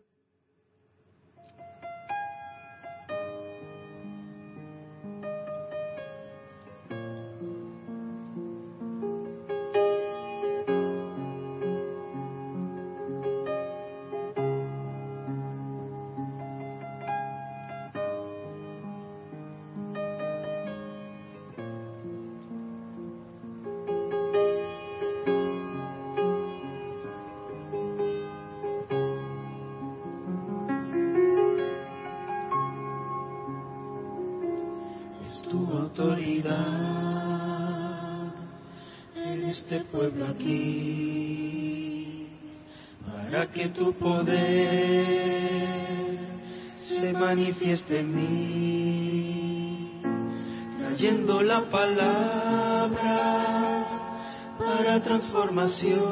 Este pueblo aquí, para que tu poder se manifieste en mí, trayendo la palabra para transformación,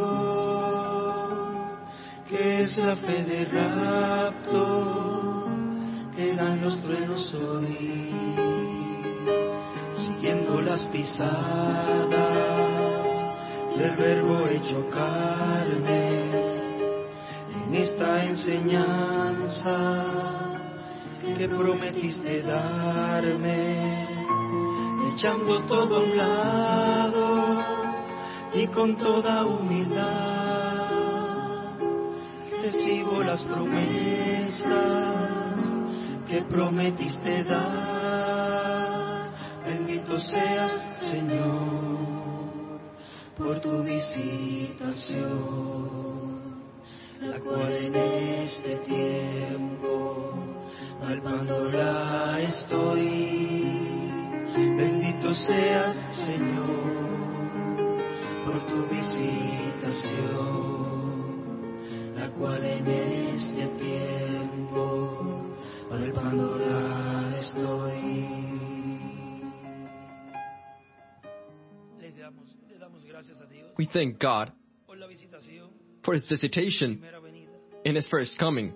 que es la fe de rapto que dan los truenos hoy, siguiendo las pisadas del Verbo hecho carne, en esta enseñanza que prometiste darme, echando todo a un lado y con toda humildad recibo las promesas que prometiste dar. Bendito seas, Señor, por tu visitación, la cual en este tiempo palpándola estoy. Bendito seas, Señor, por tu visitación, la cual en este tiempo palpándola estoy. We thank God for His visitation in His first coming.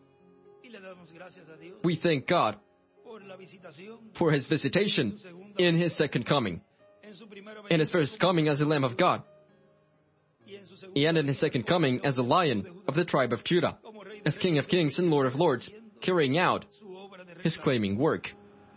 We thank God for His visitation in His second coming, in His first coming as the Lamb of God, and in His second coming as the Lion of the tribe of Judah, as King of Kings and Lord of Lords, carrying out His claiming work.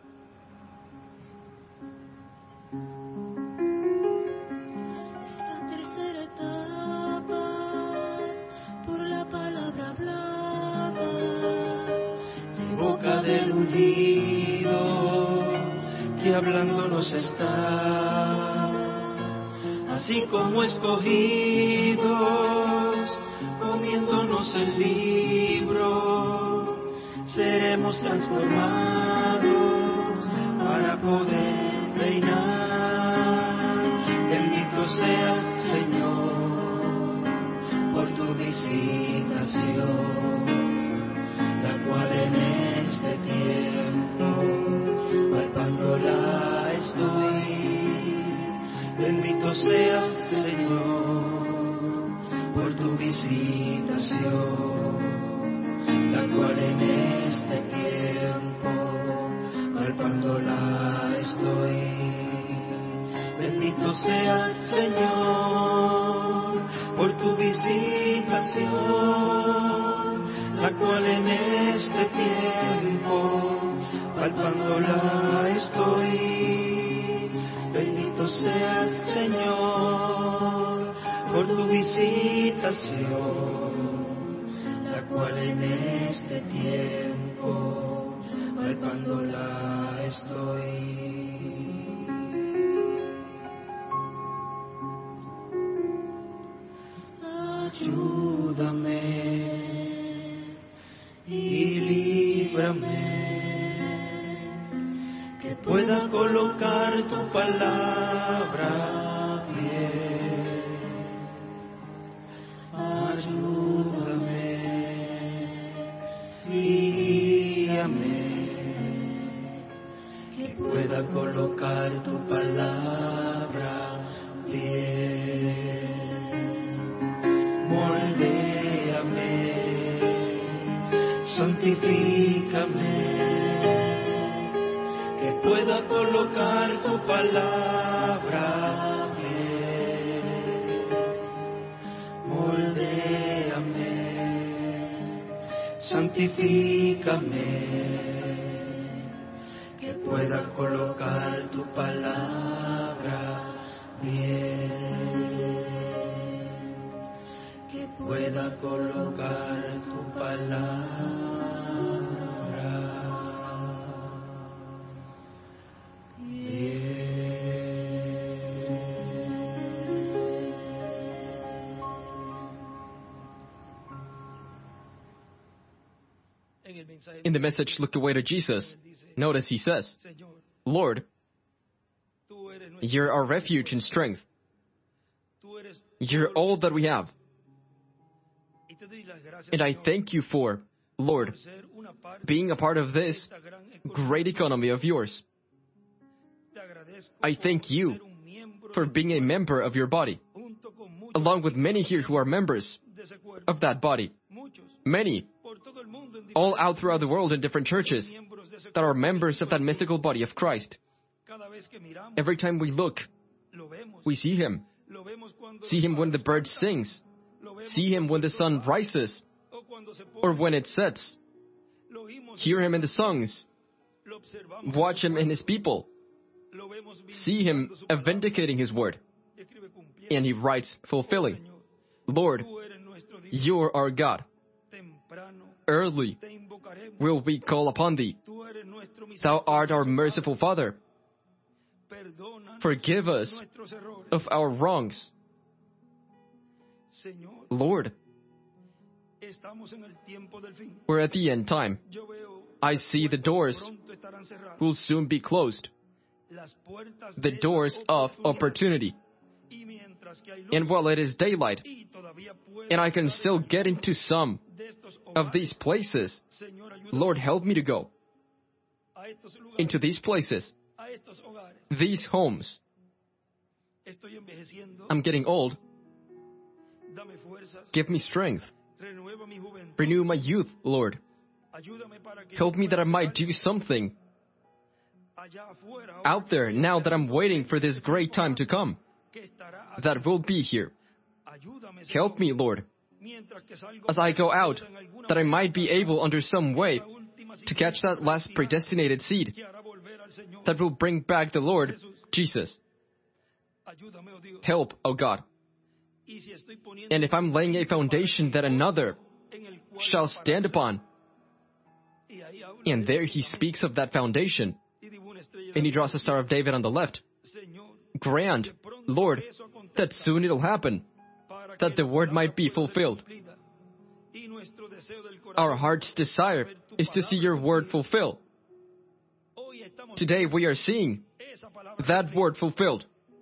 Del ungido que hablándonos está, así como escogidos, comiéndonos el libro, seremos transformados para poder reinar. Bendito seas, Señor, por tu visitación, la cual en este tiempo palpándola estoy. Bendito seas, Señor, por tu visitación, la cual en este tiempo palpándola estoy. Bendito seas, Señor, por tu visitación, la cual en este tiempo palpándola estoy. Bendito seas, Señor, por tu visitación, la cual en este tiempo palpándola estoy. Ayúdame y líbrame, que pueda colocar tu palabra bien. Ayúdame y guíame, que pueda colocar tu palabra bien. Moldéame, santifícame, que pueda colocar tu palabra bien. Moldéame, santifícame, que pueda colocar tu palabra bien. Pueda colocar tu palabra bien. In the message, Look Away to Jesus, notice he says, Lord, you're our refuge and strength. You're all that we have. And I thank you for, Lord, being a part of this great economy of yours. I thank you for being a member of your body, along with many here who are members of that body. Many, all out throughout the world in different churches, that are members of that mystical body of Christ. Every time we look, we see Him. See Him when the bird sings. See Him when the sun rises, or when it sets. Hear Him in the songs. Watch Him in His people. See Him vindicating His word. And He writes, fulfilling. Lord, You are our God. Early will we call upon Thee. Thou art our merciful Father. Forgive us of our wrongs. Lord, we're at the end time. I see the doors will soon be closed. The doors of opportunity. And while it is daylight, and I can still get into some of these places, Lord, help me to go into these places, these homes. I'm getting old. Give me strength. Renew my youth, Lord. Help me that I might do something out there now that I'm waiting for this great time to come that will be here. Help me, Lord, as I go out, that I might be able under some way to catch that last predestinated seed that will bring back the Lord Jesus. Help, O God. And if I'm laying a foundation that another shall stand upon, and there he speaks of that foundation, and he draws the Star of David on the left, grant, Lord, that soon it'll happen, that the word might be fulfilled. Our heart's desire is to see your word fulfilled. Today we are seeing that word fulfilled.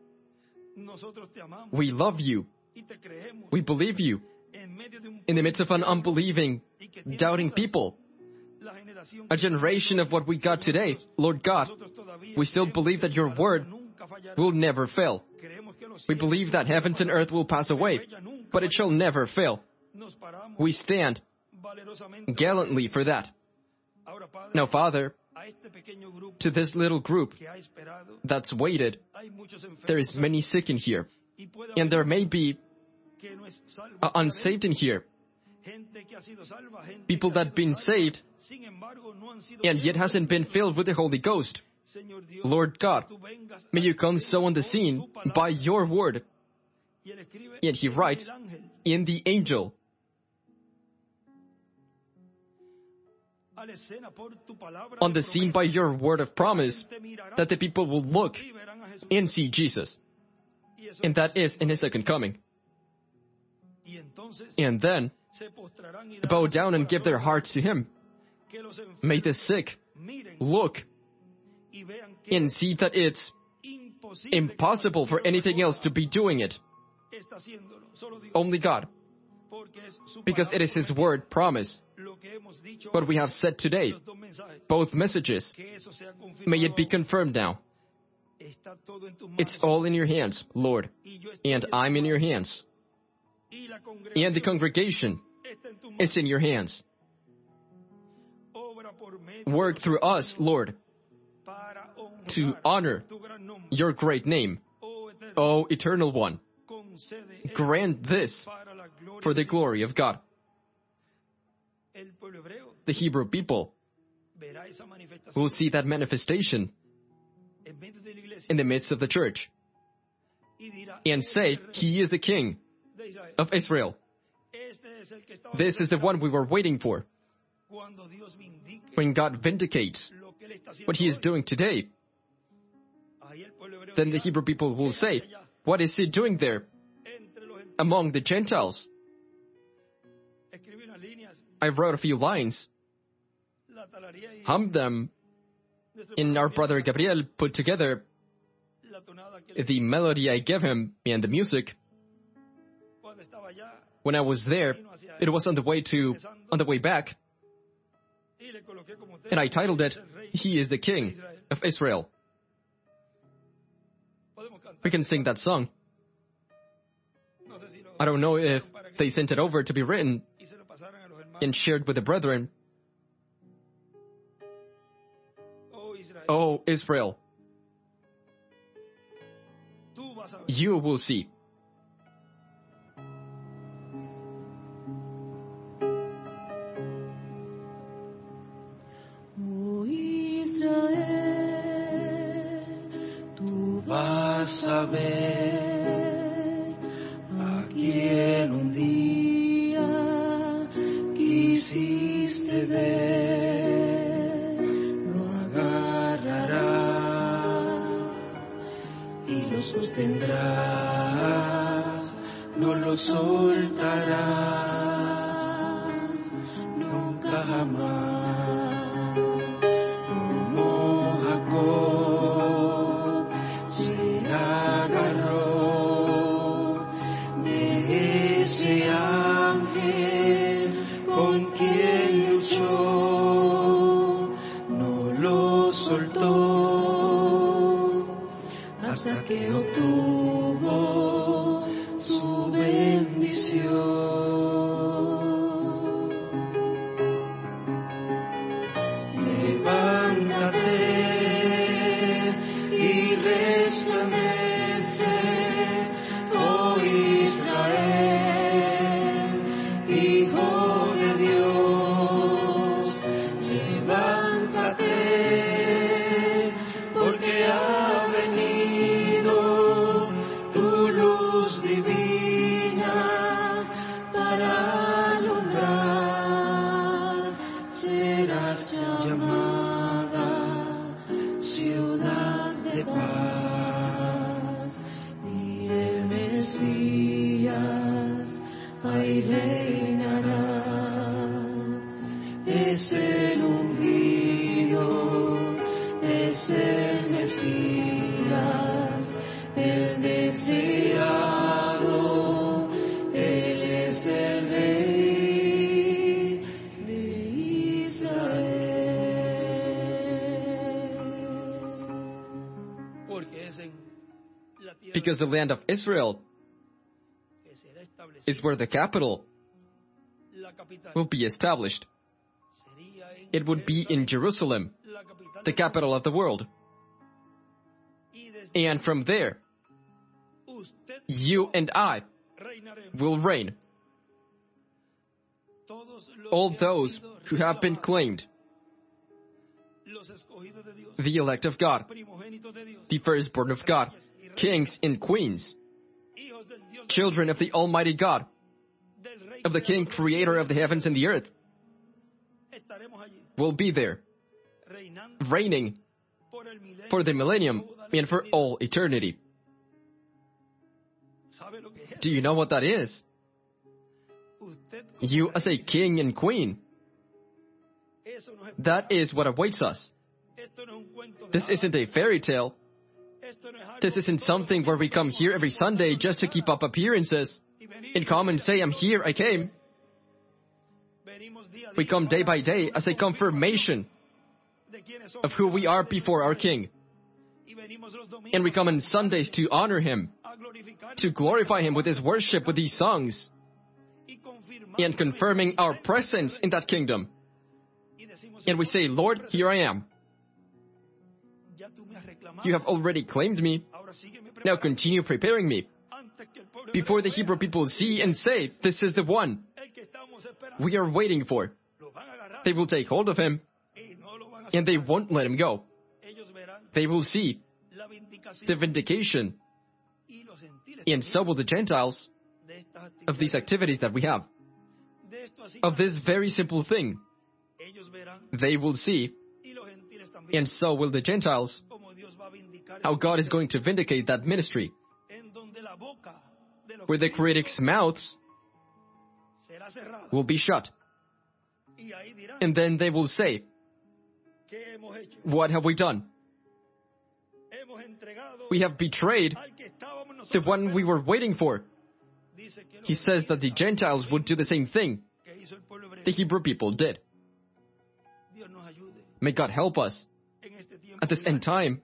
We love you. We believe you. In the midst of an unbelieving, doubting people, a generation of what we got today, Lord God, we still believe that your word will never fail. We believe that heavens and earth will pass away, but it shall never fail. We stand gallantly for that. Now, Father, to this little group that's waited, there is many sick in here, and there may be unsaved in here. People that have been saved and yet hasn't been filled with the Holy Ghost. Lord God, may you come so on the scene by your word. And he writes in the angel, on the scene by your word of promise, that the people will look and see Jesus. And that is in his second coming. And then bow down and give their hearts to him. May the sick look and see that it's impossible for anything else to be doing it. Only God. Because it is his word promise. What we have said today, both messages, may it be confirmed now. It's all in your hands, Lord, and I'm in your hands. And the congregation is in your hands. Work through us, Lord, to honor your great name. O Eternal One, grant this for the glory of God. The Hebrew people will see that manifestation in the midst of the church and say, he is the King of Israel. This is the one we were waiting for. When God vindicates what he is doing today, then the Hebrew people will say, what is he doing there among the Gentiles? I wrote a few lines, hummed them, and our brother Gabriel put together the melody I gave him and the music. When I was there, it was on the way back, and I titled it, He is the King of Israel. We can sing that song. I don't know if they sent it over to be written and shared with the brethren. Oh, Israel, you will see. Vas a ver a quien un día quisiste ver, lo agarrarás y lo sostendrás, no lo soltarás nunca jamás, como Jacob agarró de ese ángel con quien luchó, no lo soltó hasta que obtuvo su bendición. Levántate y resplandece, oh Israel, Hijo de Dios. Levántate, porque ha venido tu luz divina para alumbrar. Serás llamada ciudad de paz, y el Mesías ahí reinará. Es el ungido, es el Mesías, el deseado, él es el Rey de Israel. because the land of Israel is where the capital will be established. It would be in Jerusalem, the capital of the world. And from there, you and I will reign. All those who have been claimed, the elect of God, the firstborn of God, kings and queens, children of the Almighty God, of the King, creator of the heavens and the earth, will be there, reigning for the millennium and for all eternity. Do you know what that is? You as a king and queen. That is what awaits us. This isn't a fairy tale. This isn't something where we come here every Sunday just to keep up appearances and come and say, I'm here, I came. We come day by day as a confirmation of who we are before our King. And we come on Sundays to honor Him, to glorify Him with His worship, with these songs, and confirming our presence in that kingdom. And we say, Lord, here I am. You have already claimed me. Now continue preparing me. Before the Hebrew people see and say, this is the one we are waiting for, they will take hold of Him, and they won't let Him go. They will see the vindication, and so will the Gentiles, of these activities that we have. Of this very simple thing, they will see, and so will the Gentiles, how God is going to vindicate that ministry, where the critics' mouths will be shut. And then they will say, what have we done? We have betrayed the one we were waiting for. He says that the Gentiles would do the same thing the Hebrew people did. May God help us at this end time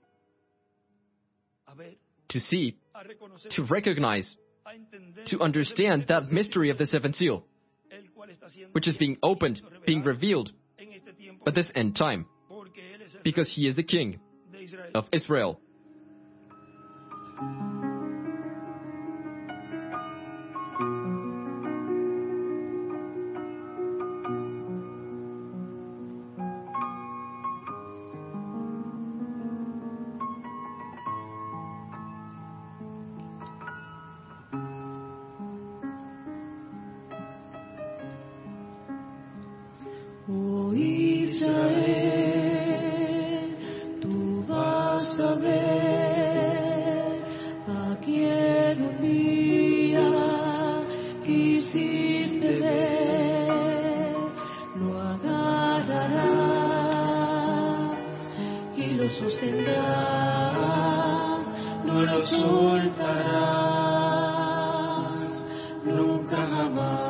to see, to recognize, to understand that mystery of the seventh seal, which is being opened, being revealed at this end time, because He is the King of Israel. Oh Israel, tú vas a ver a quien un día quisiste ver, lo agarrarás y lo sostendrás, no lo soltarás nunca jamás.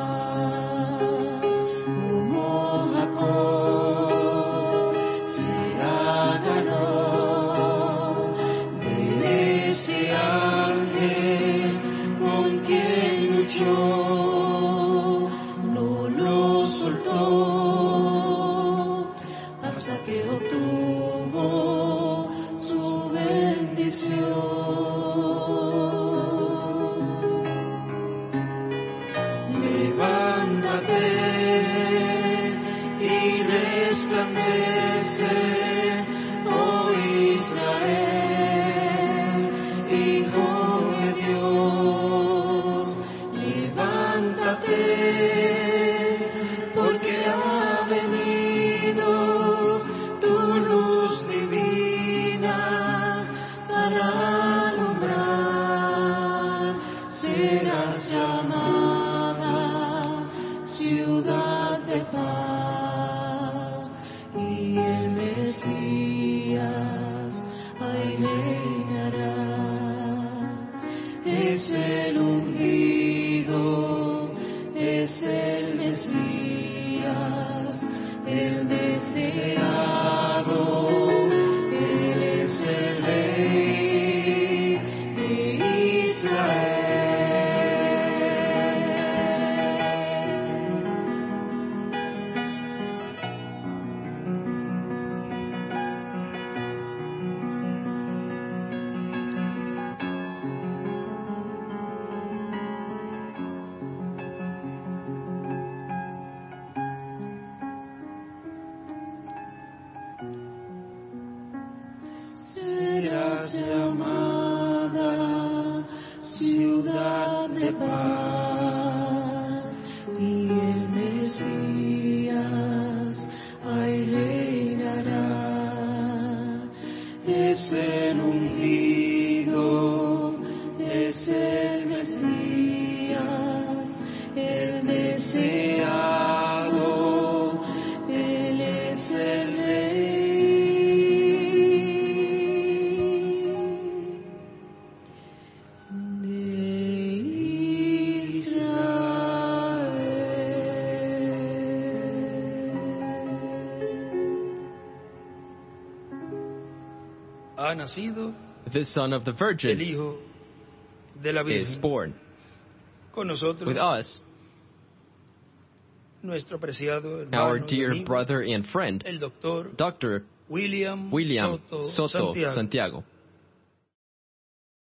No lo soltó hasta que obtuvo su bendición. Levántate y resplandece, oh Israel, Hijo de Dios. Porque ha venido tu luz divina para alumbrar. Serás llamada ciudad de paz, y el Mesías ahí reinará. Es el ungido, es el Mesías, el deseado, Él es el Rey de ciudad de paz, y el Mesías ahí reinará. Es el ungido, es el Mesías, el deseado, Él es el Ha nacido The Son of the el Virgin Hijo de la is Virgen. born. Con nosotros, With us, nuestro apreciado our hermano y dear amigo, brother and friend, el doctor Dr. William William Soto Soto Santiago. Santiago.